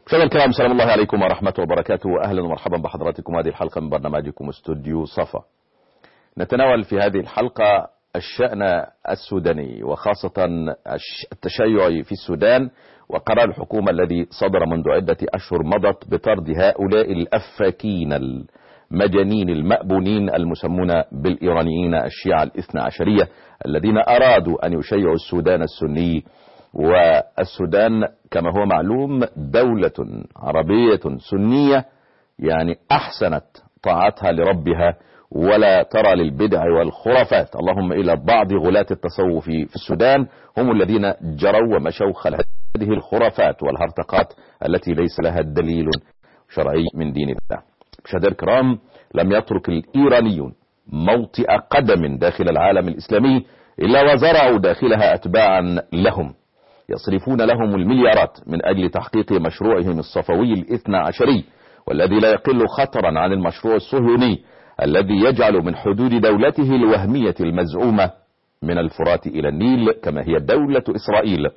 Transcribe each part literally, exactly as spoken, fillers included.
مشاهدينا الكرام، سلام الله عليكم ورحمة وبركاته، أهلا ومرحبا بحضراتكم هذه الحلقة من برنامجكم استوديو صفا. نتناول في هذه الحلقة الشأن السوداني وخاصة التشيع في السودان وقرار الحكومة الذي صدر منذ عدة أشهر مضت بطرد هؤلاء الأفاكين المجانين المأبونين المسمون بالإيرانيين الشيعة الاثنى عشرية الذين أرادوا أن يشيعوا السودان السني. والسودان كما هو معلوم دولة عربية سنية، يعني أحسنت طاعتها لربها ولا ترى للبدع والخرافات، اللهم إلى بعض غلاة التصوف في السودان هم الذين جروا ومشوا خلف هذه الخرافات والهرطقات التي ليس لها دليل شرعي من دين الله. مشاهدينا الكرام، لم يترك الإيرانيون موطئ قدم داخل العالم الإسلامي إلا وزرعوا داخلها أتباعا لهم يصرفون لهم المليارات من أجل تحقيق مشروعهم الصفوي الاثنى عشري، والذي لا يقل خطرا عن المشروع الصهيوني الذي يجعل من حدود دولته الوهمية المزعومة من الفرات إلى النيل كما هي دولة إسرائيل.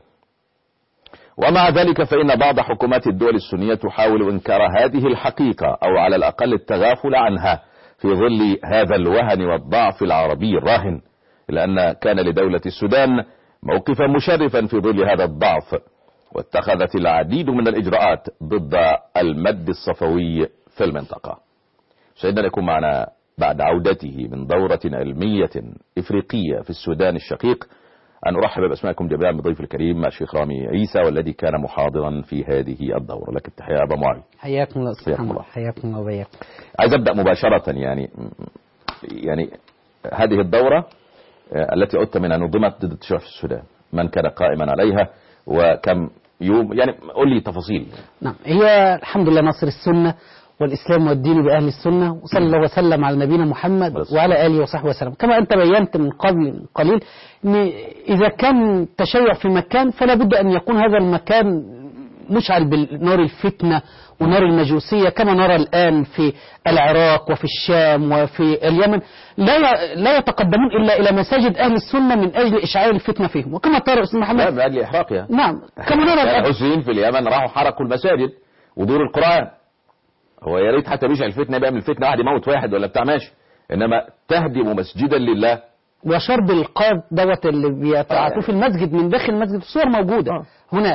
ومع ذلك فإن بعض حكومات الدول السنية تحاول إنكار هذه الحقيقة أو على الأقل التغافل عنها في ظل هذا الوهن والضعف العربي الراهن، لأن كان لدولة السودان موقفا مشرفا في ظل هذا الضعف، واتخذت العديد من الإجراءات ضد المد الصفوي في المنطقة. سيدنا يكون معنا بعد عودته من دورة علمية إفريقية في السودان الشقيق أن أرحب بأسمائكم جميعا بضيف الكريم الشيخ رامي عيسى، والذي كان محاضرا في هذه الدورة. لك التحية يا أبا معاوية. حياكم الله أستاذ محمد. حياكم الله وبياكم. عايز أبدأ مباشرة، يعني يعني هذه الدورة التي عدت منها نظمت ضد التشيع في السودان، من كان قائما عليها وكم يوم، يعني قول لي تفاصيل. نعم، هي الحمد لله نصر السنة والإسلام والدين بأهل السنة، وصلى الله وسلم على نبينا محمد وعلى آله وصحبه وسلم. كما أنت بينت من قبل قليل إن إذا كان تشيع في مكان فلا بد أن يكون هذا المكان مشعل بنار الفتنة ونار المجوسية كما نرى الآن في العراق وفي الشام وفي اليمن. لا لا يتقدمون إلا إلى مساجد أهل السنة من أجل إشعال الفتنة فيهم، وكما ترى أستاذ محمد. لا، من أجل إحراقها. نعم، كما نرى الآن الحوثيين في اليمن راحوا حرقوا المساجد ودور القرآن. هو يا ريت حتى بيشعل الفتنة بقى من الفتنة واحد يموت واحد ولا بتاع ماشي، إنما تهدم مسجدا لله. وشرب القاذ دوت اللي بيتعاطوه في المسجد من داخل المسجد، الصور موجودة آه. هنا.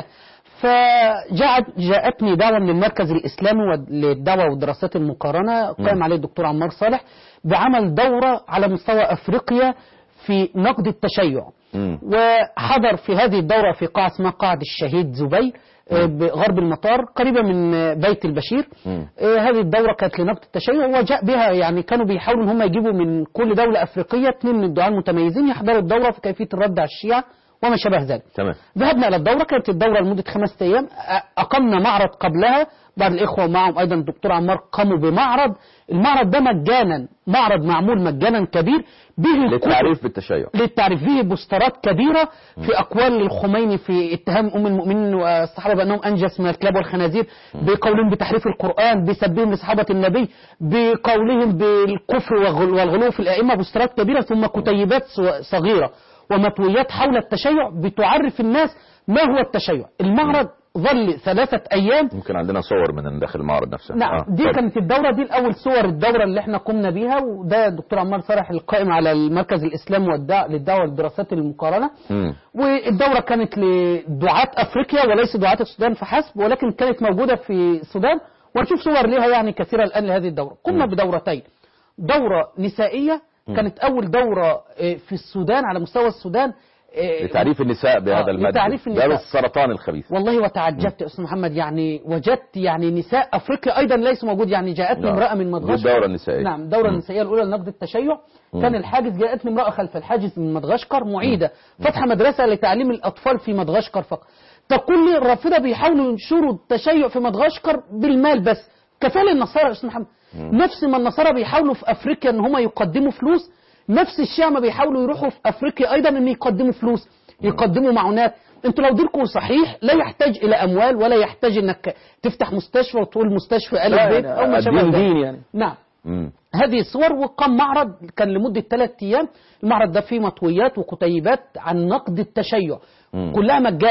فجاءت جاءتني دعوة من المركز الإسلامي للدعوة والدراسات المقارنة قائم عليه الدكتور عمار صالح بعمل دورة على مستوى أفريقيا في نقد التشيع. م. وحضر في هذه الدورة في قاعة اسمها قاعة الشهيد زبير بغرب المطار قريبة من بيت البشير. م. هذه الدورة كانت لنقد التشيع، وجاء بها يعني كانوا بيحاولوا ان هم يجيبوا من كل دولة أفريقية اثنين من الدعاة المتميزين يحضروا الدورة في كيفية الرد على الشيعة وما شابه ذلك. تمام. ذهبنا إلى الدورة، كانت الدورة لمدة خمسة أيام، أقمنا معرض قبلها، بعض الإخوة معهم أيضا الدكتور عمار قاموا بمعرض. المعرض ده مجانا، معرض معمول مجانا كبير به للتعريف بالتشيع، للتعريف به بوسترات كبيرة في أقوال الخميني في اتهام أم المؤمنين والصحابة بأنهم أنجس من الكلاب والخنازير، بقولهم بتحريف القرآن، بسبهم لصحابة النبي، بقولهم بالكفر والغلو في الأئمة، بوسترات كبيرة، ثم كتيبات صغيرة ومطويات حول التشيع بتعرف الناس ما هو التشيع. المعرض ظل ثلاثة أيام. ممكن عندنا صور من داخل المعرض نفسه. نعم. آه. دي طب. كانت الدورة دي الأول صور الدورة اللي احنا قمنا بيها، وده الدكتور عمار صالح القائم على المركز الإسلامي للدعوة والدراسات المقارنة. م. والدورة كانت لدعاة أفريقيا وليس دعاة السودان فحسب، ولكن كانت موجودة في السودان، ونشوف صور لها يعني كثيرة الآن لهذه الدورة. قمنا م. بدورتين، دورة نسائية كانت أول دورة في السودان على مستوى السودان لتعريف النساء بهذا المادة، لتعريف النساء، ده السرطان الخبيث. والله وتعجبت يا أستاذ محمد، يعني وجدت يعني نساء أفريقيا أيضا ليسوا موجود. يعني جاءتني امرأة من مدغشقر. الدورة النسائية. نعم، الدورة النسائية الأولى لنقد التشيع. م. كان الحاجز، جاءتني امرأة خلف الحاجز من مدغشقر، معيدة فتح مدرسة لتعليم الأطفال في مدغشقر فقط. تقول لي الرافضة بيحاولوا ينشروا التشيع في مدغشقر بالمال بس، كفال النصارى يا أستاذ محمد. م. نفس ما النصارى بيحاولوا في أفريقيا ان هم يقدموا فلوس، نفس الشيعة ما بيحاولوا يروحوا في أفريقيا أيضا ان يقدموا فلوس، يقدموا معونات. انتوا لو ديركم صحيح لا يحتاج الى اموال، ولا يحتاج انك تفتح مستشفى وتقول مستشفى آل البيت او ما شابه ذلك. يعني. نعم. مم. هذه الصور. وقام معرض كان لمدة ثلاث ايام. المعرض ده فيه مطويات وكتيبات عن نقد التشيع، مم. كلها مجانا.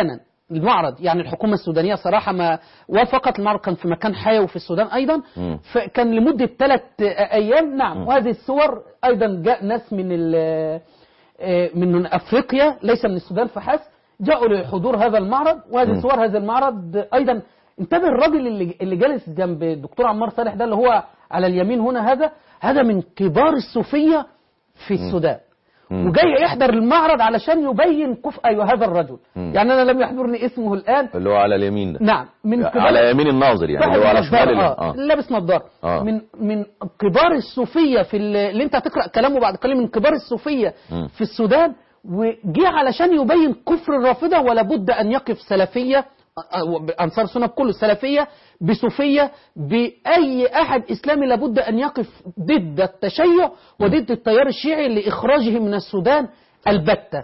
المعرض يعني الحكومة السودانية صراحة ما وافقت. المعرض كان في مكان حيوي في السودان أيضا، م. فكان لمدة ثلاث أيام. نعم. م. وهذه الصور أيضا جاء ناس من من أفريقيا ليس من السودان فحسب جاءوا لحضور هذا المعرض. وهذه م. صور هذا المعرض أيضا. انتبه الراجل اللي اللي جالس جنب الدكتور عمار صالح ده اللي هو على اليمين هنا، هذا هذا من كبار الصوفية في السودان، م. وجاي يحضر المعرض علشان يبين كفء أيوه هذا الرجل. م. يعني أنا لم يحضرني اسمه الآن، اللي هو على اليمين ده. نعم، من كبار على يمين الناظر، يعني اللي هو على شمال آه. آه. لابس نظارة. آه. من من كبار الصوفية في اللي انت هتقرأ كلامه بعد قليل، من كبار الصوفية م. في السودان، وجي علشان يبين كفر الرافضة ولا بد أن يقف سلفية أنصار السنة بكل السلفية بصوفية بأي أحد إسلامي لابد أن يقف ضد التشيع وضد التيار الشيعي لإخراجه من السودان البتة.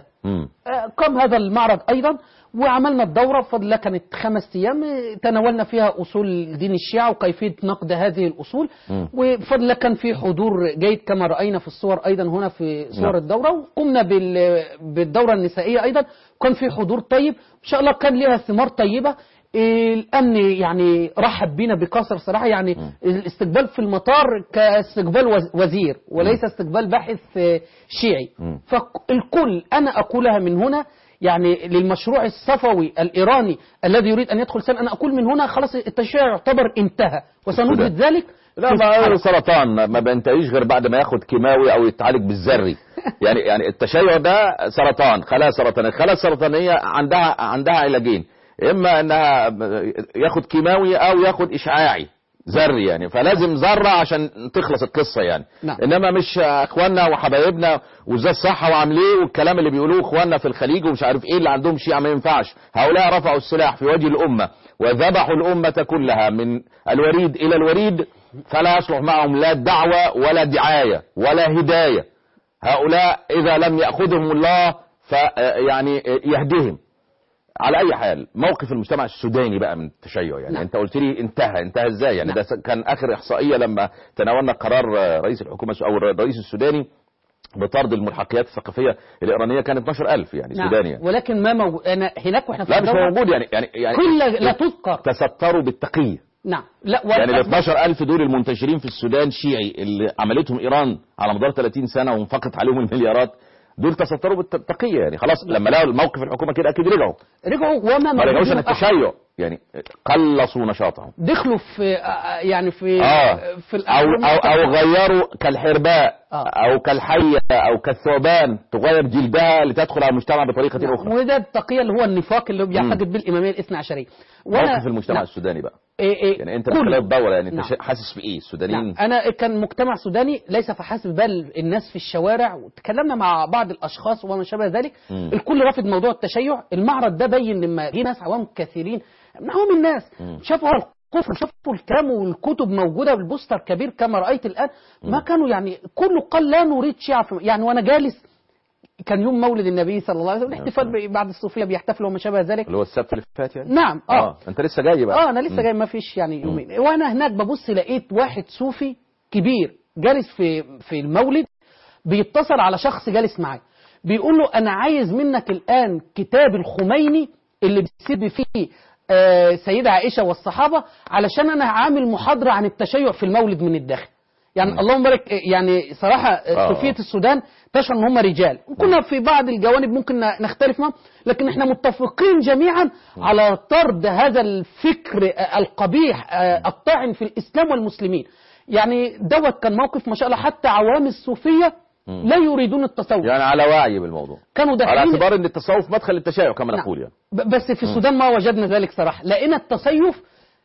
قام هذا المعرض أيضا وعملنا الدورة بفضل الله، كانت خمس أيام تناولنا فيها أصول دين الشيعة وكيفية نقد هذه الأصول، وبفضل الله كان في حضور جيد كما رأينا في الصور أيضا هنا في صور نعم. الدورة. وقمنا بالدورة النسائية أيضا كان في حضور طيب إن شاء الله، كان لها ثمار طيبة. الأمن يعني رحب بينا بكثرة صراحة، يعني م. الاستقبال في المطار كاستقبال وزير وليس استقبال باحث شيعي. م. فالكل أنا أقولها من هنا يعني للمشروع الصفوي الإيراني الذي يريد أن يدخل سنة، أنا أقول من هنا خلاص التشيع يعتبر انتهى وسنثبت ذلك. لا ما سرطان ما بينتهيش غير بعد ما ياخد كيماوي أو يتعالج بالذري. يعني يعني التشيع ده سرطان، خلايا سرطانية، الخلايا السرطانية عندها عندها علاجين، إما أنها ياخد كيماوي أو ياخد إشعاعي ذري، يعني فلازم ذرة عشان تخلص القصة يعني. نعم. إنما مش إخواننا وحبايبنا وزي الصحة وعامليه والكلام اللي بيقولوه إخواننا في الخليج ومش عارف إيه اللي عندهم شيعة ما ينفعش. هؤلاء رفعوا السلاح في وجه الأمة وذبحوا الأمة كلها من الوريد إلى الوريد، فلا يصلح معهم لا دعوة ولا دعاية ولا هداية. هؤلاء إذا لم يأخذهم الله فيعني يهديهم. على اي حال موقف المجتمع السوداني بقى من التشيع يعني. نعم. انت قلت لي انتهى انتهى ازاي يعني؟ نعم. ده كان اخر احصائيه لما تناولنا قرار رئيس الحكومه او الرئيس السوداني بطرد الملحقيات الثقافيه الايرانيه كان اثناشر ألف يعني. نعم. سوداني يعني. ولكن ما موجود انا هناك واحنا في لا مش موجود يعني يعني, يعني كل لا تذكر تستروا بالتقيه. نعم. لا يعني ال اثناشر ألف دول المنتشرين في السودان شيعي اللي عملتهم ايران على مدار ثلاثين سنه وانفقت عليهم المليارات، دول تستروا بالتقية يعني. خلاص لما لقوا الموقف الحكومة كده اكيد رجعوا رجعوا وما ما رجعوش عن التشيع يعني، قلصوا نشاطهم، دخلوا في يعني في آه. في او او او غيروا كالحرباء آه. او كالحية او كالثعبان تغير جلدها لتدخل على المجتمع بطريقة نعم. اخرى. وده التقية اللي هو النفاق اللي بيعتقد به الامامية الاثنى عشرية. موقف المجتمع نعم. السوداني بقى إيه إيه يعني انت من خلال الدورة يعني نعم. حاسس بايه السودانيين؟ نعم. انا كان مجتمع سوداني ليس فحسب، بل الناس في الشوارع وتكلمنا مع بعض الاشخاص وما شابه ذلك. م. الكل رافض موضوع التشيع. المعرض ده بين لما جه ناس عوام كثيرين منهم الناس م. شافوا الكفر، شافوا الكلام والكتب موجودة بالبوستر كبير كما رأيت الآن. م. ما كانوا يعني كله قال لا نريد شيعة يعني. وانا جالس كان يوم مولد النبي صلى الله عليه وسلم، الاحتفال بعد الصوفية بيحتفلوا وما شابه ذلك، اللي هو السبت اللي فات يعني. نعم اه, آه. انت لسه جاي بقى؟ اه انا لسه م. جاي ما فيش يعني يومين. وانا هناك ببص لقيت واحد صوفي كبير جالس في في المولد بيتصل على شخص جالس معاه بيقول له انا عايز منك الآن كتاب الخميني اللي بيسب فيه آه سيدة عائشة والصحابة، علشان انا عامل محاضرة عن التشيع في المولد من الداخل. يعني م. اللهم بارك يعني صراحة صوفية آه. السودان تشعر ان هم رجال، وكنا في بعض الجوانب ممكن نختلف معهم، لكن احنا متفقين جميعا على طرد هذا الفكر القبيح الطاعن في الاسلام والمسلمين. يعني دوت كان موقف ما شاء الله، حتى عوام الصوفية لا يريدون التصوف، يعني على وعي بالموضوع، كانوا داخلين على اعتبار ان التصوف مدخل للتشيع كما نعم. نقول يعني. بس في السودان ما وجدنا ذلك صراحة، لقينا التصوف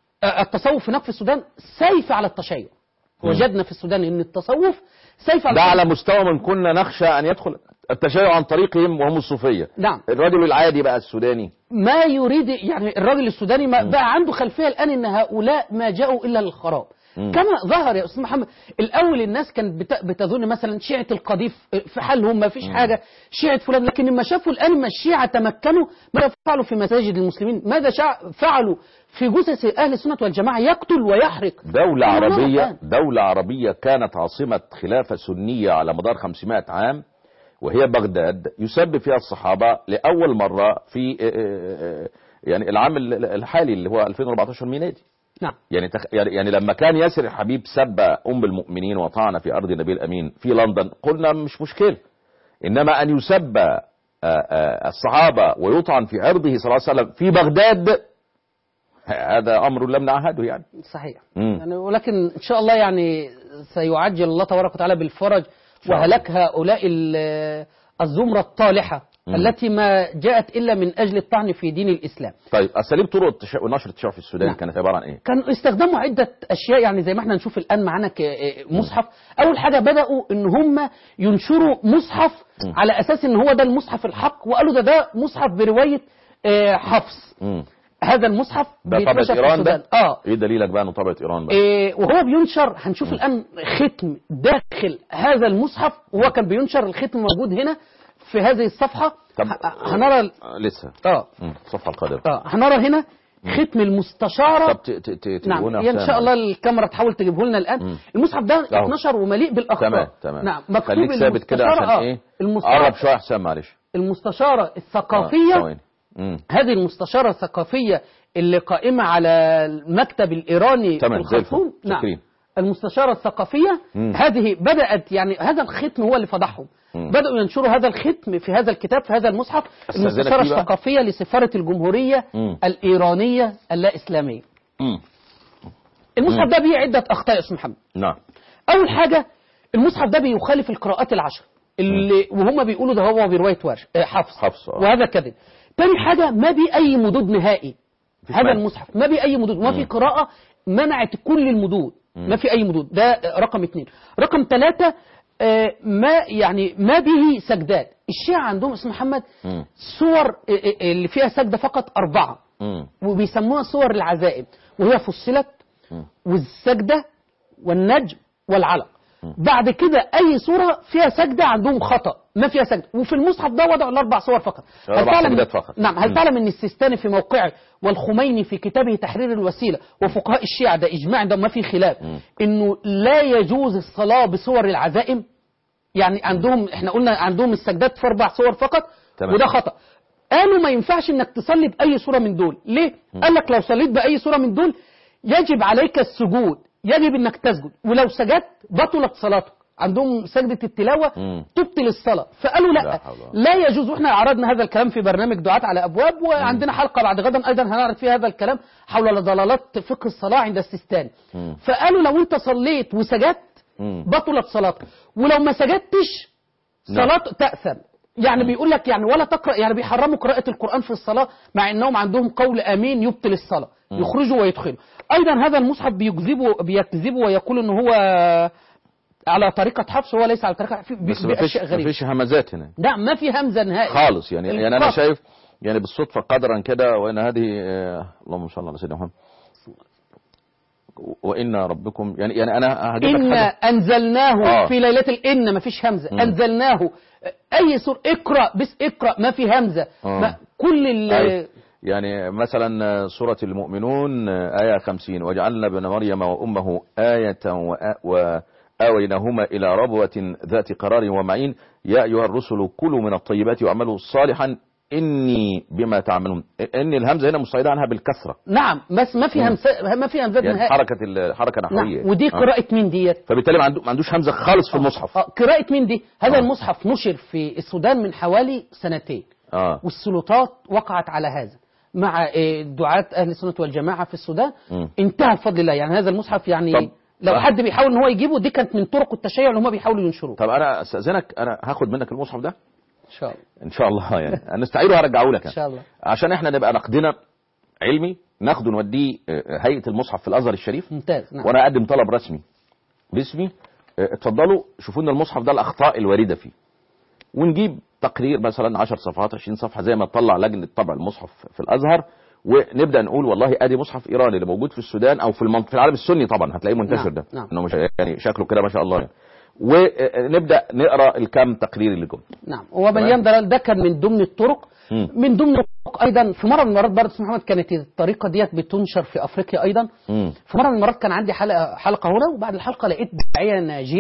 التصوف هناك في السودان سيف على التشيع. وجدنا في السودان ان التصوف سيف على ده على مستوى من كنا نخشى ان يدخل التشيع عن طريقهم وهم الصوفية. نعم. الرجل العادي بقى السوداني ما يريد يعني، الرجل السوداني ما بقى عنده خلفية الآن ان هؤلاء ما جاءوا الا للخراب. مم. كما ظهر يا أستاذ محمد. الأول الناس كانت بتظن مثلا شيعة القذيف في حالهم ما فيش مم. حاجة، شيعة فلان، لكن لما شافوا الآن ما الشيعة تمكنوا ماذا فعلوا في مساجد المسلمين، ماذا فعلوا في جثث أهل السنة والجماعة، يقتل ويحرق. دولة عربية دولة عربية كانت عاصمة خلافة سنية على مدار خمسمائة عام، وهي بغداد يسب فيها الصحابة لأول مرة في يعني العام الحالي اللي هو ألفين وأربعتاشر ميلادي. نعم. يعني تخ... يعني لما كان ياسر الحبيب سب أم المؤمنين وطعن في أرض النبي الأمين في لندن قلنا مش مشكلة، إنما أن يسب الصحابة ويطعن في عرضه صلى الله عليه وسلم في بغداد هذا أمر لم نعهده يعني. صحيح. يعني ولكن إن شاء الله يعني سيعجل الله تبارك وتعالى بالفرج وهلاك هؤلاء الزمرة الطالحة مم. التي ما جاءت إلا من أجل الطعن في دين الإسلام. طيب أساليب طرق التشا... ونشر التشيع في السودان نعم. كانت عبارة عن إيه؟ كانوا استخدموا عدة أشياء، يعني زي ما احنا نشوف الآن معانا مصحف. أول حاجة بدأوا إن هم ينشروا مصحف مم. على أساس إن هو ده المصحف الحق، وقالوا ده ده مصحف برواية حفص. مم. هذا المصحف ده طبعة إيران ده؟ اه ايه دليلك بقى انه طبعة إيران بقى؟ إيه وهو بينشر هنشوف م. الآن ختم داخل هذا المصحف، وهو كان بينشر الختم موجود هنا في هذه الصفحة. طب هنرى ال... لسه اه الصفحة القادمة اه هنرى هنا ختم المستشارة. طب ت... ت... ت... نعم ان شاء الله الكاميرا تحاول تجيبه لنا الآن. م. المصحف ده اتنشر ومليء بالأخطاء. تمام تمام. نعم مكتوب خليك ثابت كده عشان آه. ايه قرب شوية حسام معلش. المستشارة الثقافية آه. مم. هذه المستشارة الثقافية اللي قائمة على المكتب الإيراني في الخرطوم. نعم المستشارة الثقافية مم. هذه بدأت يعني هذا الختم هو اللي فضحهم. مم. بدأوا ينشروا هذا الختم في هذا الكتاب في هذا المصحف. المستشارة الثقافية لسفارة الجمهورية مم. الإيرانية اللا إسلامية. مم. المصحف مم. ده فيه عدة أخطاء يا أستاذ محمد. نعم. أول حاجة المصحف ده بيخالف القراءات العشر اللي مم. وهم بيقولوا ده هو برواية ورش حفص, حفص وهذا كذب. تاني حاجة ما بي أي مدود نهائي. هذا مانع. المصحف ما بي أي مدود، ما في قراءة منعت كل المدود. مم. ما في أي مدود. ده رقم اثنين. رقم ثلاثة آه ما يعني ما به سجدات. الشيعة عندهم اسم محمد مم. صور اللي فيها سجدة فقط أربعة مم. وبيسموها صور العزائم، وهي فصلت مم. والسجدة والنجم والعلق. بعد كده اي صورة فيها سجدة عندهم خطأ، ما فيها سجدة. وفي المصحف ده وضعوا الاربع صور فقط. هل تعلم فقط. نعم هل تعلم ان السيستاني في موقعه والخميني في كتابه تحرير الوسيلة وفقهاء الشيعة ده اجماع ده ما في خلاف م. انه لا يجوز الصلاة بصور العزائم. يعني عندهم احنا قلنا عندهم السجدات في اربع صور فقط تمام. وده خطأ. قالوا ما ينفعش انك تصلي باي صورة من دول. ليه؟ م. قال لك لو صليت باي صورة من دول يجب عليك السجود، يجب انك تسجد، ولو سجدت بطلت صلاتك. عندهم سجدة التلاوة مم. تبطل الصلاة. فقالوا لا لا, لا يجوز. واحنا عرضنا هذا الكلام في برنامج دعاة على أبواب، وعندنا حلقة بعد غدا أيضا هنعرض فيها هذا الكلام حول ضلالات فقه الصلاة عند السيستاني. مم. فقالوا لو انت صليت وسجدت مم. بطلت صلاتك، ولو ما سجدتش صلاة تأثم. يعني بيقول لك يعني ولا تقرأ، يعني بيحرموا قراءة القرآن في الصلاة مع انهم عندهم قول امين يبطل الصلاة. مم. يخرجوا ويدخلوا. ايضا هذا المصحف بيكذبوا بيكذبوا ويقول ان هو على طريقة حفص، هو ليس على طريقة حفص. بس ما فيش ما فيش همزات هنا. لا ما في همزة نهائي خالص. يعني يعني انا شايف يعني بالصدفة قدرا كده، وان هذه آه اللهم صل على سيدنا محمد وإن ربكم يعني يعني انا هجيب لك حاجة. إن انزلناه آه. في ليلة الإن ما فيش همزة. م. انزلناه اي سورة اقرأ بس اقرأ ما في همزة. آه. ما كل ال أي. يعني مثلا سورة المؤمنون آية خمسين وجعلنا ابن مريم وأمه آية وآويناهما إلى ربوة ذات قرار ومعين يا أيها الرسل كلوا من الطيبات واعملوا صالحا إني بما تعملون. إن الهمزة هنا مستعيدة عنها بالكسرة. نعم بس ما في همزة ما في همزة يعني نهائي. حركة الحركة نحوية. نعم. ودي قراءة آه. مين ديت؟ فبالتالي ما عندوش همزة خالص في المصحف. آه. قراءة مين دي؟ هذا آه. المصحف نشر في السودان من حوالي سنتين. آه. والسلطات وقعت على هذا مع دعاة أهل السنة والجماعة في السودان. م. انتهى بفضل الله. يعني هذا المصحف يعني طب. لو طب. حد بيحاول ان هو يجيبه دي كانت من طرق التشيع اللي هم بيحاولوا ينشروه. طب انا استاذنك انا هاخد منك المصحف ده ان شاء الله. ان شاء الله يعني هنستعيره وهرجعه لك ان شاء الله عشان احنا نبقى نقدنا علمي، ناخده نوديه هيئة المصحف في الازهر الشريف. ممتاز. نعم. وانا اقدم طلب رسمي باسمي اتفضلوا شوفوا لنا المصحف ده الاخطاء الوارده فيه، ونجيب تقرير مثلا عشر صفحات عشرين صفحة زي ما تطلع لجنة طبع المصحف في الازهر، ونبدا نقول والله ادي مصحف ايراني اللي موجود في السودان او في المنطقه في العالم السني طبعا هتلاقيه منتشر. نعم. ده نعم. انه مش يعني شكله كده ما شاء الله يعني. ونبدا نقرا الكام تقرير اللي جم. نعم. هو مليان دلال. ده كان من ضمن الطرق. م. من ضمن الطرق ايضا في مره من المرات برضه استاذ محمد كانت الطريقه ديت بتنشر في افريقيا ايضا. م. في مره من المرات كان عندي حلقه حلقه هنا، وبعد الحلقه لقيت داعيه نيجيري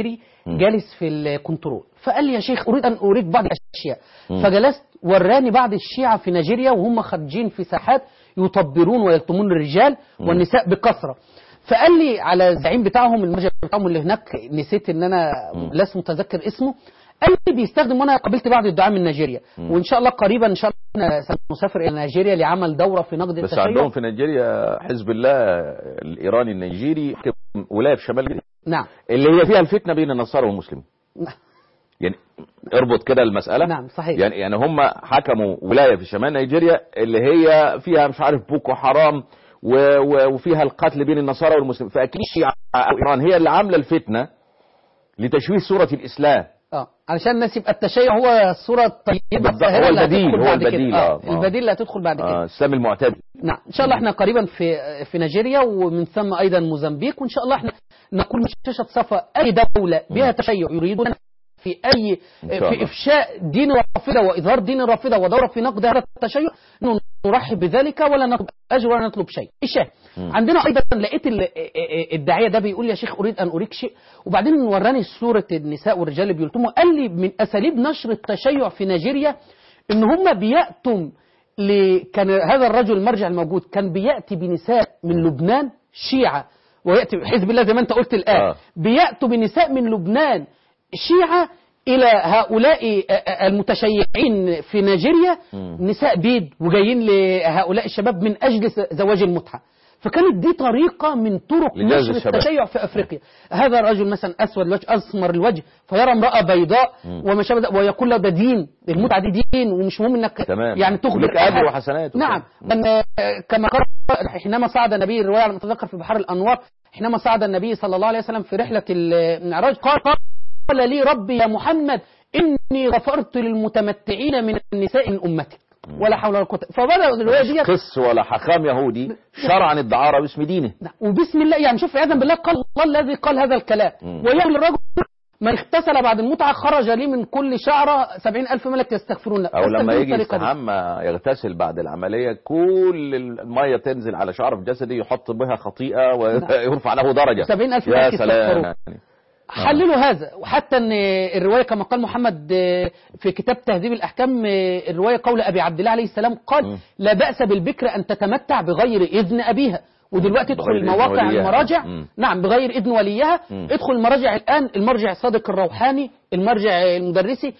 جالس في الكنترول، فقال لي يا شيخ أريد أن أريك بعض الأشياء. فجلست وراني بعض الشيعة في نيجيريا وهم خارجين في ساحات يطبرون ويلطمون الرجال والنساء بكثرة. فقال لي على الزعيم بتاعهم، المرجع بتاعهم اللي هناك، نسيت ان انا لست متذكر اسمه، قال لي بيستخدم، وانا قابلت بعض الدعاة من نيجيريا، وان شاء الله قريبا ان شاء الله سنسافر الى نيجيريا لعمل دوره في نقد التشيع. بس عندهم في نيجيريا حزب الله الايراني النيجيري ولايه في شمال نيجيريا، نعم، اللي هي فيها الفتنه بين النصارى والمسلمين. نعم. يعني اربط كده المساله. نعم صحيح. يعني يعني هم حكموا ولايه في شمال نيجيريا اللي هي فيها مش عارف بوكو حرام وفيها القتل بين النصارى والمسلمين، فاكيد الشيعة او ايران هي اللي عامله الفتنه لتشويه صوره الاسلام. اه علشان الناس يبقى التشيع هو الصوره الطيبه السهله، هو البديل، هو البديل اه, آه. البديل اللي هتدخل بعد كده. اه السام المعتدل. نعم ان شاء الله احنا قريبا في في نيجيريا، ومن ثم ايضا موزمبيق، وان شاء الله احنا نكون شاشه صفا اي دوله بها تشيع يريدون في اي في افشاء دين الرافضه واظهار دين الرافضه ودوره في نقد هذا التشيع، نرحب بذلك ولا نطلب اجر ولا نطلب شيء. الشاهد عندنا ايضا لقيت الداعيه ده بيقول يا شيخ اريد ان اريك شيء، وبعدين وراني صوره النساء والرجال اللي بيلطموا، قال لي من اساليب نشر التشيع في نيجيريا ان هم بياتم ل... كان هذا الرجل المرجع الموجود كان بياتي بنساء من لبنان شيعه، وياتي حزب الله زي ما انت قلت الان، آه. بياتوا بنساء من لبنان شيعة إلى هؤلاء المتشيعين في نيجيريا، نساء بيض، وجايين لهؤلاء الشباب من أجل زواج المتعة. فكانت دي طريقة من طرق نشر التشيع في أفريقيا. هذا الرجل مثلا أسود الوجه أسمر الوجه فيرى امرأة بيضاء وما شابه ذلك ويقول له ده دين، المتعة دي دين ومش مهم انك تمام. يعني تخبر أجر وحسنات. نعم كما قال حينما صعد النبي، الرواية على متذكر في بحر الأنوار، حينما صعد النبي صلى الله عليه وسلم في رحلة المعراج قال قال لي ربي يا محمد إني غفرت للمتمتعين من النساء من أمتك ولا حول ولا قوة. فبدأ الرواية دي قس ولا حكام يهودي شرعا الدعارة باسم دينه وبسم الله، يعني شوف عياذا بالله قال الله الذي قال هذا الكلام. ويوم الرجل من اغتسل بعد المتعة خرج لي من كل شعرة سبعين ألف ملك يستغفرون له. أو لما يجي يستحمى يغتسل بعد العملية كل المية تنزل على شعره في جسده يحط بها خطيئة ويرفع له درجة سبعين ألف ملك يستغفرون. يعني. حللوا هذا، وحتى ان الروايه كما قال محمد في كتاب تهذيب الاحكام، الروايه قول ابي عبد الله عليه السلام قال لا باس بالبكر ان تتمتع بغير اذن ابيها. ودلوقتي ادخل المواقع المراجع م. نعم بغير اذن وليها. م. ادخل المراجع الان، المرجع الصادق الروحاني، المرجع المدرسي،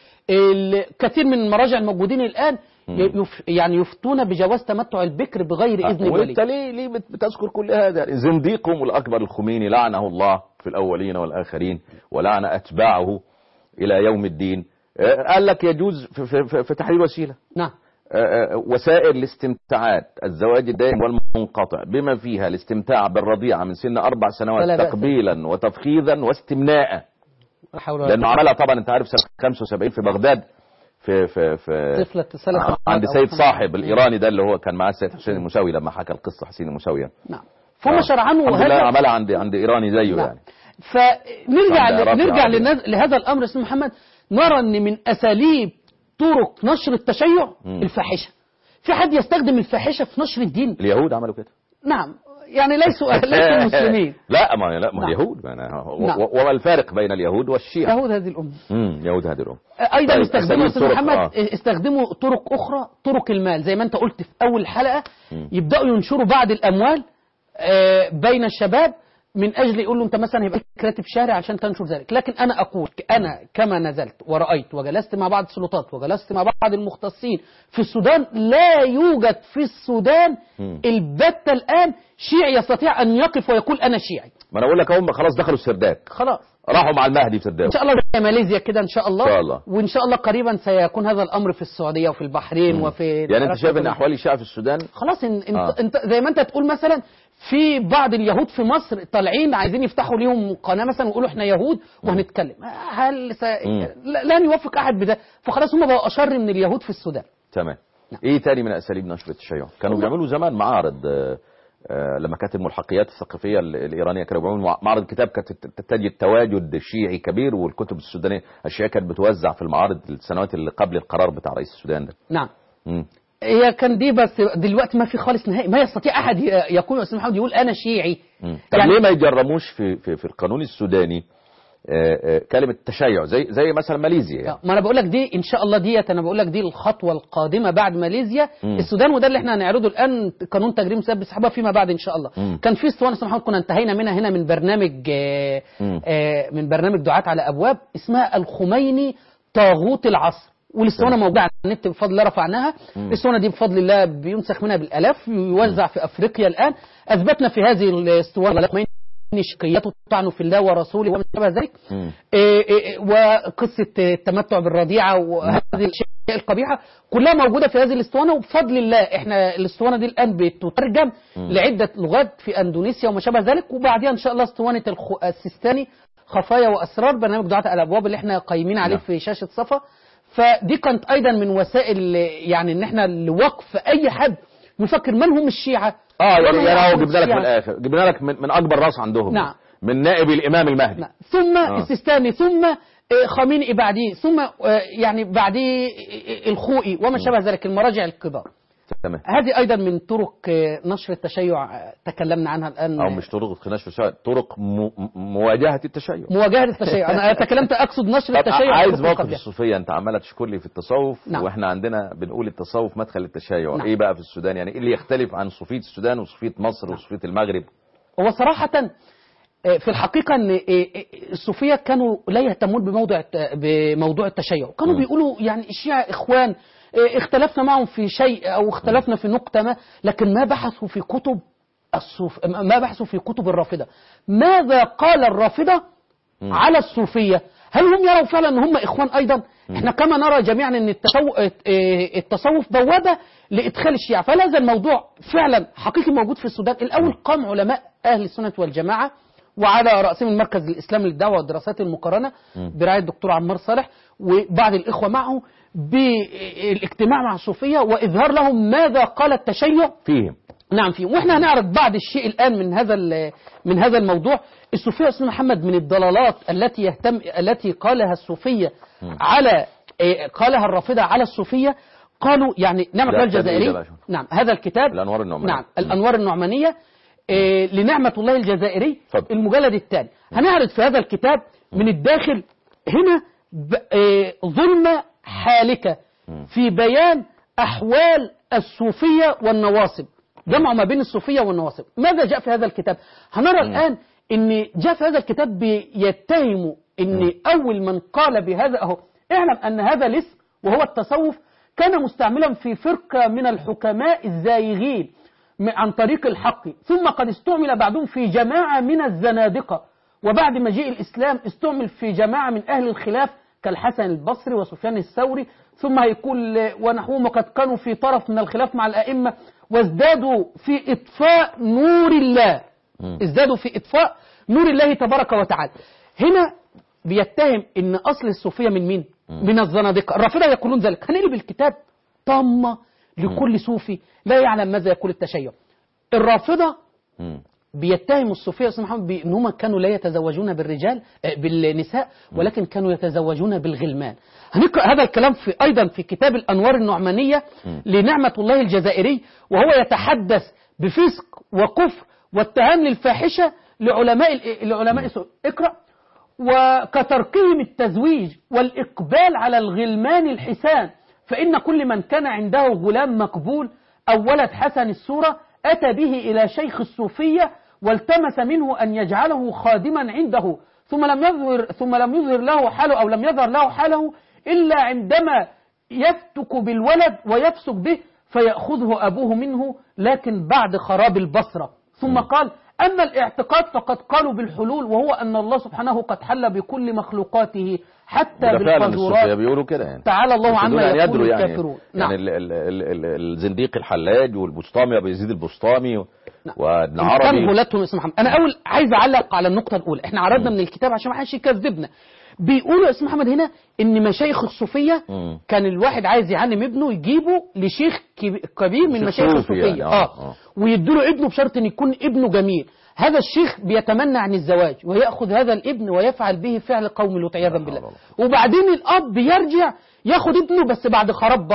الكثير من المراجع الموجودين الان يف يعني يفتون بجواز تمتع البكر بغير اذن الولي. وانت ليه ليه بتذكر كل هذا؟ زنديقهم الاكبر الخميني لعنه الله في الاولين والاخرين ولعن اتباعه الى يوم الدين، قال لك يجوز في, في, في تحرير وسيله. نعم. وسائل الاستمتاعات، الزواج الدائم والمنقطع بما فيها الاستمتاع بالرضيعه من سن اربع سنوات تقبيلا وتفخيذا واستمناء، لانه عملها طبعا انت عارف سنه خمسة وسبعين في بغداد في في في طفلة عند سيد صاحب الايراني ده اللي هو كان معاه السيد حسين الموسوي لما حكى القصه حسين الموسوي. نعم. فهم شرعنوا هذا عملها عند عند ايراني زيه. نعم. يعني فنرجع نرجع لهذا الامر استاذ محمد، نرى ان من اساليب طرق نشر التشيع م. الفاحشه. في حد يستخدم الفاحشه في نشر الدين؟ اليهود عملوا كده. نعم يعني ليسوا ليسوا مسلمين. لا ما لا ما نعم. اليهود نعم. وما الفارق بين اليهود والشيعة؟ يهود هذه الأمة. امم يهود هذه الأمة. أيضا طيب استخدموا أستاذ محمد آه. استخدموا طرق أخرى، طرق المال زي ما أنت قلت في أول حلقة. م. يبدأوا ينشروا بعض الأموال بين الشباب من أجل يقول له أنت مثلا هيبقى كاتب شارع عشان تنشر ذلك. لكن أنا أقول أنا كما نزلت ورأيت وجلست مع بعض السلطات وجلست مع بعض المختصين في السودان، لا يوجد في السودان البتة الآن شيعي يستطيع أن يقف ويقول أنا شيعي. ما أنا أقول لك هم خلاص دخلوا السرداب، خلاص راحوا مع المهدي في السرداب إن شاء الله زي ماليزيا كده إن شاء الله. إن شاء الله. وإن شاء الله قريبا سيكون هذا الأمر في السعودية وفي البحرين مم. وفي يعني أنت شايف أن أحوال الشيعة في السودان خلاص إن انت, آه. انت زي ما أنت تقول مثلا في بعض اليهود في مصر طالعين عايزين يفتحوا ليهم قناة مثلا ويقولوا احنا يهود وهنتكلم. هل س... لن يوافق أحد بده، فخلاص هم بقوا أشر من اليهود في السودان. تمام. نعم. إيه تاني من أساليب نشر التشيع؟ كانوا بيعملوا زمان معارض آه لما كانت الملحقيات الثقافية الإيرانية كانوا بيعملوا معرض كتاب، كانت تجد تواجد شيعي كبير، والكتب السودانية الشيعية كانت بتوزع في المعارض السنوات اللي قبل القرار بتاع رئيس السودان ده. نعم. مم. هي كان دي بس دلوقتي ما في خالص نهائي، ما يستطيع أحد يكون أستاذ محمد يقول أنا شيعي. طب يعني ليه ما يجرموش في, في, في القانون السوداني كلمة تشيع زي زي مثلا ماليزيا يعني. ما انا بقول لك دي ان شاء الله ديت انا بقول لك دي الخطوه القادمه بعد ماليزيا. م. السودان وده اللي احنا هنعرضه الان قانون تجريم سبب السحابه فيما بعد ان شاء الله. م. كان في اسطوانه اسمها كنا انتهينا منها هنا من برنامج آآ آآ من برنامج دعاة على ابواب اسمها الخميني طاغوت العصر، والاسطوانه موجوده على النت بفضل الله رفعناها. الاسطوانه دي بفضل الله بينسخ منها بالالاف يوزع في افريقيا الان. اثبتنا في هذه الاسطوانه شقيته تطعن في الله ورسوله وما شابه ذلك، إيه إيه وقصه التمتع بالرضيعه وهذه الاشياء القبيحه كلها موجوده في هذه الاسطوانه. وبفضل الله احنا الاسطوانه دي الان بتترجم لعده لغات في اندونيسيا وما شابه ذلك. وبعديها ان شاء الله اسطوانه السيستاني خفايا واسرار برنامج دعاة على الابواب اللي احنا قايمين عليه في شاشه صفا. فدي كانت ايضا من وسائل يعني ان احنا لوقف اي حد يفكر من هم الشيعه. اه يعني يعني جبنا لك من الاخر، جبنا لك من, من اكبر راس عندهم. نعم. من نائب الامام المهدي. نعم. ثم آه. السيستاني ثم خامنئي بعديه ثم يعني بعديه الخوئي وما شابه ذلك المراجع الكبار. تمام. هذه ايضا من طرق نشر التشيع تكلمنا عنها الان. او مش طرق نشر التشيع، طرق م... مواجهه التشيع. مواجهه التشيع. انا تكلمت اقصد نشر التشيع. عايز موقف الصوفيه، انت عماله تشكر لي في التصوف. نعم. واحنا عندنا بنقول التصوف مدخل التشيع. نعم. ايه بقى في السودان يعني ايه اللي يختلف عن صوفيه السودان وصوفيه مصر. نعم. وصوفيه المغرب؟ هو صراحه في الحقيقه ان الصوفيه كانوا لا يهتمون بموضوع بموضوع التشيع، كانوا م. بيقولوا يعني الشيعة اخوان اختلفنا معهم في شيء او اختلفنا في نقطة ما، لكن ما بحثوا في كتب الصوف ما بحثوا في كتب الرافضة. ماذا قال الرافضة م. على الصوفية؟ هل هم يروا فعلا ان هم اخوان ايضا؟ م. احنا كما نرى جميعا ان التصوف بوابة لادخال الشيعة. فهذا الموضوع فعلا حقيقي موجود في السودان. الاول قام علماء اهل السنة والجماعة وعلى رأسهم المركز الإسلامي للدعوة والدراسات المقارنة برعاية الدكتور عمار صالح وبعض الإخوة معه بالاجتماع مع الصوفية وإظهار لهم ماذا قال التشيع فيهم. نعم فيهم. وإحنا هنعرض بعض الشيء الآن من هذا من هذا الموضوع. الصوفية أستاذ محمد من الضلالات التي يهتم التي قالها الصوفية على قالها الرافضة على الصوفية. قالوا يعني نعمة الله الجزائري. نعم هذا الكتاب الأنوار النعمانية. نعم الأنوار النعمانية إيه لنعمة الله الجزائري. فضل. المجلد الثاني. هنعرض في هذا الكتاب من الداخل هنا إيه ظلمة حالكة في بيان أحوال الصوفية والنواصب، جمع ما بين الصوفية والنواصب. ماذا جاء في هذا الكتاب؟ هنرى الآن ان جاء في هذا الكتاب بيتهم ان أول من قال بهذا أهو اعلم أن هذا الاسم وهو التصوف كان مستعملا في فرقة من الحكماء الزايغين عن طريق الحق، ثم قد استعمل بعدهم في جماعة من الزنادقة، وبعد مجيء الإسلام استعمل في جماعة من أهل الخلاف كالحسن البصري وسفيان الثوري، ثم هيقول ونحوهم وقد كانوا في طرف من الخلاف مع الأئمة وازدادوا في إطفاء نور الله ازدادوا في إطفاء نور الله تبارك وتعالى. هنا بيتهم ان أصل الصوفية من مين؟ من الزنادقة. الرافضة يقولون ذلك. هنقلب الكتاب طامة لكل صوفي لا يعلم ماذا يقول التشيع. الرافضة بيتهم الصوفية أستاذ محمد بأنهم كانوا لا يتزوجون بالرجال بالنساء ولكن كانوا يتزوجون بالغلمان. هنقرأ هذا الكلام في أيضا في كتاب الأنوار النعمانية لنعمة الله الجزائري، وهو يتحدث بفسق وكفر واتهام للفاحشة لعلماء العلماء. اقرأ. وكتركهم التزويج والإقبال على الغلمان الحسان، فإن كل من كان عنده غلام مقبول أو ولد حسن الصورة أتى به إلى شيخ الصوفية والتمس منه أن يجعله خادما عنده، ثم لم يظهر ثم لم يظهر له حاله أو لم يظهر له حاله إلا عندما يفتك بالولد ويفسق به فيأخذه أبوه منه، لكن بعد خراب البصرة. ثم قال: أما الاعتقاد فقد قالوا بالحلول، وهو أن الله سبحانه قد حل بكل مخلوقاته حتى بالفجورات. بيقولوا كده يعني. تعالى الله عما يقول الكافرون. يعني, يعني ال ال ال الزنديق الحلاج والبسطامي أبو يزيد البسطامي وابن عربي كان غلاتهم اسم محمد. أنا أول عايز أعلق على النقطة الأولى. إحنا عرضنا من الكتاب عشان ما حدش يكذبنا. بيقولوا اسم محمد هنا إن مشايخ الصوفية مم. كان الواحد عايز يعلم ابنه يجيبه لشيخ كبير من مشايخ الصوفية يعني. آه. آه. ويديله ابنه بشرط أن يكون ابنه جميل. هذا الشيخ بيتمنى عن الزواج ويأخذ هذا الابن ويفعل به فعل قوم لوط عياذا بالله. وبعدين الأب يرجع ياخد ابنه بس بعد خراب بصرة،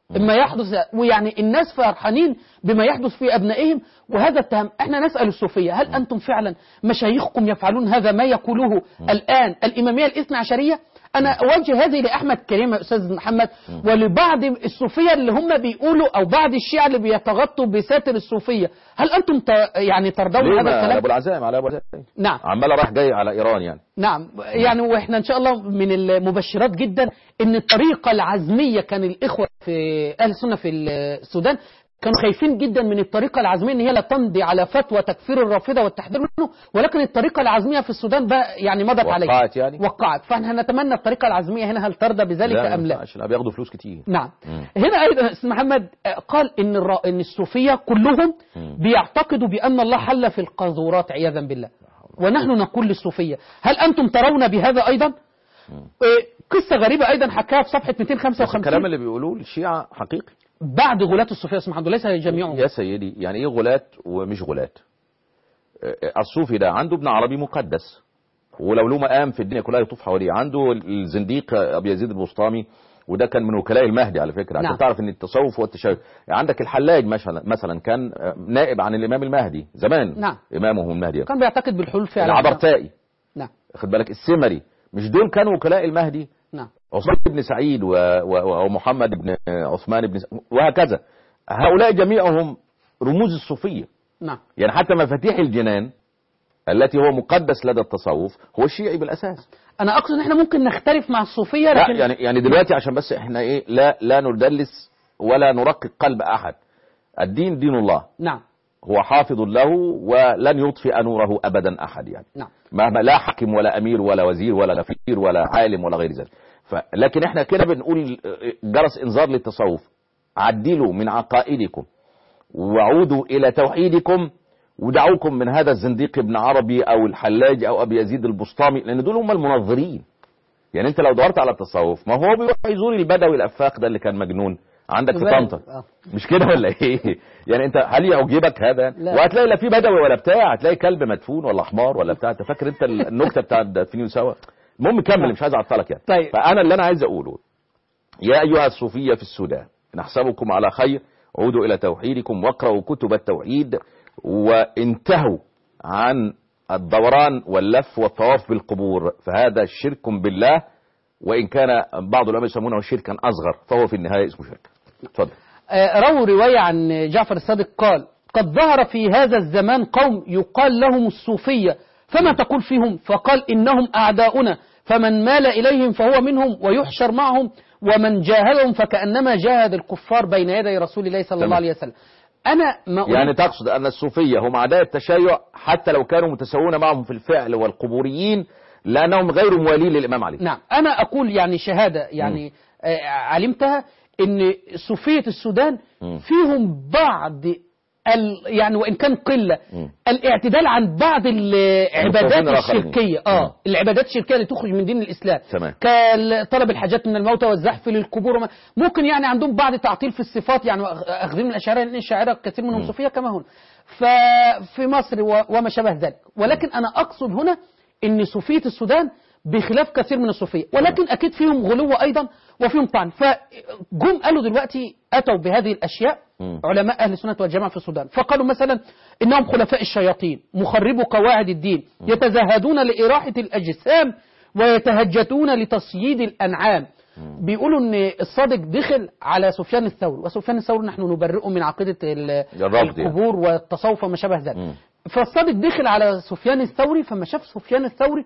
ما يحدث، ويعني الناس فرحانين بما يحدث في أبنائهم، وهذا اتهام. احنا نسأل الصوفية، هل أنتم فعلا مشايخكم يفعلون هذا ما يقوله الآن الإمامية الاثنى عشرية؟ أنا أوجه هذه لأحمد كريم يا أستاذ محمد، ولبعض الصوفية اللي هم بيقولوا، أو بعض الشيعة اللي بيتغطوا بساتر الصوفية، هل أنتم ت... يعني ترضون هذا الكلام؟ على أبو العزائم، على أبو العزائم نعم، عمال راح جاي على إيران يعني. نعم، يعني وإحنا إن شاء الله من المبشرات جدا إن الطريقة العزمية، كان الإخوة في أهل السنة في السودان كانوا خايفين جدا من الطريقة العزمية، ان هي لا تمضي على فتوى تكفير الرافضة والتحذير منه، ولكن الطريقة العزمية في السودان بقى يعني مضت عليه، وقعت يعني وقعت. فاحنا نتمنى الطريقة العزمية هنا، هل ترضى بذلك لا ام لا؟ لا، بياخدوا فلوس كتير. نعم. مم. هنا ايضا استاذ محمد قال ان الر... ان الصوفية كلهم مم. بيعتقدوا بان الله حل في القاذورات عياذا بالله، ونحن نقول للصوفية هل انتم ترون بهذا ايضا؟ مم. قصة غريبة ايضا حكاها في صفحة مئتين وخمسة وخمسين. الكلام اللي بيقولوه الشيعة حقيقي بعد غلاة الصوفية اسمح الله، ليس جميعهم يا سيدي. يعني ايه غلاة ومش غلاة؟ الصوفي ده عنده ابن عربي مقدس، ولو له مقام في الدنيا كلها يطوف حواليه. عنده الزنديق ابي يزيد البسطامي، وده كان من وكلاء المهدي على فكرة، عشان نعم. تعرف ان التصوف هو التشيع. يعني عندك الحلاج مثلا كان نائب عن الامام المهدي زمان، نعم. امامه المهدي كان بيعتقد بالحلول فعلا. العبرتائي، نعم، خد بالك، السمري، مش دول كانوا وكلاء المهدي؟ نعم. عثمان بن سعيد ومحمد بن عثمان بن سعيد وهكذا، هؤلاء جميعهم رموز الصوفية. نعم. يعني حتى مفاتيح الجنان التي هو مقدس لدى التصوف هو الشيعي بالأساس. أنا أقصد إن إحنا ممكن نختلف مع الصوفية، لكن لا يعني يعني دلوقتي عشان بس إحنا إيه، لا لا ندلس ولا نرقق قلب أحد. الدين دين الله. نعم. هو حافظ له ولن يطفئ نوره أبدا أحد يعني. نعم. مهما، لا حاكم ولا أمير ولا وزير ولا غفير ولا عالم ولا غير ذلك. لكن احنا كده بنقول جرس انذار للتصوف، عدلوا من عقائدكم وعودوا الى توحيدكم، ودعوكم من هذا الزنديق ابن عربي او الحلاج او ابي يزيد البسطامي، لان دول هم المنظرين. يعني انت لو دورت على التصوف، ما هو بيروح يزور البدوي الافاق ده اللي كان مجنون عندك في طنطا، مش كده ولا ايه؟ يعني انت هل يعجبك هذا؟ لا. وهتلاقي لا في بدوي ولا بتاع، هتلاقي كلب مدفون ولا حمار ولا بتاع. انت فاكر انت النكته بتاع دفنين سوا؟ المهم كمل، مش عايز اعطلك يعني. طيب. فانا اللي انا عايز اقوله، يا ايها الصوفيه في السودان نحسبكم على خير، عودوا الى توحيدكم واقرأوا كتب التوحيد، وانتهوا عن الدوران واللف والطواف بالقبور، فهذا شرك بالله، وان كان بعض العلماء يسمونه شركا اصغر، فهو في النهايه اسمه شرك. اتفضل. رووا روايه عن جعفر الصادق قال: قد ظهر في هذا الزمان قوم يقال لهم الصوفيه، فما تقول فيهم؟ فقال: إنهم أعداؤنا، فمن مال إليهم فهو منهم ويحشر معهم، ومن جاهدهم فكأنما جاهد الكفار بين يدي رسول الله صلى الله عليه وسلم. أنا ما يعني تقصد أن الصوفية هم أعداء التشيع حتى لو كانوا متساوون معهم في الفعل والقبوريين، لأنهم غير موالين للإمام علي. نعم، أنا أقول يعني شهادة يعني آه علمتها إن صوفية السودان م. فيهم بعض ال يعني وإن كان قلة م. الاعتدال عن بعض العبادات الشركية اه م. العبادات الشركية اللي تخرج من دين الإسلام، كطلب الحاجات من الموتى والزحف للقبور. ممكن يعني عندهم بعض تعطيل في الصفات، يعني أخذين من الأشاعرة، لأن الشاعرة كثير منهم صوفية كما هنا ففي مصر وما شابه ذلك. ولكن أنا أقصد هنا إن صوفية السودان بخلاف كثير من الصوفية، ولكن أكيد فيهم غلو أيضا وفيهم طعن. فجم قالوا دلوقتي أتوا بهذه الأشياء م. علماء أهل السنة والجماعة في السودان، فقالوا مثلا إنهم خلفاء الشياطين، مخربوا قواعد الدين، م. يتزهدون لإراحة الأجسام ويتهجتون لتصييد الأنعام. م. بيقولوا إن الصادق دخل على سفيان الثوري، وسفيان الثوري نحن نبرئه من عقيدة القبور والتصوف وما شابه ذلك. فالصادق دخل على سفيان الثوري، فما شاف سفيان الثوري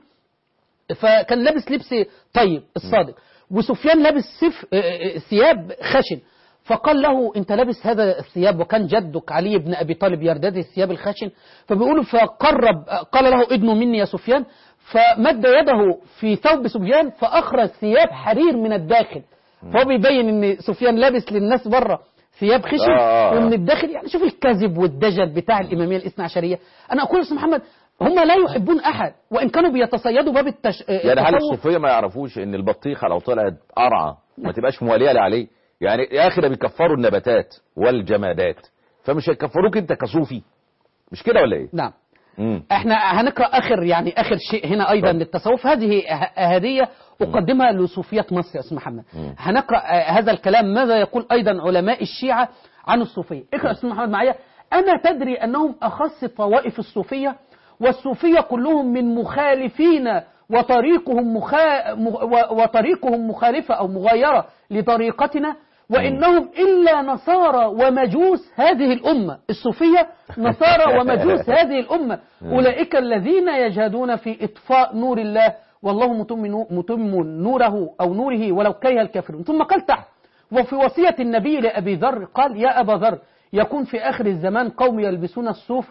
فكان لابس لبس طيب الصادق، وسفيان لابس سف ثياب خشن، فقال له: انت لابس هذا الثياب وكان جدك علي بن ابي طالب يرتدي الثياب الخشن. فبيقولوا فقرب قال له: ادنوا مني يا سفيان، فمد يده في ثوب سفيان فاخرج ثياب حرير من الداخل. فهو بيبين ان سفيان لابس للناس بره ثياب خشن آه. ومن الداخل. يعني شوف الكذب والدجل بتاع الاماميه الاثنى عشريه. انا اقول يا محمد هم لا يحبون احد وان كانوا بيتصيدوا باب التش... يعني هل الصوفيه ما يعرفوش ان البطيخه لو طلعت قرعه ما تبقاش مواليه عليه؟ يعني يا اخي ده بيكفروا النباتات والجمادات، فمش هيكفروك انت كصوفي؟ مش كده ولا ايه؟ نعم. مم. احنا هنقرأ اخر يعني اخر شيء هنا ايضا طب. للتصوف. هذه هدية اقدمها لصوفية مصر يا استاذ محمد. مم. هنقرأ هذا الكلام ماذا يقول ايضا علماء الشيعة عن الصوفية. اقرأ يا استاذ محمد معايا. اما تدري انهم اخص طوائف الصوفية، والصوفية كلهم من مخالفين وطريقهم مخا... مغ... وطريقهم مخالفة أو مغايرة لطريقتنا، وإنهم إلا نصارى ومجوس هذه الأمة. الصوفية نصارى ومجوس هذه الأمة، أولئك الذين يجهدون في إطفاء نور الله، والله متم متم نوره أو نوره ولو كره الكافرون. ثم قال تحت: وفي وصية النبي لأبي ذر قال: يا أبا ذر، يكون في آخر الزمان قوم يلبسون الصوف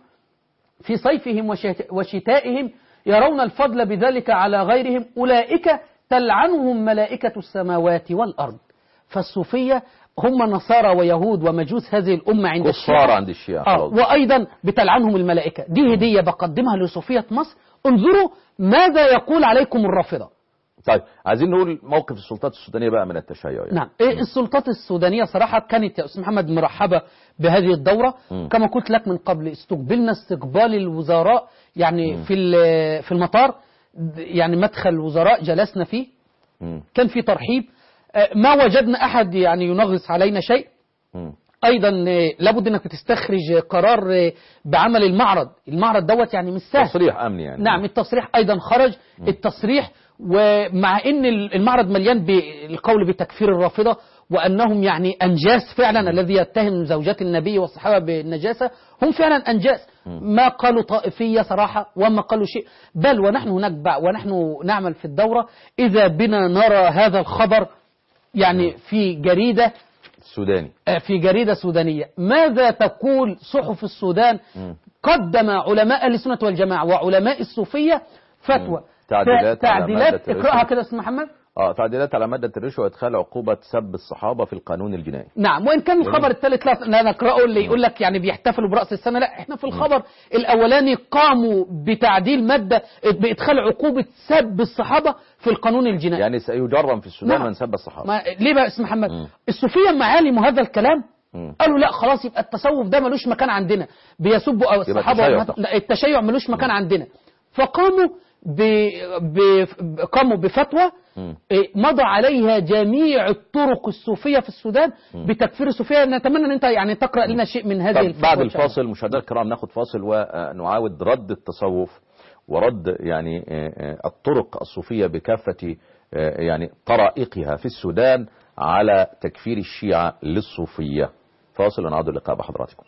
في صيفهم وشتائهم، يرون الفضل بذلك على غيرهم، أولئك تلعنهم ملائكة السماوات والأرض. فالصوفية هم نصارى ويهود ومجوس هذه الأمة عند الشيعة، عند الشيعة آه وأيضا بتلعنهم الملائكة. دي هدية بقدمها لصوفية مصر. انظروا ماذا يقول عليكم الرافضة. طيب عايزين نقول موقف السلطات السودانية بقى من التشيع يعني. نعم. إيه السلطات السودانية صراحة كانت يا أستاذ محمد مرحبة بهذه الدورة. م. كما قلت لك من قبل، استقبلنا استقبال الوزراء يعني م. في في المطار، يعني مدخل الوزراء جلسنا فيه، م. كان في ترحيب، ما وجدنا أحد يعني ينغص علينا شيء. م. أيضا لابد أنك تستخرج قرار بعمل المعرض. المعرض دوت يعني مش سهل، تصريح أمني يعني. نعم التصريح أيضا خرج. م. التصريح، ومع ان المعرض مليان بالقول بتكفير الرافضة وانهم يعني انجاس فعلا، الذي يتهم زوجات النبي والصحابة بالنجاسة هم فعلا انجاس، ما قالوا طائفية صراحة وما قالوا شيء. بل ونحن هناك ونحن نعمل في الدورة اذا بنا نرى هذا الخبر يعني في جريدة سوداني، في جريدة سودانية. ماذا تقول صحف السودان؟ قدم علماء السنة والجماعة وعلماء الصوفية فتوى تعديلات, تعديلات اقرأها كده اسم محمد. اه تعديلات على مادة الرشوة وادخال عقوبة سب الصحابة في القانون الجنائي. نعم. وان كان الخبر الثالث لا نقرأه اللي يقول لك يعني بيحتفلوا برأس السنة، لا احنا في الخبر الاولاني قاموا بتعديل مادة بادخال عقوبة سب الصحابة في القانون الجنائي. يعني سيجرم في السودان من سب الصحابة. ما ليه بقى اسم محمد؟ مم. الصوفية معالم هذا الكلام مم. قالوا لا خلاص يبقى التصوف ده ملوش مكان عندنا، بيسبوا الصحابة، لا التشيع ملوش مكان مم. عندنا. فقاموا ب... ب... قاموا بفتوى مضى عليها جميع الطرق الصوفية في السودان بتكفير الصوفية. نتمنى ان انت يعني تقرأ لنا شيء من هذه الفتوى. بعد الفاصل مشاهدينا الكرام ناخد فاصل ونعاود رد التصوف ورد يعني الطرق الصوفية بكافة يعني طرائقها في السودان على تكفير الشيعة للصوفية. فاصل ونعود اللقاء بحضراتكم.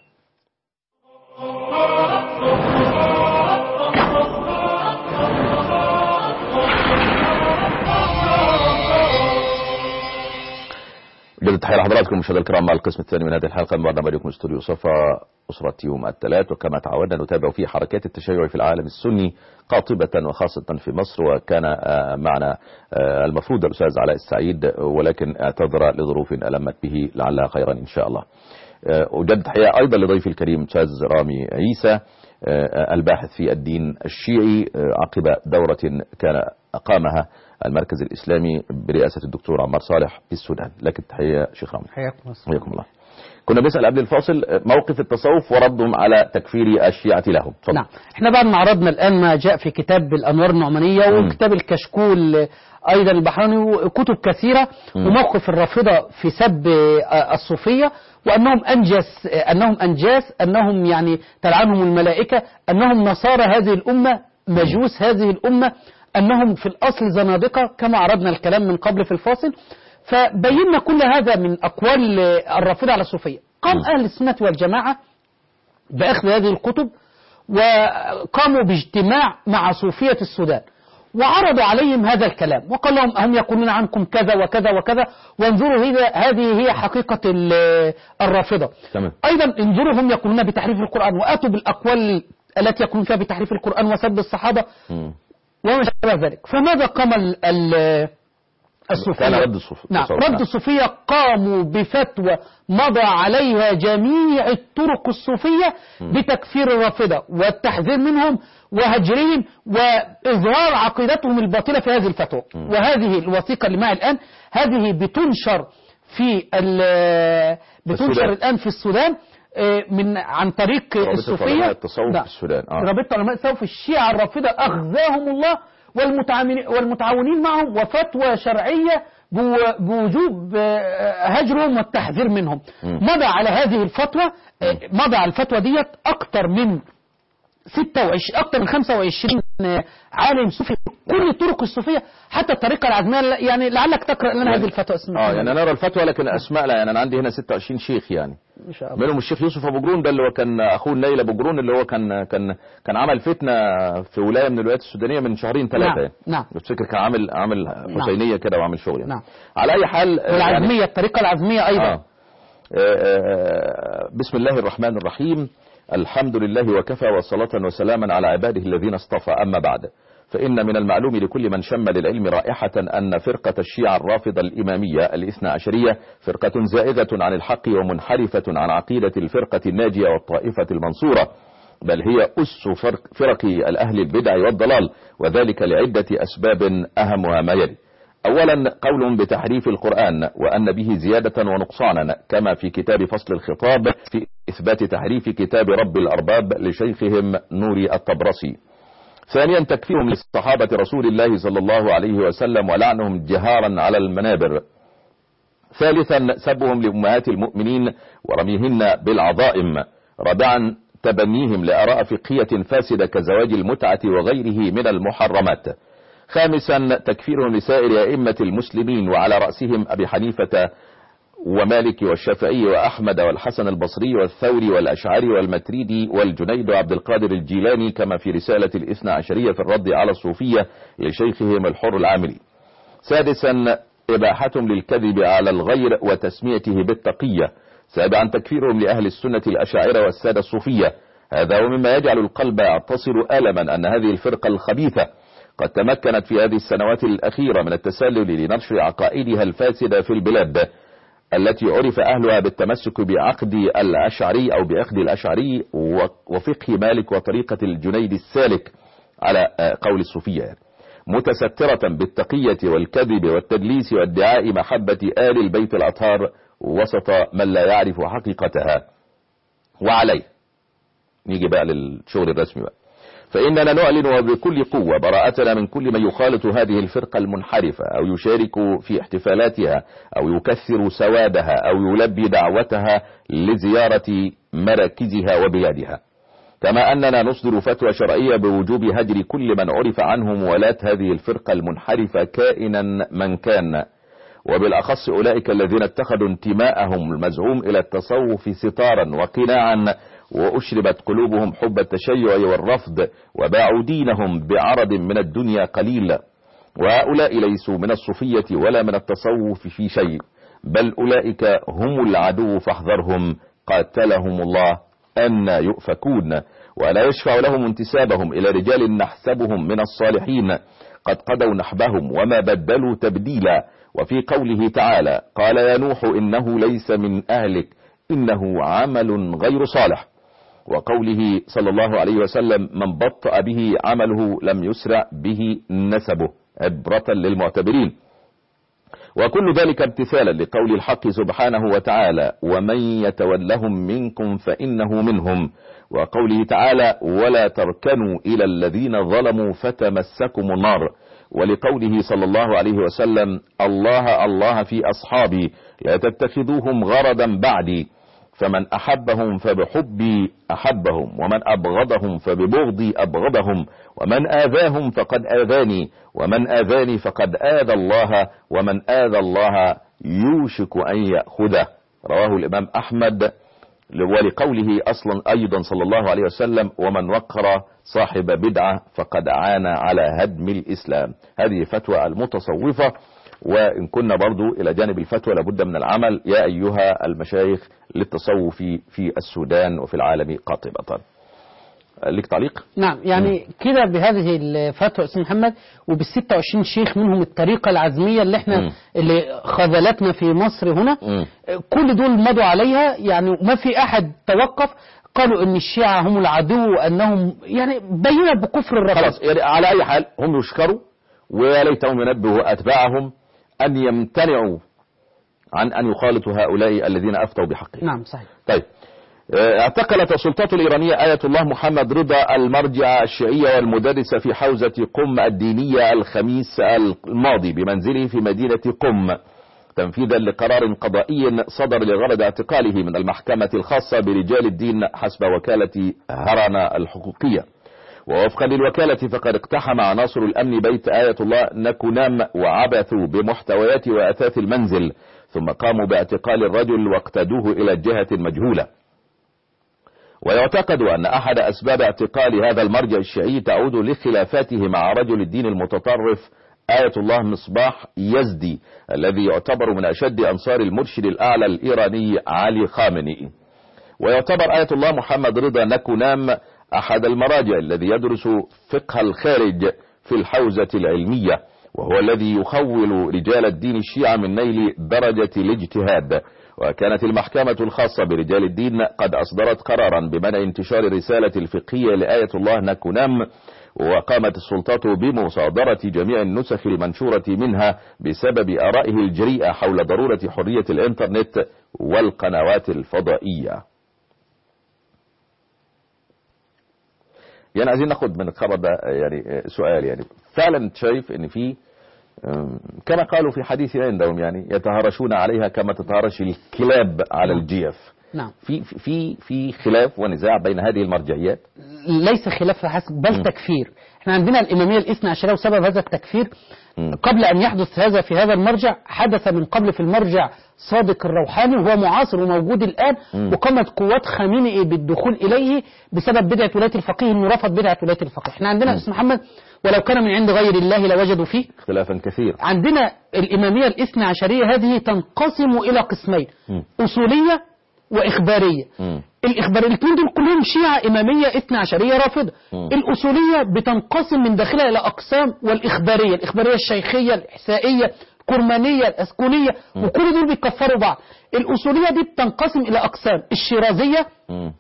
جدد تحية لحضراتكم مشاهدينا الكرام مع القسم الثاني من هذه الحلقة من برنامجكم استوديو صفا أسرة يوم الثلاث. وكما تعودنا نتابع فيه حركات التشيع في العالم السني قاطبة وخاصة في مصر. وكان معنا المفروض الأستاذ علاء السعيد ولكن اعتذر لظروف ألمت به لعلها خيرا إن شاء الله. أجدد تحية أيضا لضيفي الكريم أستاذ رامي عيسى الباحث في الدين الشيعي عقب دورة كان أقامها المركز الإسلامي برئاسة الدكتور عمار صالح في السودان. لكن تحية شيخ رامي. حياكم الله. كنا بنسأل قبل الفاصل موقف التصوف وردهم على تكفير الشيعة لهم. فضل. نعم احنا بعد ما عرضنا الآن ما جاء في كتاب الأنوار النعمانية وكتاب الكشكول أيضا البحراني وكتب كثيرة م. وموقف الرافضة في سب الصوفية وأنهم أنجس أنهم أنجاس أنهم يعني تلعنهم الملائكة، أنهم نصارى هذه الأمة، مجوس هذه الأمة، أنهم في الأصل زنادقة كما عرضنا الكلام من قبل في الفاصل. فبينا كل هذا من أقوال الرافضة على الصوفية. قام أهل السنة والجماعة بأخذ هذه الكتب وقاموا باجتماع مع صوفية السودان وعرضوا عليهم هذا الكلام وقال لهم هم يقولون عنكم كذا وكذا وكذا، وانظروا هذه هي حقيقة الرافضة. تمام. أيضا انظروا هم يقولون بتحريف القرآن، وآتوا بالأقوال التي يقولون فيها بتحريف القرآن وسب الصحابة م. وما شابه ذلك. فماذا قام ال الصوفية؟ كان رد الصوفية. نعم رد الصوفية قاموا بفتوى مضى عليها جميع الطرق الصوفية م. بتكفير الرافضة والتحذير منهم وهجرهم وإظهار عقيدتهم الباطلة في هذه الفتوى. م. وهذه الوثيقة اللي معي الآن هذه بتنشر في بتنشر الآن في السودان من عن طريق الصوفية. التصوف في السودان آه. رابطة علماء التصوف الشيعة الرافضة أخزاهم الله والمتعاونين والمتعاونين معهم وفتوى شرعية بوجوب هجرهم والتحذير منهم. م. مضى على هذه الفتوى مضى على الفتوى ديت أكتر من ستة وعشرين أكتر من خمسة وعشرين عالم صوفي كل الطرق الصوفية حتى الطريقة العزمية. يعني لعلك تقرأ لنا هذه الفتوى اسمها. اه يعني انا ارى الفتوى لكن اسماء لا. يعني انا عندي هنا ستة وعشرين شيخ يعني ان شاء الله منهم الشيخ يوسف ابو جرون ده اللي هو كان اخوه النيل ابو جرون اللي هو كان كان كان عمل فتنه في ولايه من الولايات السودانيه من شهرين ثلاثه. نعم. يعني نعم بفتكر كان عامل عامل حسينيه نعم. كده وعامل شغل يعني. نعم. على اي حال والعزميه يعني الطريقه العزميه ايضا. آه. آه بسم الله الرحمن الرحيم. الحمد لله وكفى وصلاة وسلاما على عباده الذين اصطفى. أما بعد، فإن من المعلوم لكل من شم للعلم رائحة أن فرقة الشيعة الرافضة الإمامية الاثنى عشرية فرقة زائغة عن الحق ومنحرفة عن عقيدة الفرقة الناجية والطائفة المنصورة، بل هي أس فرق, فرق الأهل البدع والضلال، وذلك لعدة أسباب أهمها ما يلي. أولا قولهم بتحريف القرآن وأن به زيادة ونقصانا كما في كتاب فصل الخطاب في إثبات تحريف كتاب رب الأرباب لشيخهم نوري الطبرسي. ثانيا تكفيرهم للصحابة رسول الله صلى الله عليه وسلم ولعنهم جهارا على المنابر. ثالثا سبهم لأمهات المؤمنين ورميهن بالعظائم. رابعا تبنيهم لآراء فقهية فاسدة كزواج المتعة وغيره من المحرمات. خامسا تكفيرهم لسائر أئمة المسلمين وعلى رأسهم أبي حنيفة ومالك والشافعي وأحمد والحسن البصري والثوري والأشعري والمتريدي والجنيد وعبد القادر الجيلاني كما في رسالة الاثنى عشرية في الرد على الصوفية لشيخهم الحر العاملي. سادسا إباحتهم للكذب على الغير وتسميته بالتقية. سابعا تكفيرهم لأهل السنة الأشاعرة والسادة الصوفية. هذا ومما يجعل القلب يعتصر ألما أن هذه الفرقة الخبيثة قد تمكنت في هذه السنوات الأخيرة من التسلل لنشر عقائدها الفاسدة في البلاد التي عرف أهلها بالتمسك بعقد الأشعري أو بأخذ الأشعري وفقه مالك وطريقة الجنيد السالك على قول الصوفية، متسترة بالتقية والكذب والتدليس وادعاء محبة آل البيت الأطهار وسط من لا يعرف حقيقتها. وعليه نيجي بقى للشغل الرسمي بقى. فإننا نعلن وبكل قوة براءتنا من كل من يخالط هذه الفرقة المنحرفة أو يشارك في احتفالاتها أو يكثر سوادها أو يلبي دعوتها لزيارة مراكزها وبلادها، كما أننا نصدر فتوى شرعية بوجوب هجر كل من عرف عنه موالاة هذه الفرقة المنحرفة كائنا من كان، وبالأخص أولئك الذين اتخذوا انتماءهم المزعوم إلى التصوف ستارا وقناعا وأشربت قلوبهم حب التشيع والرفض وباعوا دينهم بعرض من الدنيا قليل. وهؤلاء ليسوا من الصوفية ولا من التصوف في شيء، بل أولئك هم العدو فاحذرهم قاتلهم الله أن يؤفكون. ولا يشفع لهم انتسابهم إلى رجال نحسبهم من الصالحين قد قضوا نحبهم وما بدلوا تبديلا. وفي قوله تعالى قال يا نوح إنه ليس من أهلك إنه عمل غير صالح. وقوله صلى الله عليه وسلم من بطأ به عمله لم يسرع به نسبه عبرة للمعتبرين. وكل ذلك امتثالا لقول الحق سبحانه وتعالى ومن يتولهم منكم فإنه منهم. وقوله تعالى ولا تركنوا إلى الذين ظلموا فتمسكم النار. ولقوله صلى الله عليه وسلم الله الله في أصحابي لا تتخذوهم غرضا بعدي فمن أحبهم فبحبي أحبهم ومن أبغضهم فببغضي أبغضهم ومن آذاهم فقد آذاني ومن آذاني فقد آذى الله ومن آذى الله يوشك أن يأخذه. رواه الإمام أحمد. ولقوله أصلا أيضا صلى الله عليه وسلم ومن وقر صاحب بدعة فقد عان على هدم الإسلام. هذه فتوى المتصوفة. وإن كنا برضو إلى جانب الفتوى لابد من العمل يا أيها المشايخ للتصوف في السودان وفي العالم قاطبة. لك تعليق؟ نعم يعني كده بهذه الفتوى أستاذ محمد وبالستة وعشرين شيخ منهم الطريقة العزمية اللي احنا م. اللي خذلتنا في مصر هنا م. كل دول مضوا عليها يعني ما في أحد توقف. قالوا ان الشيعة هم العدو وانهم يعني بينا بكفر الرسول. خلاص يعني على اي حال هم يشكروا ويا ليتهم ينبهوا اتباعهم ان يمتنعوا عن ان يخالطوا هؤلاء الذين افتوا بحقهم. نعم صحيح. طيب اعتقلت السلطات الإيرانية آية الله محمد رضا المرجع الشيعية والمدرس في حوزة قم الدينية الخميس الماضي بمنزله في مدينة قم، تنفيذا لقرار قضائي صدر لغرض اعتقاله من المحكمة الخاصة برجال الدين حسب وكالة هرانا الحقوقية. ووفقا للوكالة فقد اقتحم عناصر الأمن بيت آية الله نكونام وعبثوا بمحتويات وأثاث المنزل، ثم قاموا باعتقال الرجل واقتادوه إلى الجهة المجهولة. ويعتقد أن أحد أسباب اعتقال هذا المرجع الشيعي تعود لخلافاته مع رجل الدين المتطرف آية الله مصباح يزدي، الذي يعتبر من أشد أنصار المرشد الأعلى الإيراني علي خامنئي. ويعتبر آية الله محمد رضا نكونام أحد المراجع الذي يدرس فقه الخارج في الحوزة العلمية، وهو الذي يخول رجال الدين الشيعة من نيل درجة الاجتهاد. وكانت المحكمة الخاصة برجال الدين قد أصدرت قرارا بمنع انتشار الرسالة الفقهية لآية الله نكونام، وقامت السلطات بمصادرة جميع النسخ المنشورة منها بسبب آرائه الجريئة حول ضرورة حرية الإنترنت والقنوات الفضائية. يعني عايزين ناخد من الخبر ده يعني سؤال، يعني فعلا شايف ان في كما قالوا في حديث عندهم يعني يتهرشون عليها كما تتهرش الكلاب على الجيف. نعم. في في في خلاف ونزاع بين هذه المرجعيات؟ ليس خلاف حسب بل م. تكفير. احنا عندنا الإمامية الاثنى عشرية وسبب هذا التكفير م. قبل أن يحدث هذا في هذا المرجع حدث من قبل في المرجع صادق الروحاني، وهو معاصر وموجود الآن، م. وقامت قوات خامنئي بالدخول إليه بسبب بدعة ولاية الفقيه، انه رفض بدعة ولاية الفقيه. احنا عندنا أستاذ محمد ولو كان من عند غير الله لوجدوا فيه اختلافا كثير. عندنا الإمامية الاثنى عشرية هذه تنقسم إلى قسمين، م. أصولية وإخبارية. م. الإخبار الاثنين دول كلهم شيعة إمامية اثنى عشرية رافضة. م. الأصولية بتنقسم من داخلها إلى أقسام، والإخبارية الإخبارية الشيخية الإحسائية الكرمانية الأسكونية، م. وكل دول بيكفروا بعض. الأصولية دي بتنقسم إلى أقسام الشيرازية م.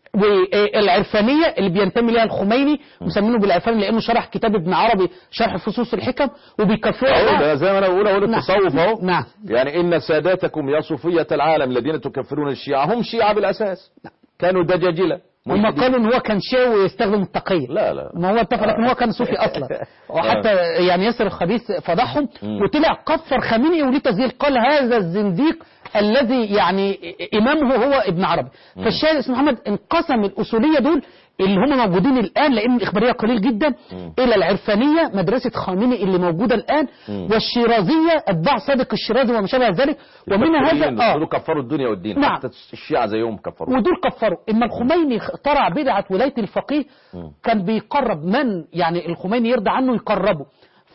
والعرفانية اللي بينتمي لها الخميني، مسمينه بالعرفاني لأنه شرح كتاب ابن عربي شرح فصوص الحكم، وبيكفروا زي ما انا بقول اهو التصوف اهو. نعم. يعني ان ساداتكم يا صوفية العالم الذين تكفرون الشيعة هم شيعة بالاساس. نعم. كانوا دجاجلة. هم قالوا ان هو كان شيعي ويستخدم التقية. لا لا ما هو اتفق ان هو كان صوفي اصلا، وحتى يعني ياسر الخبيث فضحهم وطلع كفر خامنئي وليه تسجيل قال هذا الزنديق الذي يعني امامه هو ابن عربي. فالشاهد اسمه محمد انقسم الاصولية دول اللي هم موجودين الآن لأن الإخبارية قليل جدا م. إلى العرفانية مدرسة خامنئي اللي موجودة الآن، م. والشيرازية أتباع صادق الشيرازي وما شابه ذلك. ومن هذا آه دول كفروا الدنيا والدين. نعم. حتى الشيعة زيهم كفروا ودول كفروا. إما الخميني اخترع بدعة ولاية الفقيه، م. كان بيقرب من يعني الخميني يرضى عنه يقربه،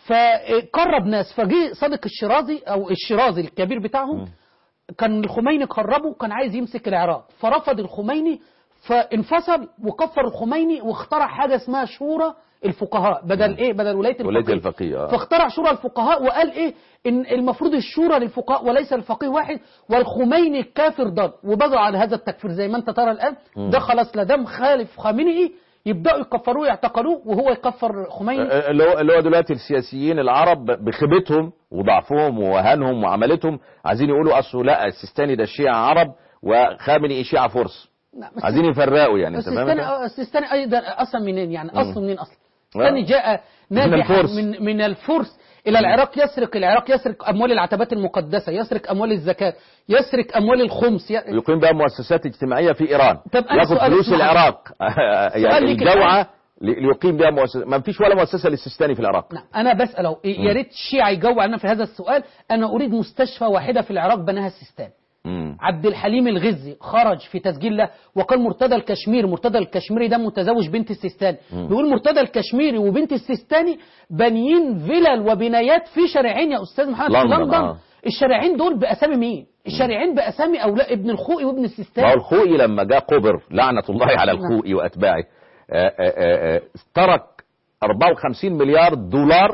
فقرب ناس، فجي صادق الشيرازي أو الشيرازي الكبير بتاعهم م. كان الخميني قربه، كان عايز يمسك العراق فرفض الخميني فانفصل وكفر الخميني واخترع حاجة اسمها شورى الفقهاء بدل ايه بدل ولاية الفقيه, الفقيه. فاخترع شورى الفقهاء وقال ايه ان المفروض الشورى للفقهاء وليس الفقيه واحد، والخميني الكافر ضل، وبدأوا على هذا التكفير زي ما انت ترى الان. ده خلاص لا دام خالف خامنئي يبدأوا يكفروه يعتقلوه وهو يكفر خميني. اللي هو اللي هو دلوقتي السياسيين العرب بخيبتهم وضعفهم ووهنهم وعملتهم عايزين يقولوا اصله لا السيستاني ده الشيعة عرب وخامنئي شيعة فرس. عايزين يفرقوا يعني. السيستاني السيستاني ايضا اصلا منين يعني؟ اصله منين اصلا؟ السيستاني جاء ناجحا من من الفرس الى العراق، يسرق العراق، يسرق اموال العتبات المقدسه، يسرق اموال الزكاه، يسرق اموال الخمس، ي... يقيم بقى مؤسسات اجتماعيه في ايران، ياخذ فلوس العراق يعني الجوعه ليقيم بها مؤسسه. ما فيش ولا مؤسسه للسيستاني في العراق. نعم. انا بساله يا ريت الشيعة يجوع لنا في هذا السؤال. انا اريد مستشفى واحده في العراق بناها السيستاني. مم. عبد الحليم الغزي خرج في تسجيل له وقال مرتضى الكشميري، مرتضى الكشميري ده متزوج بنت السيستاني، بيقول مرتضى الكشميري وبنت السيستاني بانيين فيلل وبنايات في شارعين يا استاذ محمد في لندن. آه. الشارعين دول باسامي مين؟ الشارعين باسامي اولاد ابن الخوئي وابن السيستاني. ما هو الخوئي لما جاء قبر لعنه الله على الخوئي واتباعه آآ آآ ترك أربعة وخمسين مليار دولار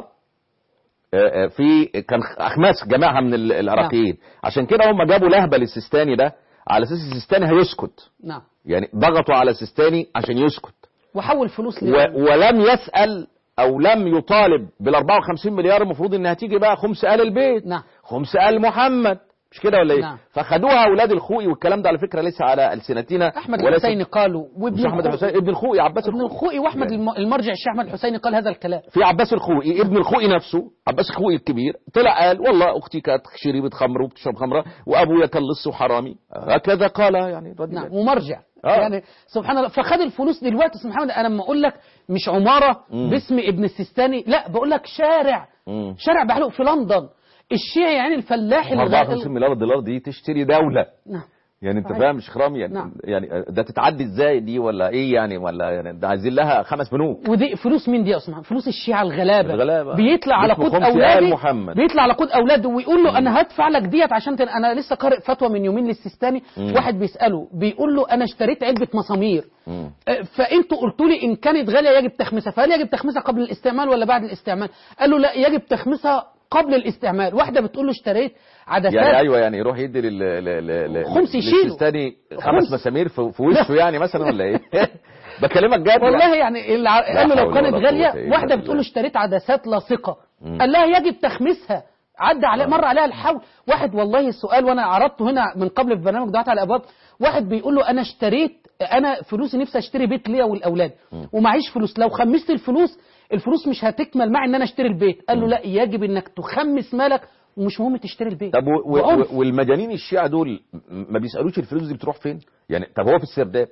في كان اخماس جماعها من العراقيين. نعم. عشان كده هم جابوا لهبه للسيستاني ده على اساس السيستاني هيسكت. نعم. يعني ضغطوا على السيستاني عشان يسكت وحول فلوس و... ولم يسأل او لم يطالب بال أربعة وخمسين مليار المفروض انها تيجي بقى خمس آل البيت. نعم. خمس آل محمد مش كده ولا ايه؟ نعم. فخدوها اولاد الخوئي، والكلام ده على فكره ليس على السنتنا. احمد الحسيني قالوا، وابن احمد الحسيني ابن الخوئي عباس ابن الخوئي، واحمد المرجع الشيخ احمد الحسيني قال هذا الكلام. في عباس الخوئي ابن الخوئي نفسه، عباس الخوئي الكبير طلع قال والله اختي كانت شريبه خمر وبتشرب خمره وابويا كان لص وحرامي، هكذا قال يعني. نعم، ومرجع آه. يعني سبحان الله. فخد الفلوس دلوقتي. استاذ محمد انا لما اقول لك مش عماره مم. باسم ابن السيستاني، لا بقول لك شارع مم. شارع بحلق في لندن. الشيعي يعني الفلاح أربعة وخمسين مليار دولار دي تشتري دوله. نعم يعني انت فاهم مش خرام يعني. نعم. يعني ده تتعدي ازاي دي ولا ايه يعني؟ ولا يعني ده عايزين لها خمس بنوك. ودي فلوس مين دي يا اسمع؟ فلوس الشيعة الغلابه. الغلابه بيطلع على قود اولاده بيطلع على قود اولاده ويقول له انا هدفع لك ديت عشان تن... انا لسه قارئ فتوى من يومين للسيستاني. مم. واحد بيساله بيقول له انا اشتريت علبه مسامير، مم. فانتوا قلتوا لي ان كانت غاليه يجب تخميسها، فهل يجب تخميسها قبل الاستعمال ولا بعد الاستعمال؟ قال له لا يجب تخميسها قبل الاستعمال. واحده بتقول له اشتريت عدسات يعني ايوه يعني يروح يدي لل لل خمس يشيله للسيستاني خمس مسامير في, في وشه يعني مثلا ولا ايه؟ بكلمك جد والله يعني اللي قال له لو كانت غاليه. واحده بتقول له اشتريت عدسات لاصقه، قال لها يجب تخميسها، عدى عليه مر عليها الحول. واحد والله السؤال وانا عرضته هنا من قبل في برنامج دعوات على الابواب، واحد بيقول له انا اشتريت انا فلوسي نفسي اشتري بيت ليا والاولاد ومعيش فلوس، لو خمست الفلوس الفلوس مش هتكمل معي ان انا اشتري البيت. قال له لا يجب انك تخمس مالك ومش مهم تشتري البيت. طب و... و... والمجانين الشيعة دول ما بيسالوش الفلوس دي بتروح فين؟ يعني طب هو في السرداب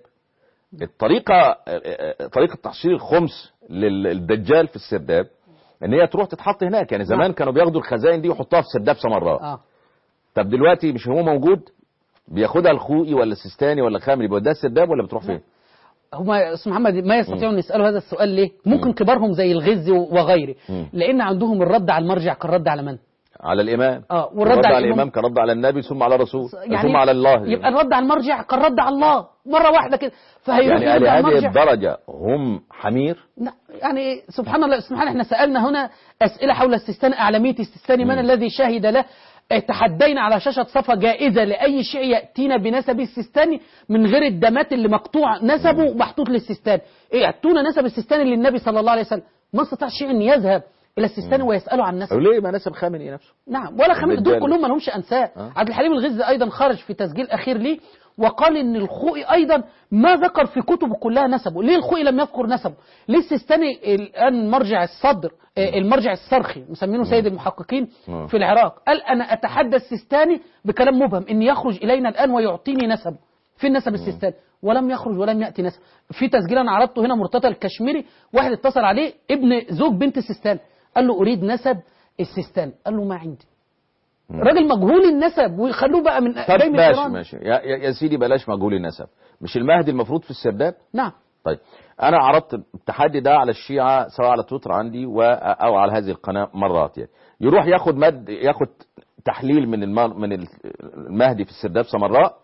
الطريقه طريقه تحصيل الخمس للدجال في السرداب ان هي تروح تتحط هناك. يعني زمان كانوا بياخدوا الخزائن دي ويحطوها في سرداب سمراء. اه طب دلوقتي مش هو موجود، بياخدها الخوئي ولا السيستاني ولا الخامري بيوديها السرداب ولا بتروح فين؟ هما استاذ محمد ما يستطيعون ان يسالوا هذا السؤال ليه؟ ممكن كبارهم زي الغزي وغيره، لان عندهم الرد على المرجع كالرد على من؟ على الامام. اه والرد على الامام كالرد على النبي ثم على الرسول يعني ثم على الله. يبقى يعني الرد على المرجع كالرد على الله مره واحده كده. فهيروح يعني على هذه الدرجه هم حمير. يعني سبحان الله. سبحان الله احنا سالنا هنا اسئله حول السيستاني، اعلاميه السيستاني، من الذي شهد له. تحدينا على شاشة صفا جائزة لأي شيعي يأتينا بنسب السيستاني من غير الدمات اللي مقطوع نسبه محطوط للسيستاني. ايه اتونا نسب السيستاني للنبي صلى الله عليه وسلم. ما استطاع الشيعي ان يذهب الى السيستاني ويساله عن نسبه. ليه ما نسب خامنئي نفسه؟ نعم ولا خامنئي دول كلهم ما لهمش انساب. أه؟ عبد الحليم الغزي ايضا خرج في تسجيل اخير ليه وقال ان الخوئي ايضا ما ذكر في كتبه كلها نسبه. ليه الخوئي لم يذكر نسبه؟ ليه السيستاني الان مرجع الصدر المرجع الصرخي مسمينه سيد المحققين في العراق قال انا اتحدى السيستاني بكلام مبهم ان يخرج الينا الان ويعطيني نسبه. في النسب السيستاني ولم يخرج ولم ياتي نسب. في تسجيل انا عرضته هنا مرتضى الكشميري، واحد اتصل عليه ابن زوج بنت السيستاني قال له اريد نسب السيستاني، قال له ما عندي. راجل مجهول النسب ويخلوه بقى من طب جاي من ماشي إيران. ماشي يا, يا سيدي بلاش مجهول النسب. مش المهدي المفروض في السرداب؟ نعم. طيب انا عرضت التحدي ده على الشيعة سواء على تويتر عندي و... او على هذه القناه مرات. يعني يروح ياخد مد ياخد تحليل من المر... من المهدي في السرداب سمراء،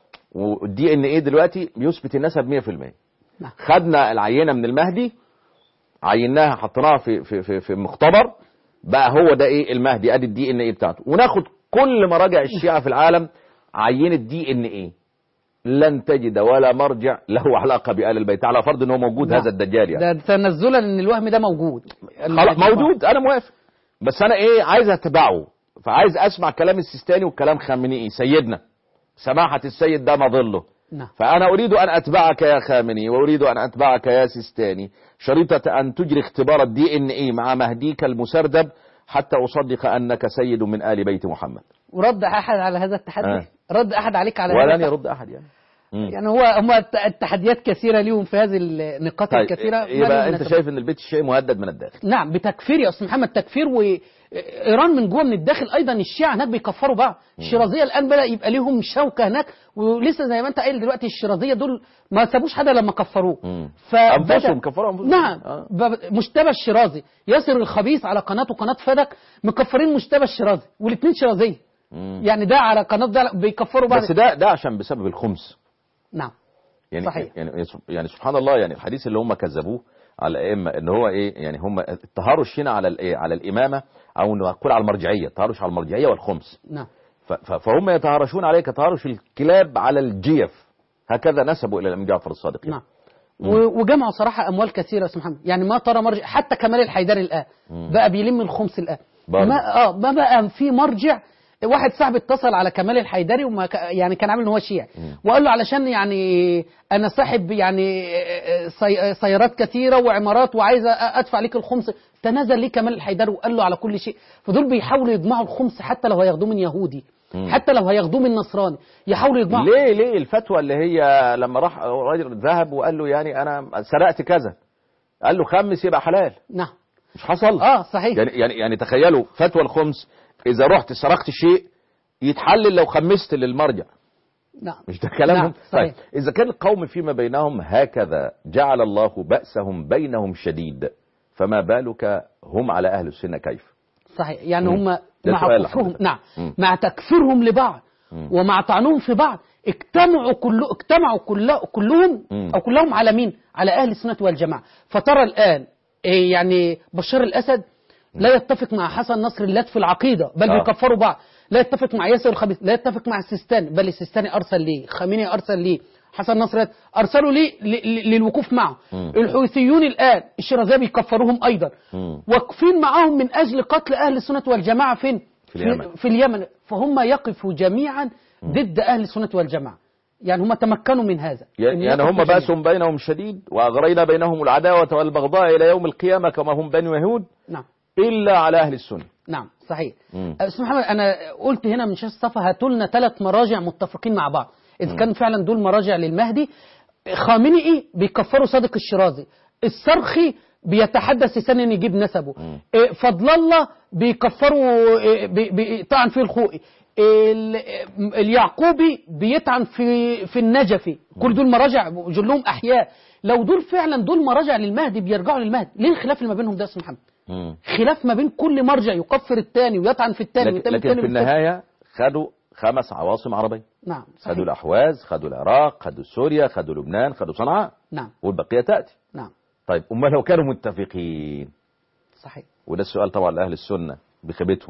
والدي ان ايه دلوقتي بيثبت النسب مية في المية. نعم. خدنا العينه من المهدي عيناها حطيناها في في في, في مختبر بقى هو ده ايه المهدي، ادي الدي ان ايه بتاعته. وناخد كل مراجع الشيعة في العالم عينه دي ان ايه، لن تجد ولا مرجع له علاقه بآل البيت على فرض ان هو موجود. لا. هذا الدجال يعني ده تنزلا ان الوهم ده موجود. خلاص موجود انا موافق، بس انا ايه عايز اتبعه، فعايز اسمع كلام السيستاني وكلام خامنئي سيدنا سماحه السيد ده مظله. نعم. فانا اريد ان اتبعك يا خامنئي واريد ان اتبعك يا سيستاني شريطه ان تجري اختبار الدي ان ايه مع مهديك المسردب حتى اصدق انك سيد من آل بيت محمد. ورد احد على هذا التحدي؟ آه. رد احد عليك على هذا؟ ولن يرد احد يعني. مم. يعني هو هم التحديات كثيره ليهم في هذه النقاط طيب الكثيره. يبقى انت شايف ان البيت الشيعي مهدد من الداخل؟ نعم بتكفير يا استاذ محمد، تكفير. وايران من جوه من الداخل ايضا الشيعة هناك بيكفروا بعض. الشيرازيه الان بدا يبقى ليهم شوكه هناك، ولسه زي ما انت قايل دلوقتي الشيرازيه دول ما سابوش حدا لما كفروه. انفسهم كفروا انفسهم. نعم. آه. مجتبى الشيرازي ياسر الخبيث على قناته قناه فدك مكفرين مجتبى الشيرازي والاثنين شيرازيه. يعني ده على قناه ده بيكفروا بعض. بس ده ده عشان بسبب الخمس. نعم يعني صحيح. يعني يعني سبحان الله، يعني الحديث اللي هم كذبوه على الائمه ان هو ايه، يعني هم التهاروا الشيعة على الايه على الامامه او نقول على المرجعيه، التهارش على المرجعيه والخمس. نعم. فهم يتهارشون عليه كتهارش الكلاب على الجيف، هكذا نسبوا الى الامام جعفر الصادق. نعم. وجمعوا صراحه اموال كثيره يا محمد، يعني ما ترى مرجع حتى كمال الحيدري الان بقى بيلم الخمس الان. ما اه ما بقى في مرجع واحد صاحبي اتصل على كمال الحيدري وما ك... يعني كان عامل ان هو شيعي، وقال له علشان يعني انا صاحب يعني سي... سيارات كثيره وعمارات وعايز ادفع ليك الخمس، تنازل ليه كمال الحيدري وقال له على كل شيء. فدول بيحاولوا يجمعوا الخمس حتى لو هياخدوه من يهودي، حتى لو هياخدوه من نصراني يحاولوا يجمعوا. ليه ليه الفتوى اللي هي لما راح راجل ذهب وقال له يعني انا سرقت كذا، قال له خمس يبقى حلال. نعم مش حصل؟ اه صحيح. يعني يعني يعني تخيلوا فتوى الخمس، اذا رحت سرقت شيء يتحلل لو خمست للمرجع. نعم مش ده كلامهم؟ نعم صحيح. طيب اذا كان القوم فيما بينهم هكذا جعل الله بأسهم بينهم شديد، فما بالك هم على اهل السنه كيف؟ صحيح. يعني مم. هم ده مع سؤال كفرهم، لحضرتك. نعم مم. مع تكفيرهم لبعض مم. ومع طعنهم في بعض اجتمعوا كله اجتمعوا كله كلهم مم. او كلهم على مين؟ على اهل السنه والجماعه. فترى الان إيه يعني بشار الاسد لا يتفق مع حسن نصر اللات في العقيده، بل آه. بيكفروا بعض. لا يتفق مع ياسر الخبيث، لا يتفق مع السيستاني، بل السيستاني ارسل ليه، خامنئي ارسل ليه، حسن نصر ارسلوا ليه ل- ل- للوقوف معه. مم. الحوثيون الان الشيرازيه بيكفروهم ايضا، مم. واقفين معاهم من اجل قتل اهل السنه والجماعه فين؟ في اليمن. في, في اليمن. فهم يقفوا جميعا ضد اهل السنه والجماعه. يعني هم تمكنوا من هذا، يعني, يعني هم بأسهم بينهم شديد، وأغرينا بينهم العداوة والبغضاء إلى يوم القيامة كما هم بني يهود. نعم إلا على أهل السنة. نعم صحيح. مم. أستاذ محمد أنا قلت هنا من شاشة الصفا هاتوا لنا ثلاث مراجع متفقين مع بعض إذا كان فعلا دول مراجع للمهدي. خامنئي بيكفروا صادق الشيرازي، الصرخي بيتحدث سنة ان يجيب نسبه، إيه فضل الله بيكفروا إيه بي- بيطعن فيه الخوئي، ال- اليعقوبي بيطعن في في النجفي. كل دول مراجع جلهم احياء. لو دول فعلا دول مراجع للمهدي بيرجعوا للمهدي، ليه الخلاف اللي ما بينهم ده يا استاذ محمد؟ مم. خلاف ما بين كل مرجع يكفر الثاني ويطعن في الثاني لكن, ويتم لكن الثاني في بالثاني. النهاية خدوا خمس عواصم عربية. نعم خدوا صحيح. الأحواز، خدوا العراق، خدوا سوريا، خدوا لبنان، خدوا صنعاء، نعم والبقية تأتي. نعم طيب أما لو كانوا متفقين، صحيح. وده السؤال طبعا لأهل السنة بخيبتهم.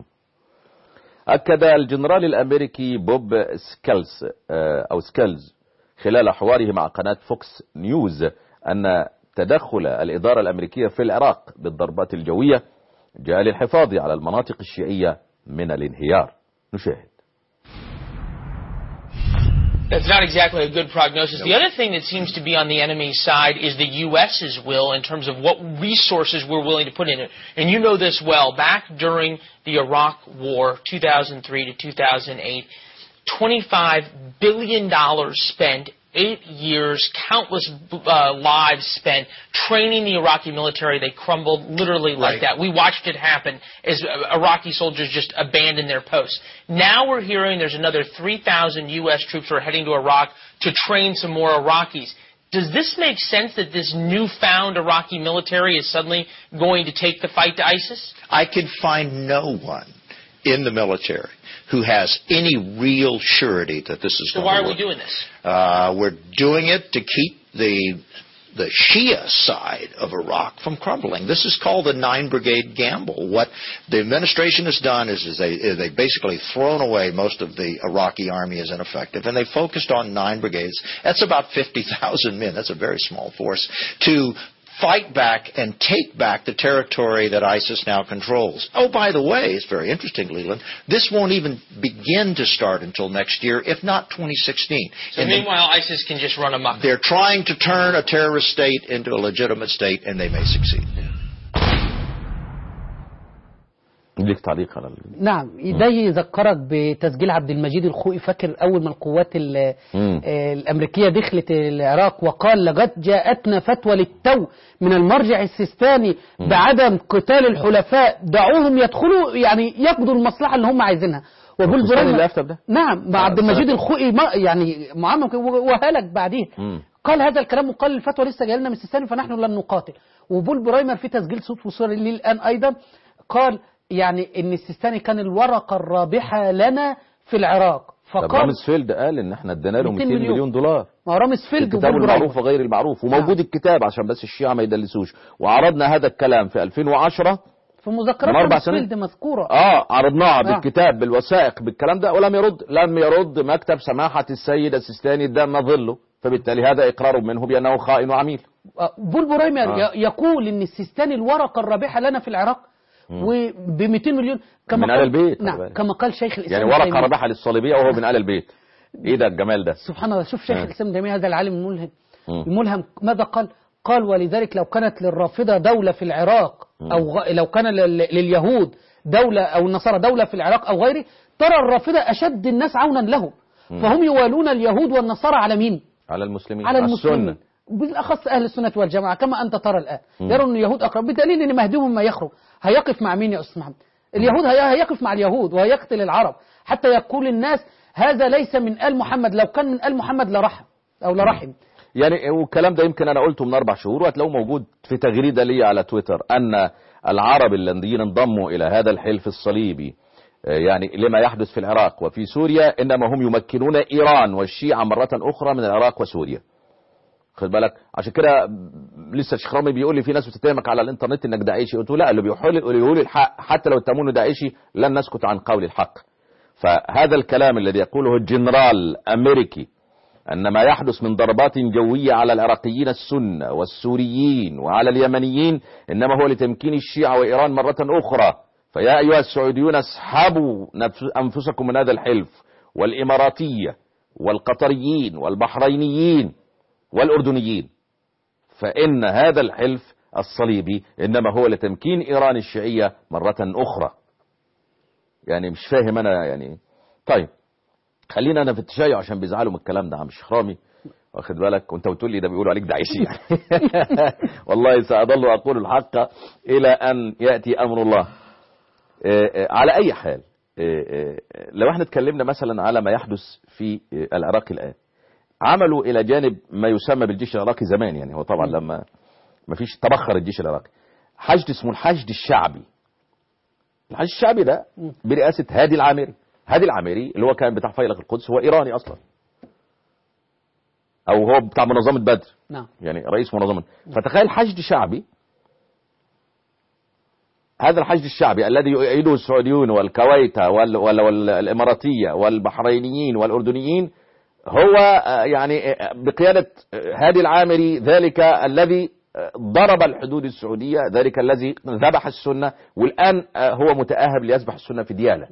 أكد الجنرال الأمريكي بوب سكيلز آه، أو سكيلز خلال حواره مع قناة فوكس نيوز أن تدخل الإدارة الأمريكية في العراق بالضربات الجوية جاء للحفاظ على المناطق الشيعية من الانهيار. نشاهد. That's not exactly a good prognosis. The other thing that seems to be on the enemy's side is the U S's will in terms of what resources we're willing to put in it. And you know this well. Back during the Iraq War, two thousand three to two thousand eight, twenty-five billion dollars spent, eight years, countless uh, lives spent training the Iraqi military. They crumbled literally like Right. that. We watched it happen as uh, Iraqi soldiers just abandoned their posts. Now we're hearing there's another three thousand U S troops who are heading to Iraq to train some more Iraqis. Does this make sense that this newfound Iraqi military is suddenly going to take the fight to ISIS? I could find no one in the military who has any real surety that this is So going why to are work. we doing this? Uh, we're doing it to keep the the Shia side of Iraq from crumbling. This is called the Nine Brigade gamble. What the administration has done is, is they is they basically thrown away most of the Iraqi army as ineffective, and they focused on nine brigades. That's about fifty thousand men. That's a very small force to fight back and take back the territory that ISIS now controls. Oh, by the way, it's very interesting, Leland, this won't even begin to start until next year, if not twenty sixteen. So And meanwhile, ISIS can just run amok. they're trying to turn a terrorist state into a legitimate state, and they may succeed. ليك تعليق على ال... نعم ده يذكرك بتسجيل عبد المجيد الخوئي. فاكر أول ما القوات ال- مم. آه، الأمريكية دخلت العراق وقال لقد جاءتنا فتوى للتو من المرجع السيستاني بعدم قتال الحلفاء، دعوهم يدخلوا يعني يقضوا المصلحة اللي هم عايزينها. وبول السيستاني بريمة اللي أفتى بده؟ نعم مع آه، عبد المجيد سنة. الخوئي ما يعني معامل وهلك بعديه. مم. قال هذا الكلام وقال الفتوى لسه جايه لنا من السيستاني فنحن لن نقاتل. وبول برايمر في تسجيل صوت وصورة ليه الآن أيضا قال يعني ان السيستاني كان الورقة الرابحة لنا في العراق. طب فقال رامسفيلد قال ان احنا ادينا له مئتين مئتين مليون. مليون دولار ما رامسفيلد الكتاب وبول المعروف برايمر. وغير المعروف، وموجود الكتاب عشان بس الشيعة ما يدلسوش. وعرضنا هذا الكلام في ألفين وعشرة في مذكرات من أربع رامسفيلد سنين. مذكورة. اه عرضناها نعم. بالكتاب بالوثائق بالكلام ده، ولم يرد لم يرد مكتب سماحة السيد السيستاني ده نظله، فبالتالي هذا اقرار منه بانه خائن وعميل. بول برايمر آه. ي- يقول ان السيستاني الورقة الرابحة لنا في العراق. وب مئتين مليون كما من آل البيت. نعم كما قال شيخ الإسلام يعني ورقة ربحها للصليبية وهو من آل البيت. ايه ده الجمال ده؟ سبحان الله. شوف شيخ الإسلام تيمية هذا العالم الملهم الملهم ماذا قال؟ قال ولذلك لو كانت للرافضة دولة في العراق أو غ... لو كان لل... لليهود دولة أو النصارى دولة في العراق أو غيره، ترى الرافضة أشد الناس عونا لهم، فهم يوالون اليهود والنصارى على مين؟ على المسلمين، على المسلمين بالأخص أهل السنة والجماعة كما أنت ترى الآن. يرون أن اليهود أقرب، بدليل أن مهديهم ما يخرج هيقف مع مين يا أستاذ محمد؟ اليهود هيقف مع اليهود وهيقتل العرب حتى يقول الناس هذا ليس من آل محمد، لو كان من آل محمد لرحم أو لرحم. يعني والكلام ده يمكن أنا قلته من أربع شهور وهتلاقوه موجود في تغريدة لي على تويتر، أن العرب الذين انضموا إلى هذا الحلف الصليبي يعني لما يحدث في العراق وفي سوريا إنما هم يمكنون إيران والشيعة مرة أخرى من العراق وسوريا. خد بالك، عشان كده لسه الشيخ رامي بيقول لي في ناس بتتهمك على الانترنت انك داعشي، قلت له لا، اللي بيقول اللي يقول الحق حتى لو اتهمونه داعشي لن نسكت عن قول الحق. فهذا الكلام الذي يقوله الجنرال امريكي ان ما يحدث من ضربات جوية على العراقيين السنة والسوريين وعلى اليمنيين انما هو لتمكين الشيعة وايران مرة اخرى، فيا ايها السعوديون اسحبوا انفسكم من هذا الحلف، والاماراتية والقطريين والبحرينيين والأردنيين، فإن هذا الحلف الصليبي إنما هو لتمكين إيران الشيعية مرة أخرى. يعني مش فاهم أنا يعني. طيب خلينا أنا في التشيع عشان بيزعلوا من الكلام ده عم الشيخ رامي، واخد بالك، وانت بتقول لي ده بيقولوا عليك داعشي يعني. والله سأظل أقول الحق إلى أن يأتي أمر الله. على أي حال، لو احنا اتكلمنا مثلا على ما يحدث في العراق الآن، عملوا إلى جانب ما يسمى بالجيش العراقي زمان، يعني هو طبعا لما ما فيش تبخر الجيش العراقي، حشد اسمه الحشد الشعبي. الحشد الشعبي ده برئاسة هادي العامري. هادي العامري اللي هو كان بتاع فيلق القدس هو إيراني أصلا، أو هو بتاع منظمة بدر، نعم، يعني رئيس منظمة. فتخيل حشد شعبي، هذا الحشد الشعبي الذي يؤيده السعوديون والكويت والإماراتية والبحرينيين والأردنيين هو يعني بقيادة هادي العامري، ذلك الذي ضرب الحدود السعودية، ذلك الذي ذبح السنة، والآن هو متأهب ليذبح السنة في ديالى.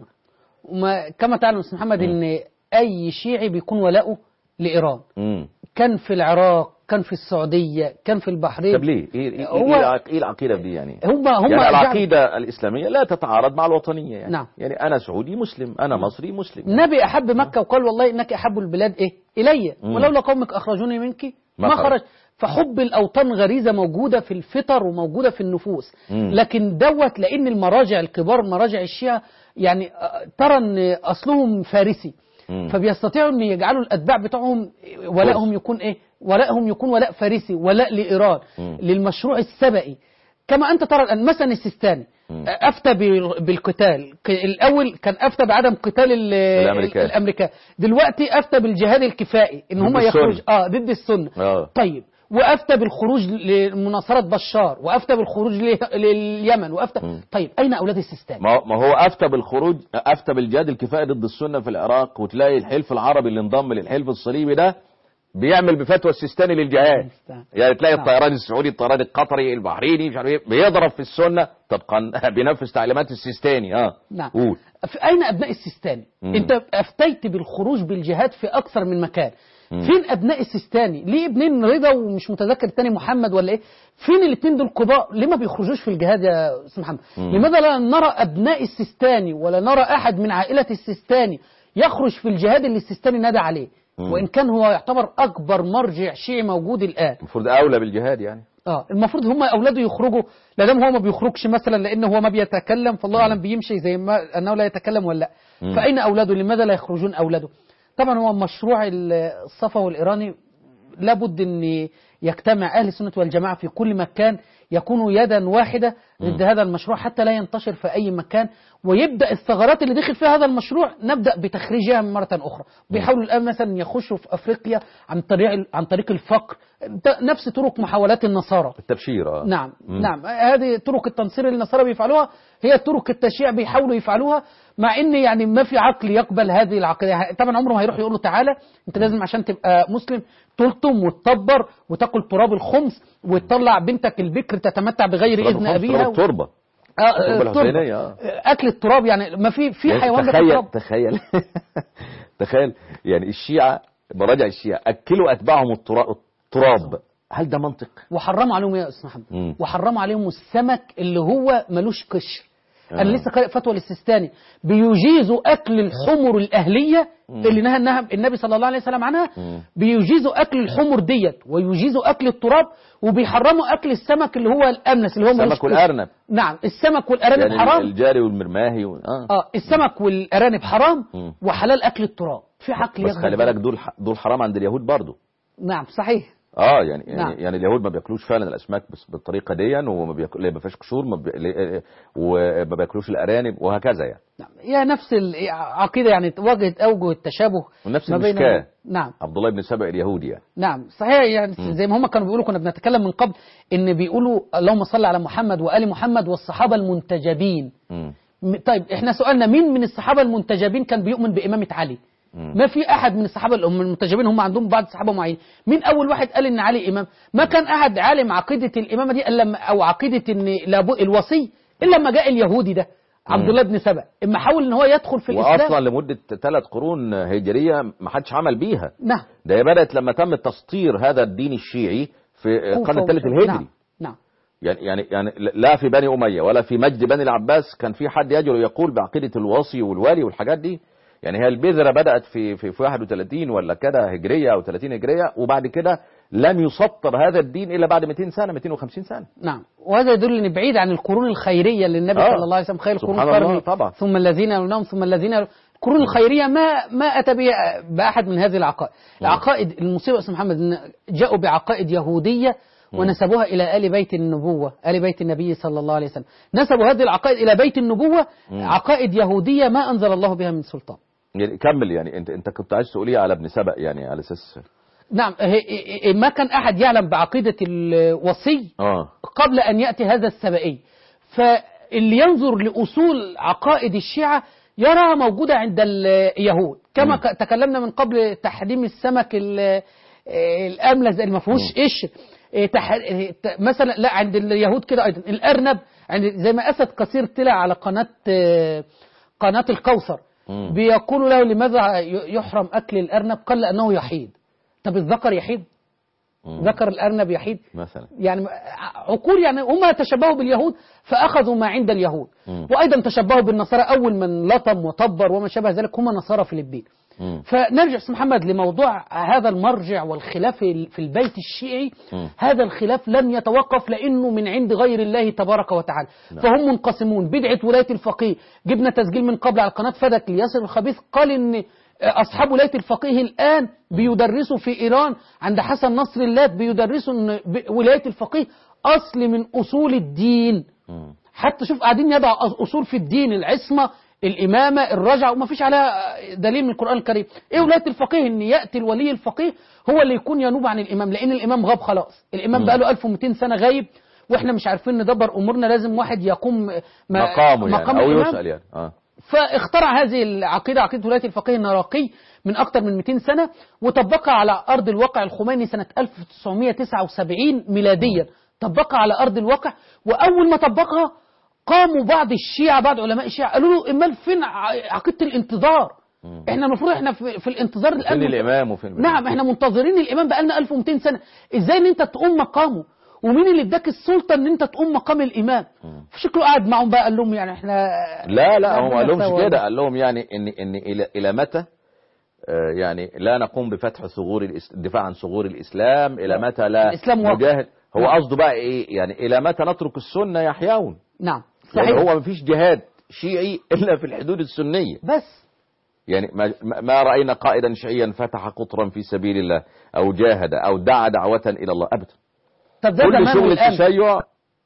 وما كما تعلم أستاذ محمد م. ان أي شيعي بيكون ولاؤه لإيران، م. كان في العراق، كان في السعودية، كان في البحرين. طب ليه؟ ايه هو ايه العقيدة دي يعني؟ هم هم يعني العقيدة الإسلامية لا تتعارض مع الوطنية يعني. نعم. يعني أنا سعودي مسلم، أنا مصري مسلم. النبي أحب مكة وقال والله إنك أحب البلاد إيه إلي، ولولا قومك أخرجوني منك ما, ما خرج. فحب الأوطان غريزة موجودة في الفطر وموجودة في النفوس. مم. لكن دوت لأن المراجع الكبار مراجع الشيعة يعني ترى أن أصلهم فارسي، مم. فبيستطيعوا أن يجعلوا الأتباع بتوعهم ولائهم يكون إيه، ولائهم يكون ولاء فارسي، ولاء لإيران، مم. للمشروع السبئي. كما أنت ترى الآن مثلا السيستاني أفتى بالقتال، الأول كان أفتى بعدم قتال الأمريكان. الأمريكان دلوقتي أفتى بالجهاد الكفائي إن هم يخرج آه ضد السنة. آه. طيب، وأفتى بالخروج لمناصرة بشار، وأفتى بالخروج لليمن، وأفتى م. طيب أين أولاد السيستاني؟ ما هو أفتى بالخروج، أفتى بالجهاد الكفائي ضد السنة في العراق، وتلاقي الحلف العربي اللي انضم للحلف الصليبي ده بيعمل بفتوى السيستاني للجهاد. يعني تلاقي نعم. الطيران السعودي، الطيران القطري، البحريني، مش عارف ايه، بيضرب في السنة طبقا بينفذ تعليمات السيستاني. اه نعم. قول. في اين ابناء السيستاني؟ مم. انت افتيت بالخروج بالجهاد في اكثر من مكان. مم. فين ابناء السيستاني؟ ليه ابنين رضا ومش متذكر الثاني محمد ولا ايه؟ فين الاثنين دول كبار؟ ليه ما بيخرجوش في الجهاد يا استاذ محمد؟ مم. لماذا لا نرى ابناء السيستاني ولا نرى احد من عائلة السيستاني يخرج في الجهاد اللي السيستاني نادى عليه؟ مم. وإن كان هو يعتبر أكبر مرجع شيعي موجود الآن. المفروض أولى بالجهاد يعني. آه المفروض هم أولاده يخرجوا، لا دام هو ما بيخرجش مثلا لأنه هو ما بيتكلم، فالله أعلم بيمشي زي ما أنه لا يتكلم ولا لا. فأين أولاده؟ لماذا لا يخرجون أولاده؟ طبعا هو مشروع الصفا والإيراني لابد أن يجتمع أهل السنة والجماعة في كل مكان، يكونوا يدا واحدة ضد هذا المشروع حتى لا ينتشر في أي مكان، ويبدأ الثغرات اللي دخل فيها هذا المشروع نبدأ بتخريجها مرة أخرى. بيحاولوا الآن مثلا يخشوا في أفريقيا عن طريق عن طريق الفقر، نفس طرق محاولات النصارى التبشير. نعم مم. نعم هذه طرق التنصير اللي النصارى بيفعلوها هي طرق التشيع بيحاولوا يفعلوها، مع ان يعني ما في عقل يقبل هذه العقيدة. طبعا عمره ما هيروح يقول له تعالى انت لازم عشان تبقى مسلم تلطم وتطبر وتاكل تراب الخمس وتطلع بنتك البكر تتمتع بغير اذن ابيها التربه آه الحسينية آه. اكل التراب، يعني ما في في يعني حيوان تخيل تخيل تخيل يعني الشيعة، مراجع الشيعة اكلوا اتباعهم التراب التراب هل ده منطق؟ وحرموا عليهم يا استاذ محمد، وحرموا عليهم السمك اللي هو ملوش قشر. آه. انا لسه قارئ فتوى الاستستاني بيجيزوا اكل الحمر الاهليه مم. اللي نهى النهى النبي صلى الله عليه وسلم عنها، مم. بيجيزوا اكل الحمر ديت ويجيزوا اكل التراب، وبيحرموا اكل السمك اللي هو الامنس اللي هو السمك والارنب. نعم السمك والارانب يعني حرام، الجاري والمرماهي و... اه اه السمك مم. والارانب حرام، مم. وحلال اكل التراب. في حق بس خلي بالك دول دول حرام عند اليهود برضو. نعم صحيح. اه يعني يعني, نعم. يعني اليهود ما بياكلوش فعلا الاسماك بس بالطريقه دي، وما بياكلوا ما فيهاش قشور، ما بي... وما بياكلوش الارانب وهكذا يعني. نعم هي نفس العقيده، يعني واجهت اوجه التشابه ونفس المشكاه. نعم عبد الله بن سبأ اليهودي يعني. نعم صحيح، يعني م. زي ما هم كانوا بيقولوا، كنا بنتكلم من قبل ان بيقولوا اللهم صل على محمد وآل محمد والصحابه المنتجبين. م. طيب احنا سؤالنا مين من الصحابه المنتجبين كان بيؤمن بامامه علي؟ ما في احد من الصحابه المنتجبين، هم عندهم بعض الصحابه معينين. مين اول واحد قال ان علي امام؟ ما كان احد عالم عقيده الامامه دي الا او عقيده ان الوصي الا لما جاء اليهودي ده عبد الله بن سبأ، اما حاول ان هو يدخل في الاسلام. واصلا لمده ثلاث قرون هجريه ما حدش عمل بيها. نعم ده بدات لما تم تسطير هذا الدين الشيعي في القرن الثالث الهجري. نعم. نعم يعني يعني يعني لا في بني اميه ولا في مجد بني العباس كان في حد يجرؤ يقول بعقيده الوصي والوالي والحاجات دي. يعني هي البذرة بدأت في في واحد وثلاثين ولا كده هجرية أو ثلاثين هجرية، وبعد كده لم يسطر هذا الدين إلا بعد مئتين سنة مئتين وخمسين سنة. نعم وهذا يدل ان بعيد عن القرون الخيرية اللي النبي آه. صلى الله عليه وسلم خير القرون قرني ثم الذين يلونهم ثم الذين يلونهم. القرون الخيرية ما ما أتى بأحد من هذه العقائد. العقائد المصيبة أستاذ محمد إن جاءوا بعقائد يهودية ونسبوها إلى آل بيت النبوة، آل بيت النبي صلى الله عليه وسلم، نسبوا هذه العقائد إلى بيت النبوة، عقائد يهودية ما أنزل الله بها من سلطان. يعني كمل، يعني انت انت كنت عايز تقول ايه على ابن سبأ، يعني على اساس نعم ما كان احد يعلم بعقيده الوصي آه. قبل ان ياتي هذا السبئي. فاللي ينظر لاصول عقائد الشيعه يراها موجوده عند اليهود، كما م. تكلمنا من قبل تحريم السمك الاملز اللي ما فيهوش قشر، مثلا لا عند اليهود كده ايضا الارنب، عند زي ما اسد قصير طلع على قناه قناه الكوثر مم. بيقولوا له لماذا يحرم أكل الأرنب؟ قال لأنه يحيد. طب الذكر يحيد؟ مم. ذكر الأرنب يحيد مثلا، يعني عقول، يعني هم تشبهوا باليهود فأخذوا ما عند اليهود. مم. وأيضا تشبهوا بالنصارى، أول من لطم وطبر وما شابه ذلك هم نصارى فلبين. مم. فنرجع سي محمد لموضوع هذا المرجع والخلاف في البيت الشيعي. مم. هذا الخلاف لن يتوقف لأنه من عند غير الله تبارك وتعالى. نعم. فهم منقسمون. بدعة ولاية الفقيه، جبنا تسجيل من قبل على قناة فدك لياسر الخبيث قال إن أصحاب ولاية الفقيه الآن بيدرسوا في إيران عند حسن نصر الله، بيدرسوا إن ولاية الفقيه أصل من أصول الدين. مم. حتى شوف قاعدين يضع أصول في الدين، العصمة، الإمامة، الرجعة، وما فيش عليها دليل من القرآن الكريم. إيه ولاية الفقيه؟ إن يأتي الولي الفقيه هو اللي يكون ينوب عن الإمام، لأن الإمام غاب خلاص، الإمام بقى له ألف ومئتين سنة غايب، وإحنا مش عارفين ندبر أمورنا، لازم واحد يقوم مقامه مقام يعني، أو الإمام. يسأل يعني. آه. فاخترع هذه العقيدة، عقيدة ولاية الفقيه النراقي، من أكثر من مئتين سنة، وطبقها على أرض الواقع الخميني سنة ألف وتسعمئة وتسعة وسبعين ميلاديا. طبقها على أرض الواقع، وأول ما طبقها قاموا بعض الشيعة، بعض علماء الشيعة قالوا له امال فين عقيدة الانتظار؟ مم. احنا المفروض احنا في, في الانتظار الان. فين الامام وفين؟ نعم احنا منتظرين الامام بقالنا ألف ومئتين سنة، ازاي ان انت تقوم مقامه؟ ومين اللي اداك السلطة ان انت تقوم مقام الامام؟ فشكله قاعد معهم بقى قال لهم يعني احنا لا لا هو قال لهمش كده، قال لهم يعني ان ان الى الى متى آه يعني لا نقوم بفتح ثغور الدفاع عن ثغور الاسلام، الى متى لا نجاهد. هو قصده بقى ايه يعني؟ الى متى نترك السنة يحيون؟ نعم صحيح. يعني هو مفيش جهاد شيعي الا في الحدود السنية بس. يعني ما, ما رأينا قائدا شيعيا فتح قطرا في سبيل الله او جاهد او دعا دعوة الى الله ابدا. طب ده كل شغل التشيع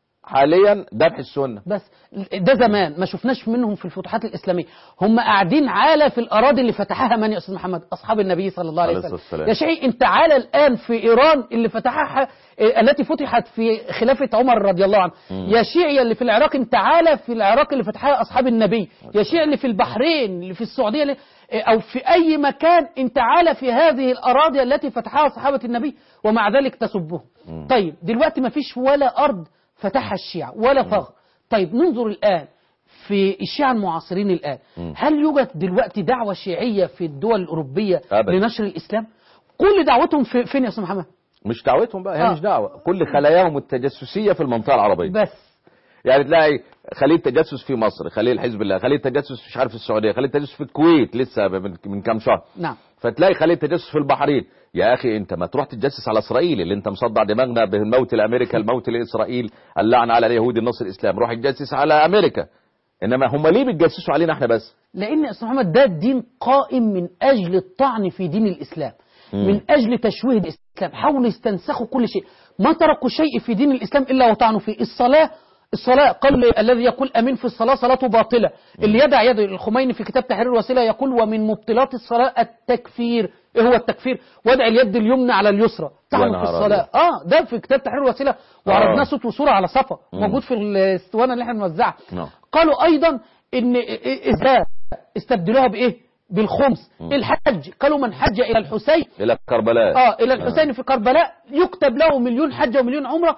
حاليا ذبح السنة بس. ده زمان ما شفناش منهم في الفتوحات الإسلامية، هم قاعدين عالة في الأراضي اللي فتحها من يا أستاذ محمد؟ أصحاب النبي صلى الله عليه وسلم. يا شيعي أنت عالة الآن في إيران اللي فتحها التي فتحت في خلافة عمر رضي الله عنه. مم. يا شيعي اللي في العراق أنت عالة في العراق اللي فتحها أصحاب النبي. يا شيعي اللي في البحرين، اللي في السعودية، اللي أو في أي مكان أنت عالة في هذه الأراضي التي فتحها صحابة النبي، ومع ذلك تسبهم. طيب دلوقتي ما فيش ولا أرض فتحها الشيعة ولا ثغر. طيب ننظر الآن في الشيعة المعاصرين الآن، م. هل يوجد دلوقتي دعوة شيعية في الدول الأوروبية أبدا. لنشر الإسلام؟ كل دعوتهم في فين يا أستاذ محمد؟ مش دعوتهم بقى، هي آه. مش دعوة، كل خلاياهم التجسسية في المنطقة العربية. بس يعني تلاقي خلية تجسس في مصر، خلية حزب الله، خلية تجسس مش عارف في السعودية، خلية تجسس في الكويت لسه من, من كام شهر. نعم. فتلاقي خلية تجسس في البحرين. يا أخي أنت ما تروح تتجسس على إسرائيل اللي أنت مصدع دماغنا بالموت لأمريكا، الموت لإسرائيل، اللعنة على اليهود، النصر الإسلام، روح تجسس على أمريكا. إنما هم ليه بيتجسسوا علينا إحنا بس؟ لأن يا أستاذ محمد ده الدين قائم من أجل الطعن في دين الإسلام، مم. من أجل تشويه الإسلام، حاولوا يستنسخوا كل شيء، ما تركوا شيء في دين الإسلام إلا وطعنوا فيه. الصلاة الصلاة قال الذي يقول أمين في الصلاة صلاته باطلة. اللي يدع يد الخميني في كتاب تحرير الوسيلة يقول ومن مبطلات الصلاة التكفير. إيه هو التكفير؟ وضع اليد اليمنى على اليسرى، طعنوا في الصلاة. اه ده في كتاب تحرير الوسيلة وعرضناه صوت وصورة على صفا، موجود في الاسطوانة اللي احنا بنوزعها. قالوا أيضا إن إذا استبدلوها بإيه؟ بالخمس. م. الحج قالوا من حج إلى الحسين إلى كربلاء اه إلى الحسين آه. في كربلاء يكتب له مليون حجة ومليون عمرة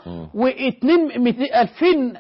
واثنين ألفين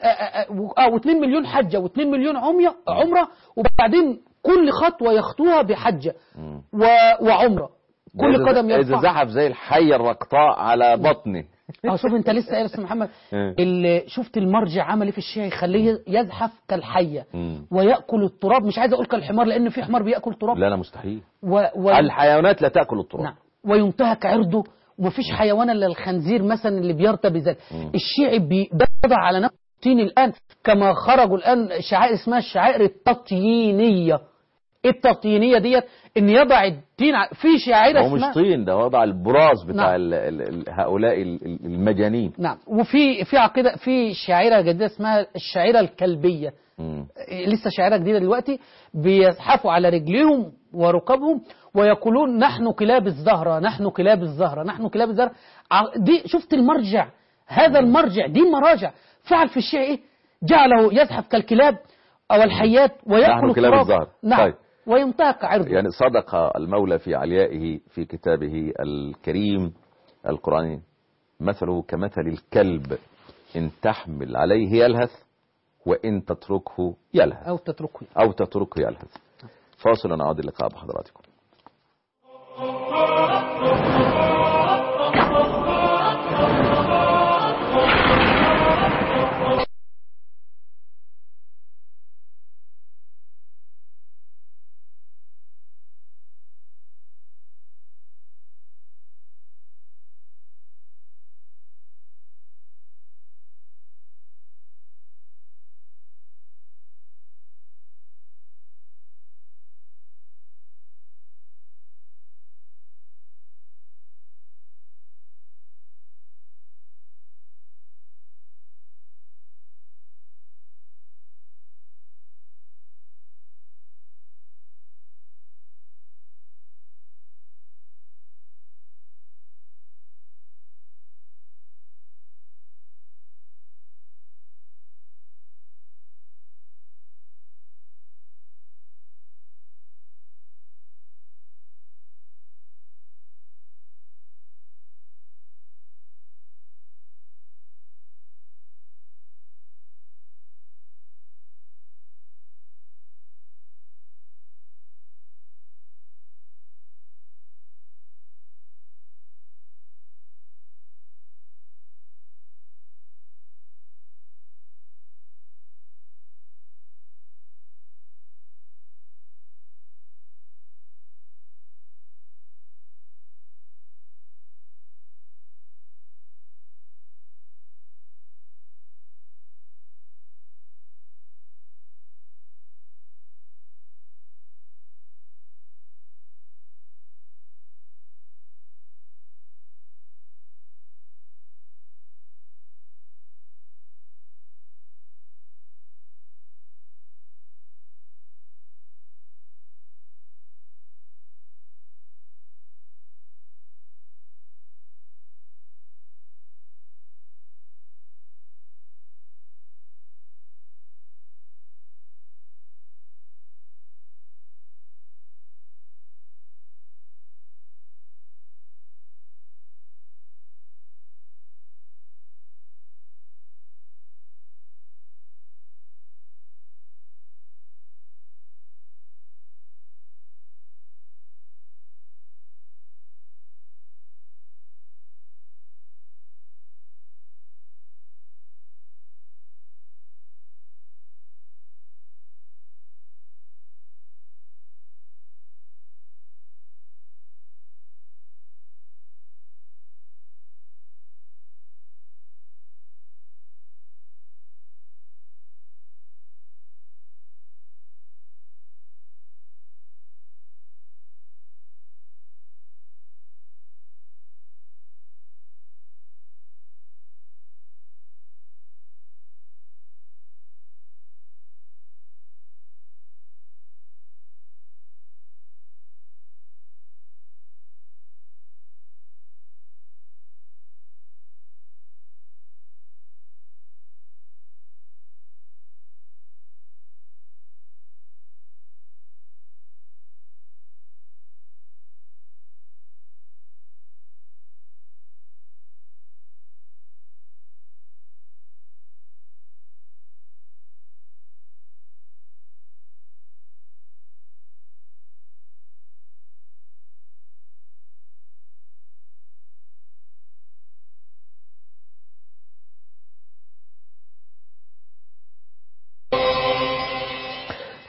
أو اثنين مليون حجة واثنين مليون عمرة عمرة وبعدين كل خطوة يخطوها بحجة و... وعمرة. كل قدم يرفع إذا زحف زي الحية الرقطاء على بطني. اه شوف انت لسه يا استاذ محمد اللي شفت المرجع عمل ايه في الشيعة، يخليه يزحف كالحية ويأكل التراب. مش عايز اقول كالحمار لان في حمار بيأكل تراب. لا لا مستحيل. و... و... الحيوانات لا تأكل التراب. نعم. وينتهك عرضه ومفيش حيوان الا الخنزير مثلا اللي بيرتى بذلك. الشيعي بيضع على نفسه الطين الان كما خرجوا الان شعائر اسمها الشعائر التطيينية. التطيينية ديت ان يضع الدين في شعيرة هو مش طين، ده وضع البراز بتاع نعم. ال ال هؤلاء المجانين. نعم. وفي في عقيدة في شعيرة جديدة اسمها الشعيرة الكلبية. مم. لسه شعيرة جديدة دلوقتي بيزحفوا على رجليهم وركبهم ويقولون نحن كلاب الزهرة، نحن كلاب الزهرة، نحن كلاب الزهرة. دي شفت المرجع، هذا المرجع دي مراجع فعل في الشيعة ايه؟ جعله يزحف كالكلاب او الحيات ويأكل كلاب الزهر. نعم. طيب. وينتهك عرضه. يعني صدق المولى في عليائه في كتابه الكريم القرآني مثله كمثل الكلب إن تحمل عليه يلهث وإن تتركه يلهث أو تتركه أو تتركه يلهث. فاصل ونعود اللقاء بحضراتكم.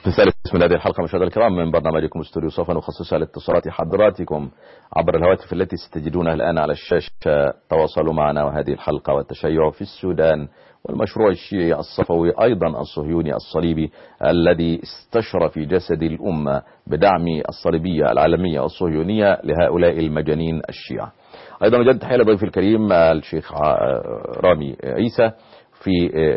في الثالث من هذه الحلقة مشاهدينا الكرام من برنامجكم استوديو صفا، نخصصها لاتصالات حضراتكم عبر الهواتف التي ستجدونها الآن على الشاشة. تواصلوا معنا. وهذه الحلقة والتشيع في السودان والمشروع الشيعي الصفوي أيضا الصهيوني الصليبي الذي استشرى في جسد الأمة بدعم الصليبية العالمية الصهيونية لهؤلاء المجانين الشيعة. أيضا مجد تحية لضيفي الكريم الشيخ رامي عيسى في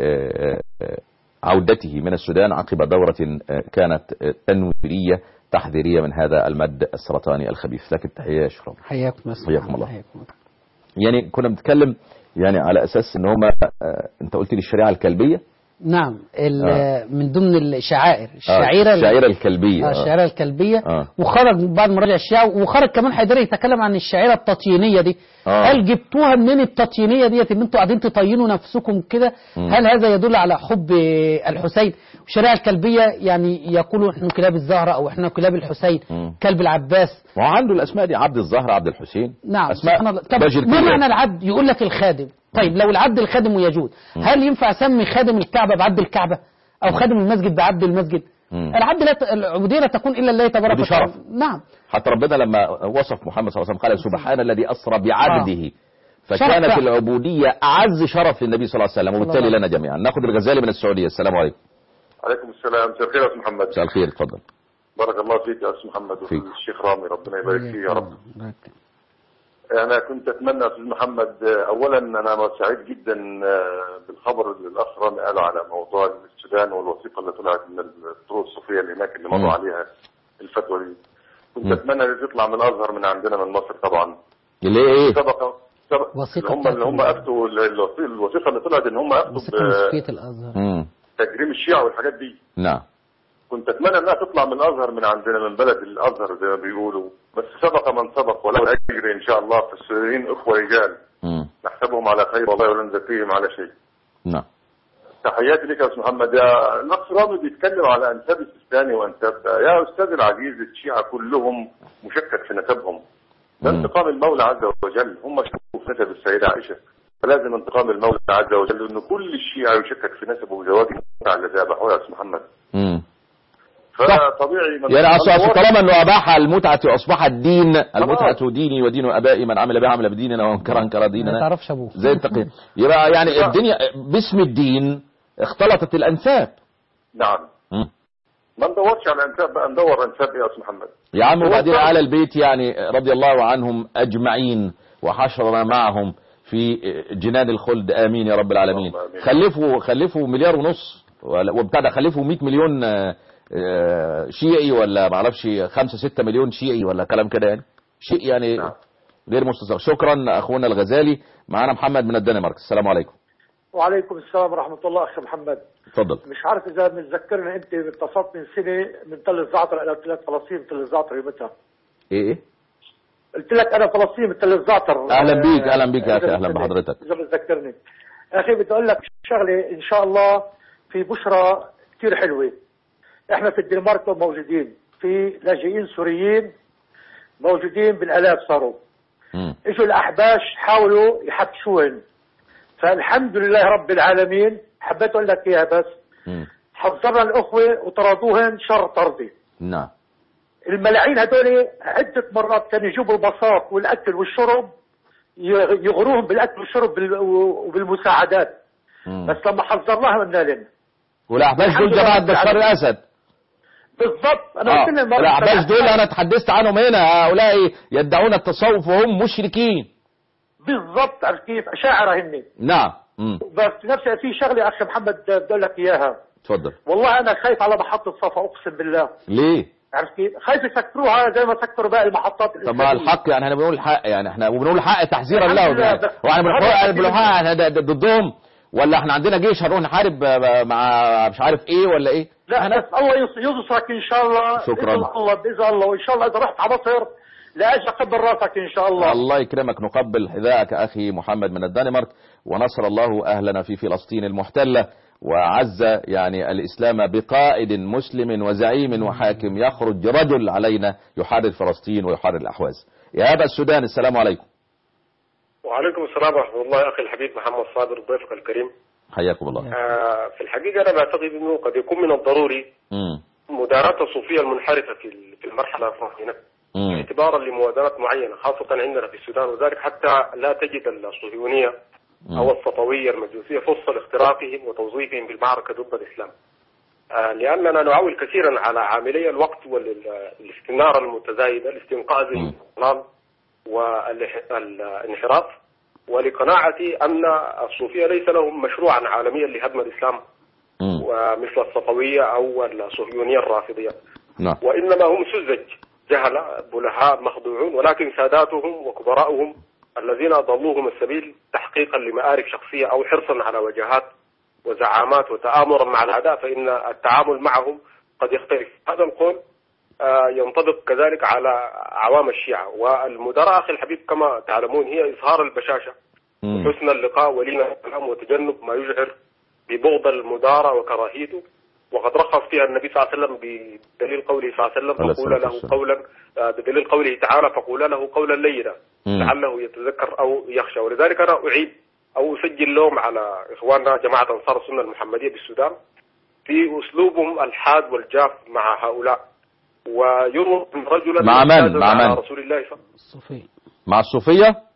عودته من السودان عقب دورة كانت تنويرية تحذيرية من هذا المد السرطاني الخبيث. لكن تحية يا شيخ رامي. حياكم حياكم الله. حياكم. يعني كنا بنتكلم يعني على أساس إن هما أنت قلت لي الشريعة الكلبية. نعم آه. من ضمن الشعائر الشعيرة آه. الشعيرة الكلبية آه. الشعيرة الكلبية آه. وخرج بعد مراجع الشيعة، وخرج كمان حيدر يتكلم عن الشعيرة التطيينية دي. آه. هل جبتوها منين التطيينية ديت ان انتوا قاعدين تطينوا نفسكم كده؟ هل هذا يدل على حب الحسين؟ الشريعة الكلبية يعني يقولوا احنا كلاب الزهرة او احنا كلاب الحسين، مم. كلب العباس. وهو عنده الاسماء دي، عبد الزهرة، عبد الحسين. نعم اسماء. طب ما معنى العبد؟ يقول لك الخادم. طيب لو العبد الخادم ويجوز، هل ينفع اسمي خادم الكعبة بعبد الكعبة او خادم المسجد بعبد المسجد؟ مم. العبد لا ت... العبودية لا تكون الا الله تبارك وتعالى. نعم. حتى ربنا لما وصف محمد صلى الله عليه وسلم قال سبحان الذي اسرى بعبده. آه. فكانت شرف. العبودية اعز شرف للنبي صلى الله عليه وسلم وبالتالي لنا جميعا. ناخذ الغزالي من السعودية. السلام عليكم. عليكم السلام. مساء الخير يا استاذ محمد. مساء الخير. اتفضل. بارك الله فيك يا استاذ محمد وفي الشيخ رامي، ربنا يبارك فيه يا رب. انا كنت اتمنى يا استاذ محمد، اولا انا سعيد جدا بالخبر اللي الاخ رامي قاله على موضوع السودان والوثيقه اللي طلعت من الطرق الصوفيه اللي هناك اللي مضوا عليها الفتوى دي. كنت م. اتمنى ان تطلع من الازهر من عندنا من مصر طبعا. اللي ايه؟ سبق سبق هم اللي هم افتوا الوثيقه اللي طلعت ان هم افتوا بوثيقه الازهر تجريم الشيعة والحاجات دي. نعم. كنت اتمنى انها تطلع من الازهر من عندنا من بلد الازهر زي ما بيقولوا، بس سبق من سبق وله الاجر ان شاء الله. في السوريين اخوه رجال امم نحسبهم على خير والله ولا نزكيهم على شيء. نعم. تحياتي لك يا استاذ محمد. يا الاخ رامي بيتكلم على انساب السيستاني وانساب يا استاذ العزيز، الشيعة كلهم مشكك في نسبهم. ده انتقام المولى عز وجل، هم شكوا في نسب السيده عائشه، فلازم انتقام المولى عز وجل انه كل الشيعة يشكك في نسبه وزواجه على اللي ذبحوه يا استاذ محمد. امم فطبيعي من يعني اصل طالما انه اباح المتعه اصبحت دين، المتعه ديني ودين ابائي، من عمل بها عمل بديننا وانكر انكر ديننا. ما تعرفش ابوه زي التقييم. يبقى يعني الدنيا باسم الدين اختلطت الانساب. نعم. مم. ما ندورش على انساب بقى، ندور انساب يا استاذ محمد يا عم. وبعدين على البيت يعني رضي الله عنهم اجمعين وحشرنا معهم في جنان الخلد، امين يا رب العالمين. خلفوا خلفوا مليار ونص وبتاع ده، خلفوا مئة مليون شيعي ولا ما اعرفش خمسة ستة مليون شيعي ولا كلام كده، يعني شيء يعني نعم. غير مستصغر. شكرا اخونا الغزالي. معانا محمد من الدنمارك. السلام عليكم. وعليكم السلام ورحمه الله. اخي محمد اتفضل. مش عارف اذا متذكرني انت اتصلت من سنه من تل الزعتر. انا قلت لك فلسطين تل الزعتر يومتها. ايه ايه؟ قلت لك انا فلسطين من تل الزعتر. اهلا بيك اهلا بيك يا اخي. اهلا بحضرتك. اذا متذكرني اخي بدي اقول لك شغله ان شاء الله، في بشرى كثير حلوه. احنا في الدنمارك موجودين في لاجئين سوريين موجودين بالالاف صاروا. م. اجوا الاحباش حاولوا يحبشوهن، فالحمد لله رب العالمين. حبيت اقول لك اياها بس م. حذرنا الاخوه وطردوهن شر طردي. نعم. الملاعين هذول عده مرات كانوا يجيبوا البساط والاكل والشرب يغروهم بالاكل والشرب وبالمساعدات. م. بس لما حذرناهم قلنا لهم والاحباش دول جماعه بشار الاسد. بالضبط. انا آه. قلت لهم الاحباش دول انا تحدثت عنهم هنا، هؤلاء يدعون التصوف وهم مشركين. بالضبط. عرفت كيف؟ شاعره هن. نعم. مم. بس نفسي في شغله اخي محمد بدي اقول لك اياها. تفضل. والله انا خايف على محطه صفا اقسم بالله. ليه؟ عرفت كيف؟ خايف يسكروها زي ما سكروا باقي المحطات. طب ما الحق يعني احنا بنقول الحق، يعني احنا وبنقول الحق تحذيرا لهم يعني. واحنا بنقول الحق ضدهم ولا احنا عندنا جيش هنروح نحارب مع مش عارف ايه ولا ايه؟ لا بس الله ينصرك ان شاء الله. شكرا. باذن الله باذن الله. وان شاء الله اذا رحت على مصر لا اجي اقبل راسك ان شاء الله. الله يكرمك. نقبل حذاءك اخي محمد من الدنمارك. ونصر الله اهلنا في فلسطين المحتله، وعز يعني الاسلام بقائد مسلم وزعيم وحاكم يخرج رجل علينا يحرر فلسطين ويحرر الاحواز. يا ابا السودان السلام عليكم. وعليكم السلام ورحمة الله. أخي الحبيب محمد صابر ضيفك الكريم. حياكم الله. آه في الحقيقة أنا بعتقد أنه قد يكون من الضروري مم. مداراة الصوفية المنحرفة في في المرحلة الراهنة اعتبارا لموازنات معينة خاصة عندنا في السودان، وذلك حتى لا تجد الصهيونية أو السطوية المجوسية فرصة لاختراقهم وتوظيفهم بالمعركة ضد الإسلام، لأننا نعول كثيرا على عاملي الوقت والاستنارة المتزايدة لاستنقاذ الظلام والانحراف، ولقناعتي أن الصوفية ليس لهم مشروعا عالميا لهدم الإسلام ومثل الصفوية أو الصهيونية الرافضية، وإنما هم سذج جهلة بلهاء مخدوعون، ولكن ساداتهم وكبراؤهم الذين ضلوهم السبيل تحقيقا لمآرب شخصية أو حرصا على وجهات وزعامات وتآمرا مع الأعداء، فإن التعامل معهم قد يختلف. هذا القول ينطبق كذلك على عوام الشيعة، والمداراة أخي الحبيب كما تعلمون هي إظهار البشاشة وحسن اللقاء ولين الكلام وتجنب ما يشعر ببغض المدارة وكراهيته، وقد رخص فيها النبي صلى الله عليه وسلم بدليل قوله صلى الله عليه وسلم فقول له قولا بدليل قوله تعالى فقول له قولا لينا لعله يتذكر أو يخشى. ولذلك أنا أعيد أو أسجل لهم على إخواننا جماعة أنصار السنة المحمدية بالسودان في أسلوبهم الحاد والجاف مع هؤلاء، ويروا رجلا مع من؟ مع من؟ رسول الله صلى الصوفية مع الصوفية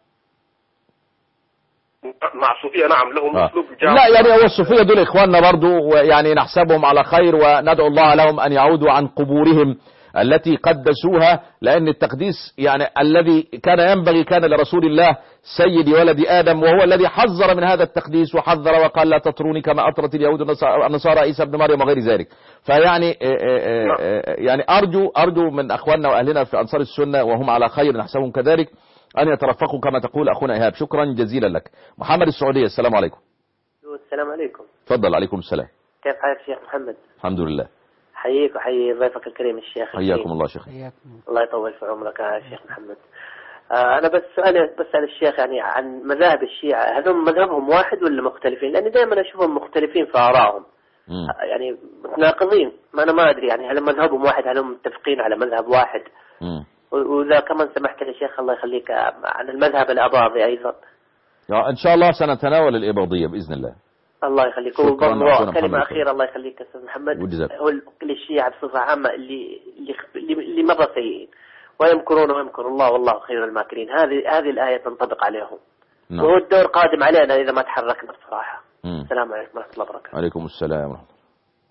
مع الصوفية نعم لهم آه. أسلوب جاف. لا يعني هو الصوفية دول إخواننا برضو، ويعني نحسبهم على خير وندعو الله لهم أن يعودوا عن قبورهم التي قدسوها، لأن التقديس يعني الذي كان ينبغي كان لرسول الله سيد ولد آدم، وهو الذي حذر من هذا التقديس وحذر وقال لا تطروني كما أطرت اليهود النصارى عيسى ابن مريم وغير ذلك. فيعني يعني أرجو أرجو من أخواننا وأهلنا في أنصار السنة وهم على خير نحسبهم كذلك أن يترفقوا كما تقول أخونا إيهاب. شكرا جزيلا لك. محمد السعودية، السلام عليكم. السلام عليكم. تفضل. عليكم السلام. كيف حالك شيخ محمد؟ الحمد لله. حييك وحيي ضيفك الكريم الشيخ. حياكم الله شيخ. الله يطول في عمرك يا شيخ محمد. آه أنا بس سؤالي بسأل الشيخ يعني عن مذاهب الشيعة، هل هم مذهبهم واحد ولا مختلفين؟ لأني دائما أشوفهم مختلفين في آرائهم، يعني متناقضين، ما أنا ما أدري يعني هل مذهبهم واحد، هل هم متفقين على مذهب واحد؟ مم. وإذا كمان سمحت لي شيخ الله يخليك عن المذهب الأباضي أيضا. إن شاء الله سنتناول الإباضية بإذن الله. الله يخليك. وبرضه كلمة أخيرة الله يخليك أستاذ محمد، هو كل الشيعة بصفة عامة اللي اللي اللي مرة سيئين ويمكرون ويمكر الله والله خير الماكرين، هذه هذه الآية تنطبق عليهم. نعم. وهو الدور قادم علينا إذا ما تحركنا بصراحة. مم. السلام عليكم ورحمة الله وبركاته. عليكم السلام ورحمة الله.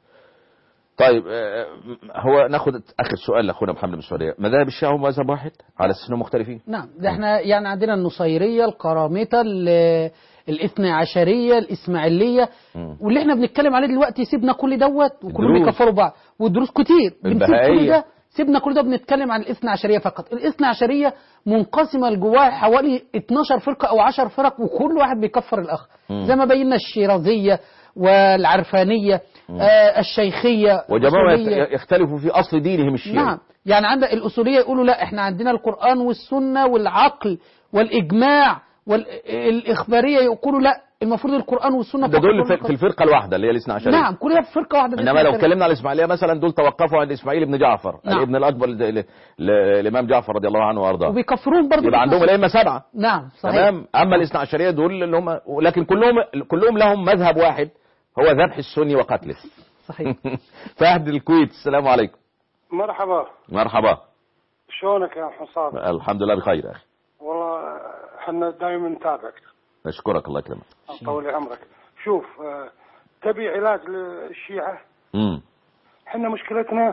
طيب هو ناخذ آخر سؤال لأخونا محمد من السعودية، مذاهب الشيعة هم مذهب واحد على أساس إنهم مختلفين؟ نعم، ده احنا يعني عندنا النصيرية، القرامطة، الاثنى عشرية، الإسماعيلية، واللي احنا بنتكلم عليه دلوقتي سيبنا كل دوت وكلهم بيكفروا بعض، والدروس كتير بنسيب كل ده، سيبنا كل ده بنتكلم عن الاثنى عشرية فقط. الاثنى عشرية منقسمة لجواها حوالي اتناشر فرقة أو عشر فرق، وكل واحد بيكفر الآخر، زي ما بينا الشيرازية والعرفانية آه الشيخية وجماعة يختلفوا في أصل دينهم الشيعي. نعم، يعني عندك الأصولية يقولوا لا احنا عندنا القرآن والسنة والعقل والإجماع، والإخبارية يقولوا لا المفروض القرآن والسنة ده دول في الفرقة الواحدة اللي هي الاثنى عشرية. نعم كلها في فرقة واحدة. إنما لو اتكلمنا على الإسماعيلية مثلا دول توقفوا عند إسماعيل بن جعفر، نعم. الابن الأكبر للإمام جعفر رضي الله عنه وأرضاه، وبيكفرون برضه، يبقى عندهم الأئمة سبعة. نعم صحيح. تمام. أما الاثنى عشرية دول اللي هم، لكن كلهم كلهم لهم مذهب واحد هو ذبح السني وقتله. صحيح. فهد الكويت، السلام عليكم. مرحبا. مرحبا. شلونك يا حصاد؟ الحمد لله بخير يا أخي. والله احنا دائما نتابعك. أشكرك الله يكرمك. طول عمرك. شوف تبي علاج للشيعة؟ امم احنا مشكلتنا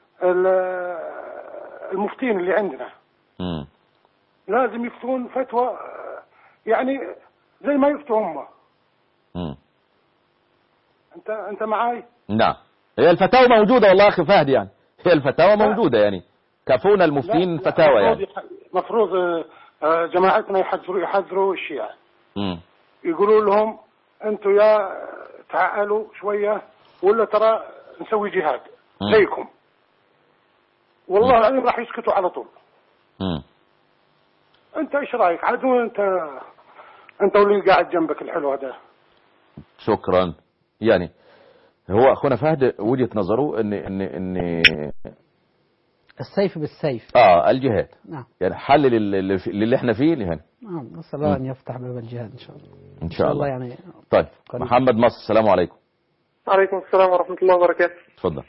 المفتين اللي عندنا. امم لازم يفتون فتوى يعني زي ما يفتوا هم. امم انت انت معاي؟ نعم، هي الفتاوى موجودة والله أخي فهد، يعني هي الفتاوى موجودة، يعني كفونا المفتين فتاوى، يعني مفروض جماعتنا يحذروا يحذروا الشيعة. امم يقولوا لهم انتوا يا تعالوا شوية ولا ترى نسوي جهاد زيكم، والله العظيم راح يسكتوا على طول. امم انت ايش رايك؟ عاد انت انت واللي قاعد جنبك الحلو هذا. شكرا. يعني هو اخونا فهد وجهة نظره ان ان ان السيف بالسيف، اه الجهاد، نعم، يعني حل للي, للي احنا فيه لهنا. نعم، نسأل الله ان يفتح باب الجهاد ان شاء الله. ان شاء الله يعني. طيب قريب. محمد مصر، السلام عليكم. وعليكم السلام ورحمة الله وبركاته. تفضل.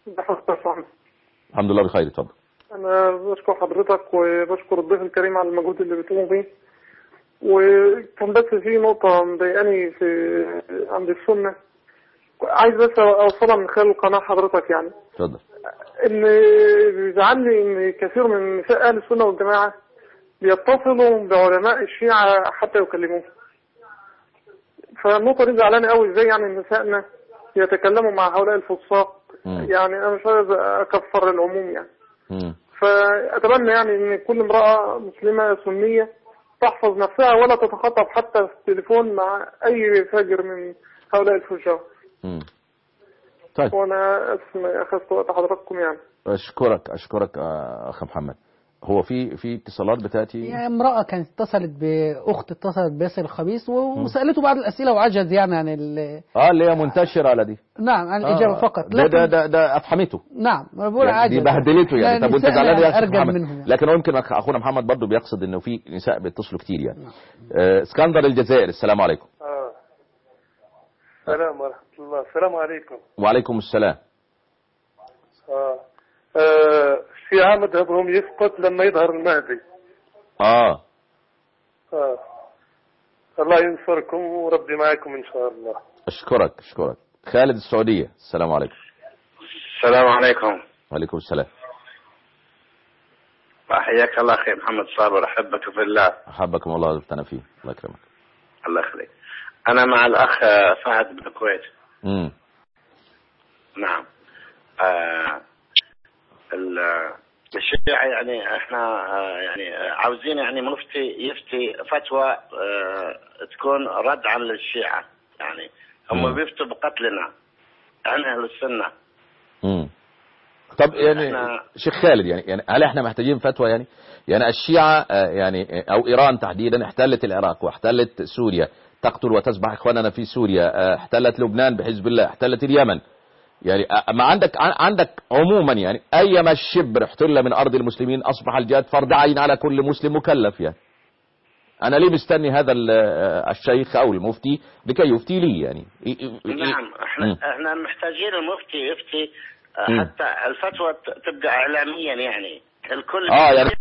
الحمد لله بخير. اتفضل. انا بشكر حضرتك وبشكر الضيف الكريم على المجهود اللي بتقوموا بيه. وكان بس في نقطة مضايقاني في عند السنة، عايز بس اوصلها من خلال قناة حضرتك يعني. اتفضل. ان بيزعلني ان كثير من نساء اهل السنة والجماعة بيتصلوا بعلماء الشيعة حتى يكلموهم. فالنقطة دي زعلانة قوي، ازاي يعني نسائنا يتكلموا مع هؤلاء الفساق. يعني انا مش عايز اكفر العموم يعني. م. فاتمنى يعني ان كل امرأة مسلمة سنية تحفظ نفسها ولا تتخطب حتى في التليفون مع اي فاجر من هؤلاء الفجار. طيب. وانا اسف اخذت وقت حضراتكم يعني. اشكرك اشكرك اخ محمد. هو في في اتصالات بتاتي؟ يعني امراه كانت اتصلت باخت اتصلت بياسر الخبيث وسالته بعض الاسئله وعجز يعني عن ال اه اللي هي منتشره على دي. نعم عن الاجابه آه فقط. ده ده ده, ده افحمته. نعم بقول يعني عجز. دي بهدلته يعني. طب وانت زعلان يا اخي محمد؟ يعني. لكن يمكن اخونا محمد برضه بيقصد انه في نساء بيتصلوا كتير يعني. نعم. آه اسكندر الجزائر، السلام عليكم. اه السلام ورحمه الله. السلام عليكم. وعليكم السلام. اه, آه. الشيعة مذهبهم يسقط لما يظهر المهدي. اه اه الله ينصركم وربي معكم ان شاء الله. اشكرك اشكرك. خالد السعودية، السلام عليكم. السلام عليكم. وعليكم السلام. حياك الله اخي محمد صابر، احبك في الله. احبكم الله وزلتنا فيه، الله يكرمك. الله يخليك. انا مع الاخ فهد بن الكويت. امم نعم. آه الشيعة يعني احنا يعني عاوزين يعني مفتي يفتي فتوى اه تكون رد عن الشيعة، يعني هم بيفتوا بقتلنا عن اهل السنة. امم طب يعني شيخ خالد يعني يعني هل احنا محتاجين فتوى يعني؟ يعني الشيعة يعني او ايران تحديدا احتلت العراق واحتلت سوريا، تقتل وتذبح اخواننا في سوريا، احتلت لبنان بحزب الله، احتلت اليمن. يعني ما عندك عندك عموما يعني ايما شبر احتل من ارض المسلمين اصبح الجهاد فرض عين على كل مسلم مكلف. يعني انا ليه مستني هذا الشيخ او المفتي لكي يفتي لي يعني؟ نعم احنا م. احنا محتاجين المفتي يفتي حتى م. الفتوى تبقى اعلاميا يعني الكل اه يعني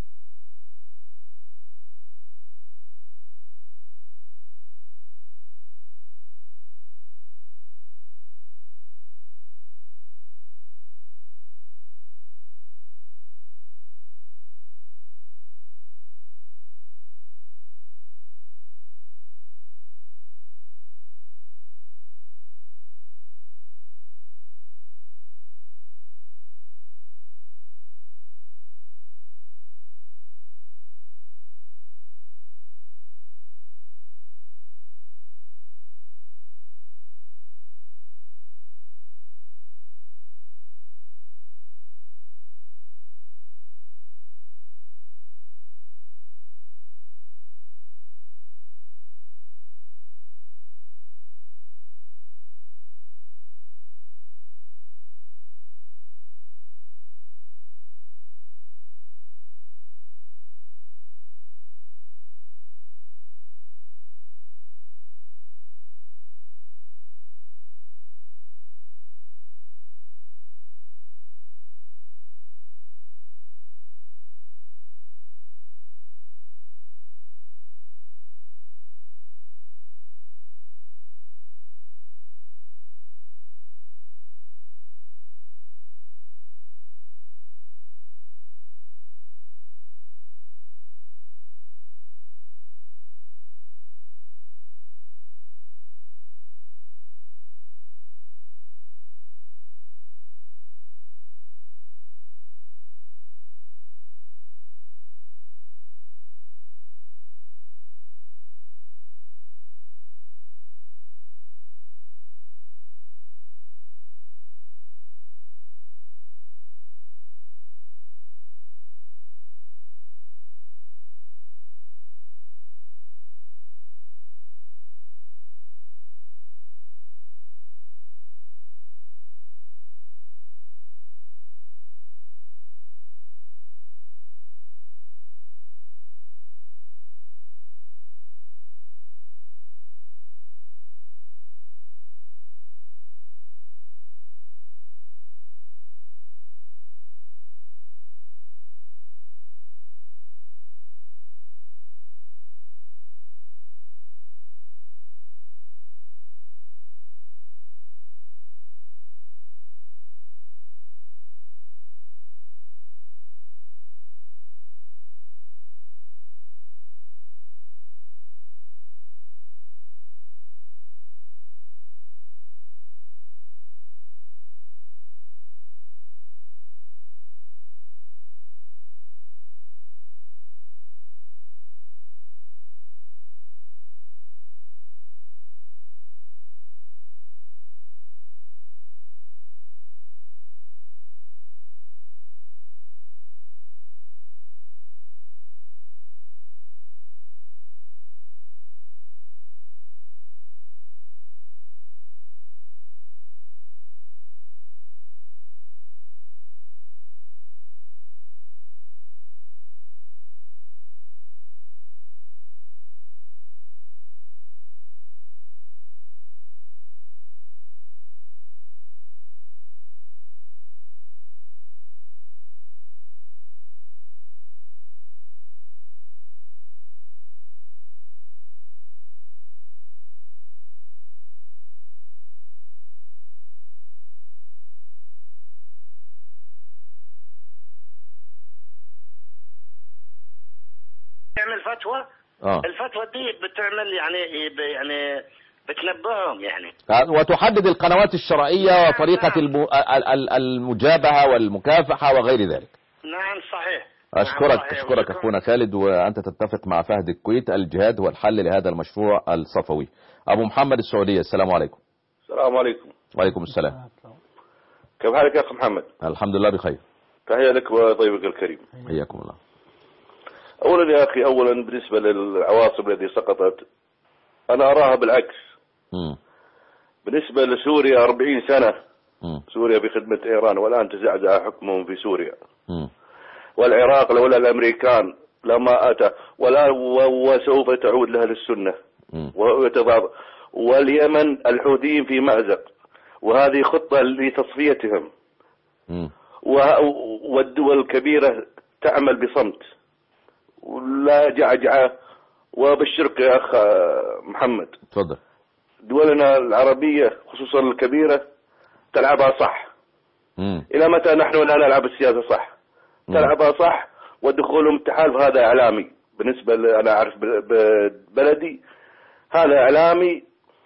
تعمل فتوى آه. الفتوى دي بتعمل يعني يعني بتنبههم يعني وتحدد القنوات الشرعية وطريقة المجابهة والمكافحة وغير ذلك. نعم صحيح. أشكرك نعم صحيح. أشكرك أخونا خالد، وأنت تتفق مع فهد الكويت الجهاد هو الحل لهذا المشروع الصفوي. أبو محمد السعودية، السلام عليكم. السلام عليكم. وعليكم السلام. كيف حالك يا أخي محمد؟ الحمد لله بخير. تحية لك وضيفك الكريم. حياكم الله. أولا يا أخي، أولا بالنسبة للعواصم التي سقطت أنا أراها بالعكس. م. بالنسبة لسوريا أربعين سنة م. سوريا بخدمة إيران والآن تزعزع حكمهم في سوريا. م. والعراق لولا الأمريكان لما أتى ولا وسوف تعود لها للسنة ويتضاد. واليمن الحوثيين في مأزق وهذه خطة لتصفيتهم. م. والدول الكبيرة تعمل بصمت ولا جعجعة. وبشرك يا أخ محمد، تفضل. دولنا العربية خصوصا الكبيرة تلعبها صح. م. إلى متى نحن لا نلعب السياسة صح؟ م. تلعبها صح. ودخولهم التحالف هذا إعلامي بالنسبة أنا أعرف بلدي هذا إعلامي،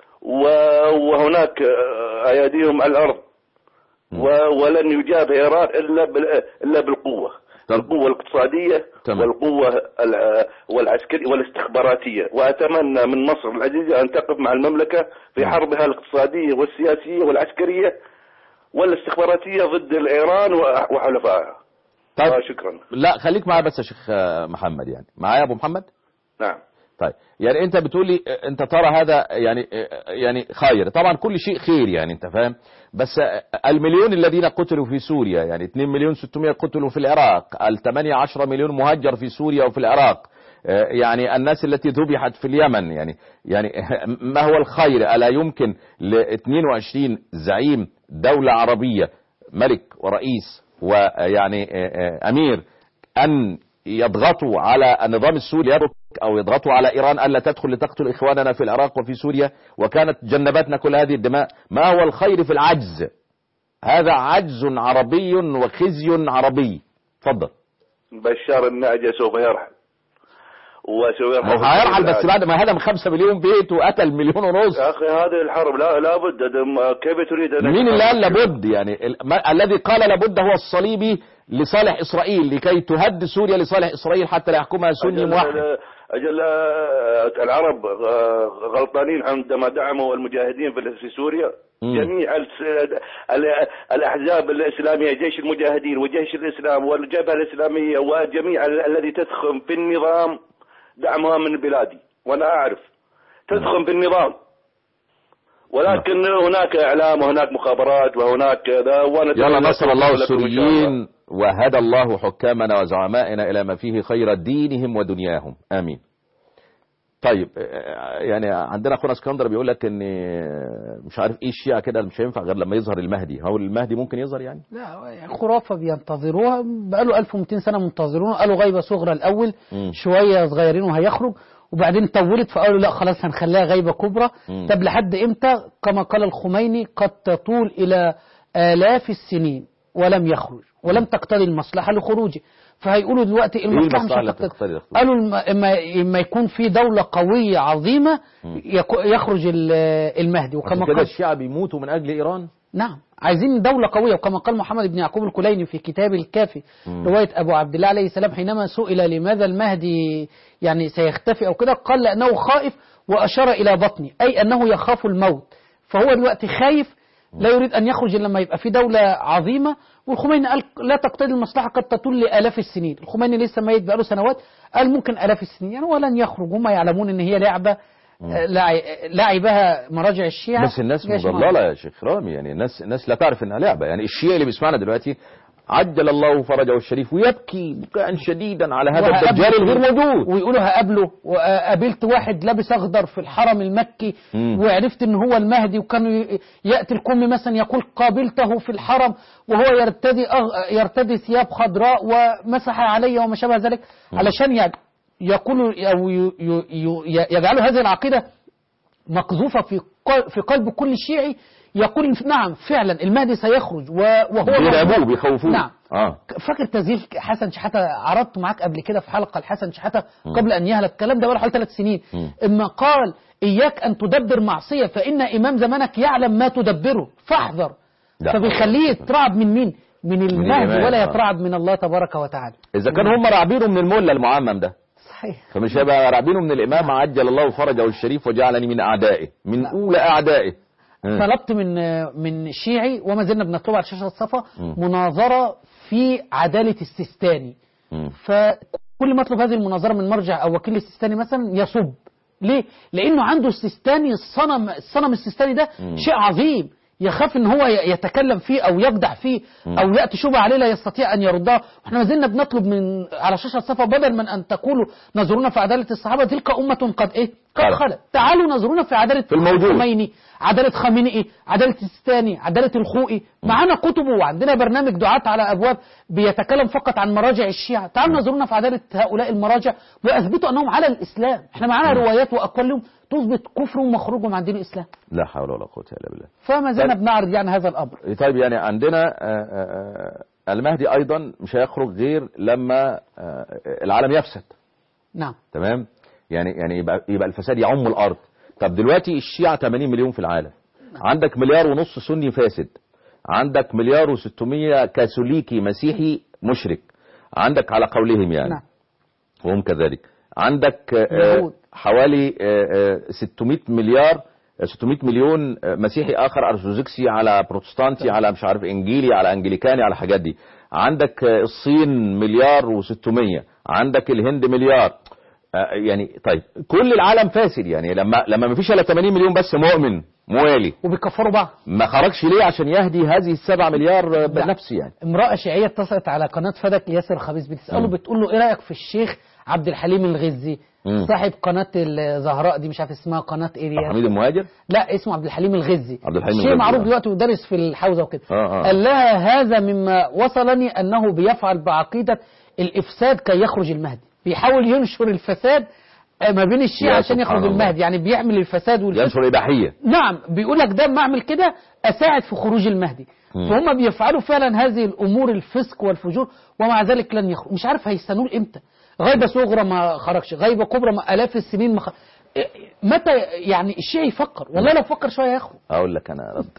وهناك أيديهم على الأرض ولن يجاب إيران إلا إلا بالقوة القوة الاقتصادية تمام. والقوة والعسكرية والاستخباراتية. وأتمنى من مصر العزيزة أن تقف مع المملكة في حربها الاقتصادية والسياسية والعسكرية والاستخباراتية ضد إيران وحلفائها. طيب. شكرا. لا خليك معايا بس يا شيخ محمد، يعني معايا أبو محمد. نعم. طيب يعني انت بتقولي انت ترى هذا يعني يعني خير، طبعا كل شيء خير يعني انت فاهم، بس المليون الذين قتلوا في سوريا يعني اثنين مليون وستمائة قتلوا في العراق، الثمانية عشر مليون مهجر في سوريا وفي العراق، يعني الناس التي ذبحت في اليمن، يعني يعني ما هو الخير؟ ألا يمكن ل اثنين وعشرين زعيم دولة عربية ملك ورئيس ويعني أمير أن يضغطوا على النظام السوري أو يضغطوا على إيران ألا تدخل لتقتل إخواننا في العراق وفي سوريا وكانت جنبتنا كل هذه الدماء؟ ما هو الخير في العجز؟ هذا عجز عربي وخزي عربي. تفضل. بشار النعجة سوف يرحل وسوف يرحل. هو هيرحل بس بعد ما هدم خمسة مليون بيت وقتل مليون ونص. يا أخي هذه الحرب لا لابد. كيف تريد أن مين اللي قال لابد؟ يعني ال... الذي قال لابد هو الصليبي لصالح إسرائيل لكي تهد سوريا لصالح إسرائيل حتى لا يحكمها سني موحد. أجل العرب غلطانين عندما دعموا المجاهدين في سوريا. م. جميع الأحزاب الإسلامية، جيش المجاهدين وجيش الإسلام والجبهة الإسلامية وجميع الذي تدخل في النظام دعمها من بلادي وأنا أعرف تدخل في النظام، ولكن هناك إعلام وهناك مخابرات وهناك كذا. يلا نصر الله السوريين وهدى الله حكامنا وزعمائنا إلى ما فيه خير دينهم ودنياهم، آمين. طيب يعني عندنا أخونا اسكندر بيقول لك ان مش عارف ايه الشيعة كده مش هينفع غير لما يظهر المهدي. هو المهدي ممكن يظهر يعني؟ لا خرافة بينتظروها بقاله ألف ومئتين سنة منتظرونه. قالوا غيبة صغرى الأول م. شوية صغيرين وهيخرج، وبعدين طولت فقالوا لا خلاص هنخليها غيبة كبرى. م. طب لحد امتى؟ كما قال الخميني قد تطول إلى آلاف السنين ولم يخرج ولم تقتضي المصلحة لخروجه. فهيقولوا دلوقتي المصلحة مش هتقتضي. قالوا اما يكون في دولة قوية عظيمة يخرج المهدي. وكما قال الشعب يموتوا من أجل إيران. نعم عايزين دولة قوية. وكما قال محمد بن يعقوب الكليني في كتاب الكافي م. رواية أبو عبد الله عليه السلام حينما سئل لماذا المهدي يعني سيختفي أو كده قال لأنه خائف وأشار إلى بطني، أي أنه يخاف الموت. فهو دلوقتي خايف لا يريد أن يخرج لما يبقى في دولة عظيمة. والخميني قال لا تقتضي المصلحة قد تطول لآلاف السنين. الخميني لسه ميت بقاله سنوات قال ممكن آلاف السنين يعني ولن يخرج. هم يعلمون ان هي لعبة لعبها مراجع الشيعة. بس الناس مضللة يا شيخ رامي، يعني الناس الناس لا تعرف انها لعبة. يعني الشيعي اللي بيسمعنا دلوقتي عجل الله فرجه الشريف ويبكي بكاء شديدا على هذا الدجال الغير موجود، ويقولوا هقابله. وقابلت واحد لابس اخضر في الحرم المكي م. وعرفت ان هو المهدي، وكانوا ياتي الكم مثلا يقول قابلته في الحرم وهو يرتدي أغ... يرتدي ثياب خضراء ومسح علي وما شابه ذلك م. علشان يعني يقولوا او ي... ي... ي... يجعلوا هذه العقيده مقذوفه في في قلب كل شيعي يقول نعم فعلا المهدي سيخرج وهو بيرعبوه بيخوفوه. نعم. آه. فاكر تسجيل حسن شحاتة عرضته معاك قبل كده في حلقة لحسن شحاتة قبل أن يهلك، الكلام ده بقى حوالي ثلاث سنين. م. إما قال إياك أن تدبر معصية فإن إمام زمانك يعلم ما تدبره فاحذر. فبيخليه يترعب من مين؟ من المهدي ولا يترعب من الله تبارك وتعالى. إذا كان هم راعبينه من المولى المعمم ده صحيح، فمش هيبقى راعبينه من الإمام عجل الله فرجه الشريف وجعلني من أعدائه من لا. أولى أعدائه. طلبت من من شيعي وما زلنا بنطلب على شاشة الصفا مناظرة في عدالة السيستاني. فكل ما اطلب هذه المناظرة من مرجع أو وكيل السيستاني مثلا يصب. ليه؟ لأنه عنده السيستاني الصنم الصنم السيستاني ده م. شيء عظيم، يخاف ان هو يتكلم فيه او يقدح فيه او ياتي شبهه عليه لا يستطيع ان يردها. واحنا ما زلنا بنطلب من على شاشه الصفا بدل من ان تقولوا نظرونا في عداله الصحابه تلك امه قد ايه قد خلت، تعالوا نظرونا في عداله الخميني، عداله خامنئي، عداله السيستاني، عداله الخوئي. معانا كتب وعندنا برنامج دعاة على ابواب بيتكلم فقط عن مراجع الشيعة. تعالوا نظرونا في عداله هؤلاء المراجع واثبتوا انهم على الاسلام. احنا معانا روايات واقوال لهم تثبت كفرهم وخروجهم عن دين الاسلام. لا حول ولا قوه الا بالله. فما زلنا بنعرض يعني هذا الامر. طيب يعني عندنا المهدي ايضا مش هيخرج غير لما العالم يفسد. نعم. تمام؟ يعني يعني يبقى يبقى الفساد يعم الارض. طب دلوقتي الشيعة ثمانين مليون في العالم. نعم. عندك مليار ونص سني فاسد. عندك مليار وستمية كاثوليكي مسيحي مشرك. عندك على قولهم يعني. نعم. وهم كذلك. عندك يهود. حوالي ستمائة مليار ستمائة مليون مسيحي اخر ارثوذكسي على بروتستانتي على مش عارف انجيلي على انجليكاني على حاجات دي. عندك الصين مليار وستمية، عندك الهند مليار. يعني طيب كل العالم فاسد يعني لما لما ما فيش الا ثمانين مليون بس مؤمن موالي وبيكفروا بعض. ما خرجش ليه عشان يهدي هذه السبع مليار بنفسه يعني. امرأة شيعية اتصلت على قناة فدك ياسر خبيث بتسأله بتقول له ايه رأيك في الشيخ عبد الحليم الغزي مم. صاحب قناة الزهراء دي مش عارف اسمها قناة ايه دي حميد المهاجر؟ لا اسمه عبد الحليم الغزي. عبد الحليم الشيء معروف دلوقتي ودرس في الحوزة وكده. آه آه. قال لها هذا مما وصلني انه بيفعل بعقيدة الافساد كي يخرج المهدي، بيحاول ينشر الفساد ما بين الشيعة عشان يخرج المهدي، يعني بيعمل الفساد والفساد ينشر إباحية. نعم بيقول لك ده ما اعمل كده اساعد في خروج المهدي. م. فهم بيفعلوا فعلا هذه الامور الفسق والفجور ومع ذلك لن يخرج. مش عارف هيستنوا امتى. غيبة صغرى ما خرجش، غيبة كبرى ما الاف السنين ما خرج. متى يعني الشيعي يفكر؟ والله لو فكر شويه يخرج. اقول لك انا رد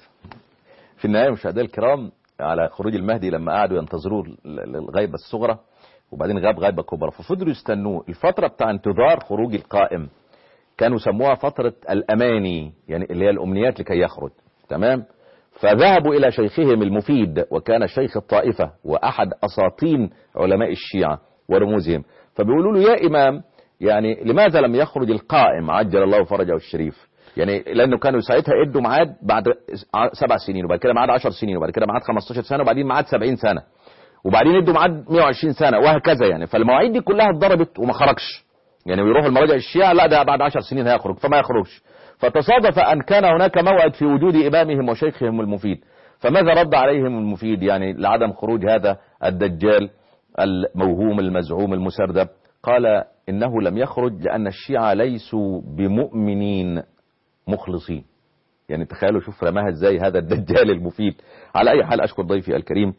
في النهايه مشاهدينا الكرام على خروج المهدي لما قعدوا ينتظروه الغيبة الصغرى وبعدين غاب غيبة كبرى ففضلوا يستنوه. الفترة بتاع انتظار خروج القائم كانوا سموها فترة الأماني، يعني اللي هي الأمنيات لكي يخرج. تمام. فذهبوا إلى شيخهم المفيد وكان شيخ الطائفة وأحد أساطين علماء الشيعة ورموزهم، فبيقولوا له يا إمام يعني لماذا لم يخرج القائم عجل الله فرجه الشريف؟ يعني لأنه كانوا ساعتها ادوا ميعاد بعد سبع سنين وبعد كده ميعاد عشر سنين وبعد كده ميعاد خمستاشر سنة وبعدين ميعاد سبعين سنة وبعدين ادوا ميعاد مئة وعشرين سنة وهكذا يعني. فالمواعيد دي كلها اتضربت وما خرجش، يعني ويروحوا المراجع الشيعة لا ده بعد عشر سنين هيخرج فما يخرجش. فتصادف أن كان هناك موعد في وجود إمامهم وشيخهم المفيد. فماذا رد عليهم المفيد يعني لعدم خروج هذا الدجال الموهوم المزعوم المسردب؟ قال إنه لم يخرج لأن الشيعة ليسوا بمؤمنين مخلصين. يعني تخيلوا شوف رماها ازاي هذا الدجال المفيد. على أي حال أشكر ضيفي الكريم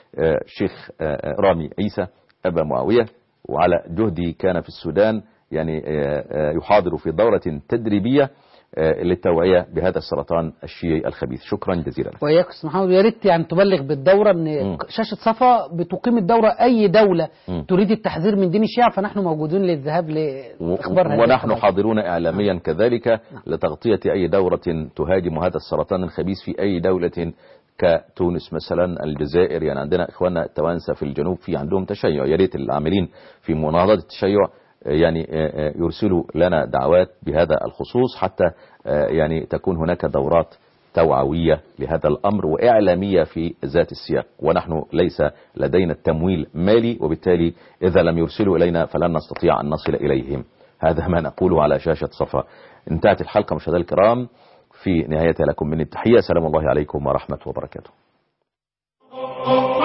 الشيخ رامي عيسى أبا معاوية، وعلى جهده كان في السودان يعني يحاضر في دورة تدريبية للتوعية بهذا السرطان الشيعي الخبيث. شكرا جزيلا. وإياك أستاذ محمد، ويا ريت يعني تبلغ بالدورة ان م. شاشة صفا بتقيم الدورة أي دولة م. تريد التحذير من دين الشيعة فنحن موجودون للذهاب لإخبار هذا ونحن حاضرون إعلاميا كذلك لتغطية أي دورة تهاجم هذا السرطان الخبيث في أي دولة كتونس مثلا، الجزائر. يعني عندنا إخواننا التوانسة في الجنوب في عندهم تشيع، يا ريت العاملين في مناهضة التشيع يعني يرسلوا لنا دعوات بهذا الخصوص حتى يعني تكون هناك دورات توعوية لهذا الأمر وإعلامية في ذات السياق. ونحن ليس لدينا التمويل مالي وبالتالي إذا لم يرسلوا إلينا فلن نستطيع أن نصل إليهم. هذا ما نقوله على شاشة صفا. انتهت الحلقة مشاهدينا الكرام، في نهايتها لكم من التحية، سلام الله عليكم ورحمة وبركاته.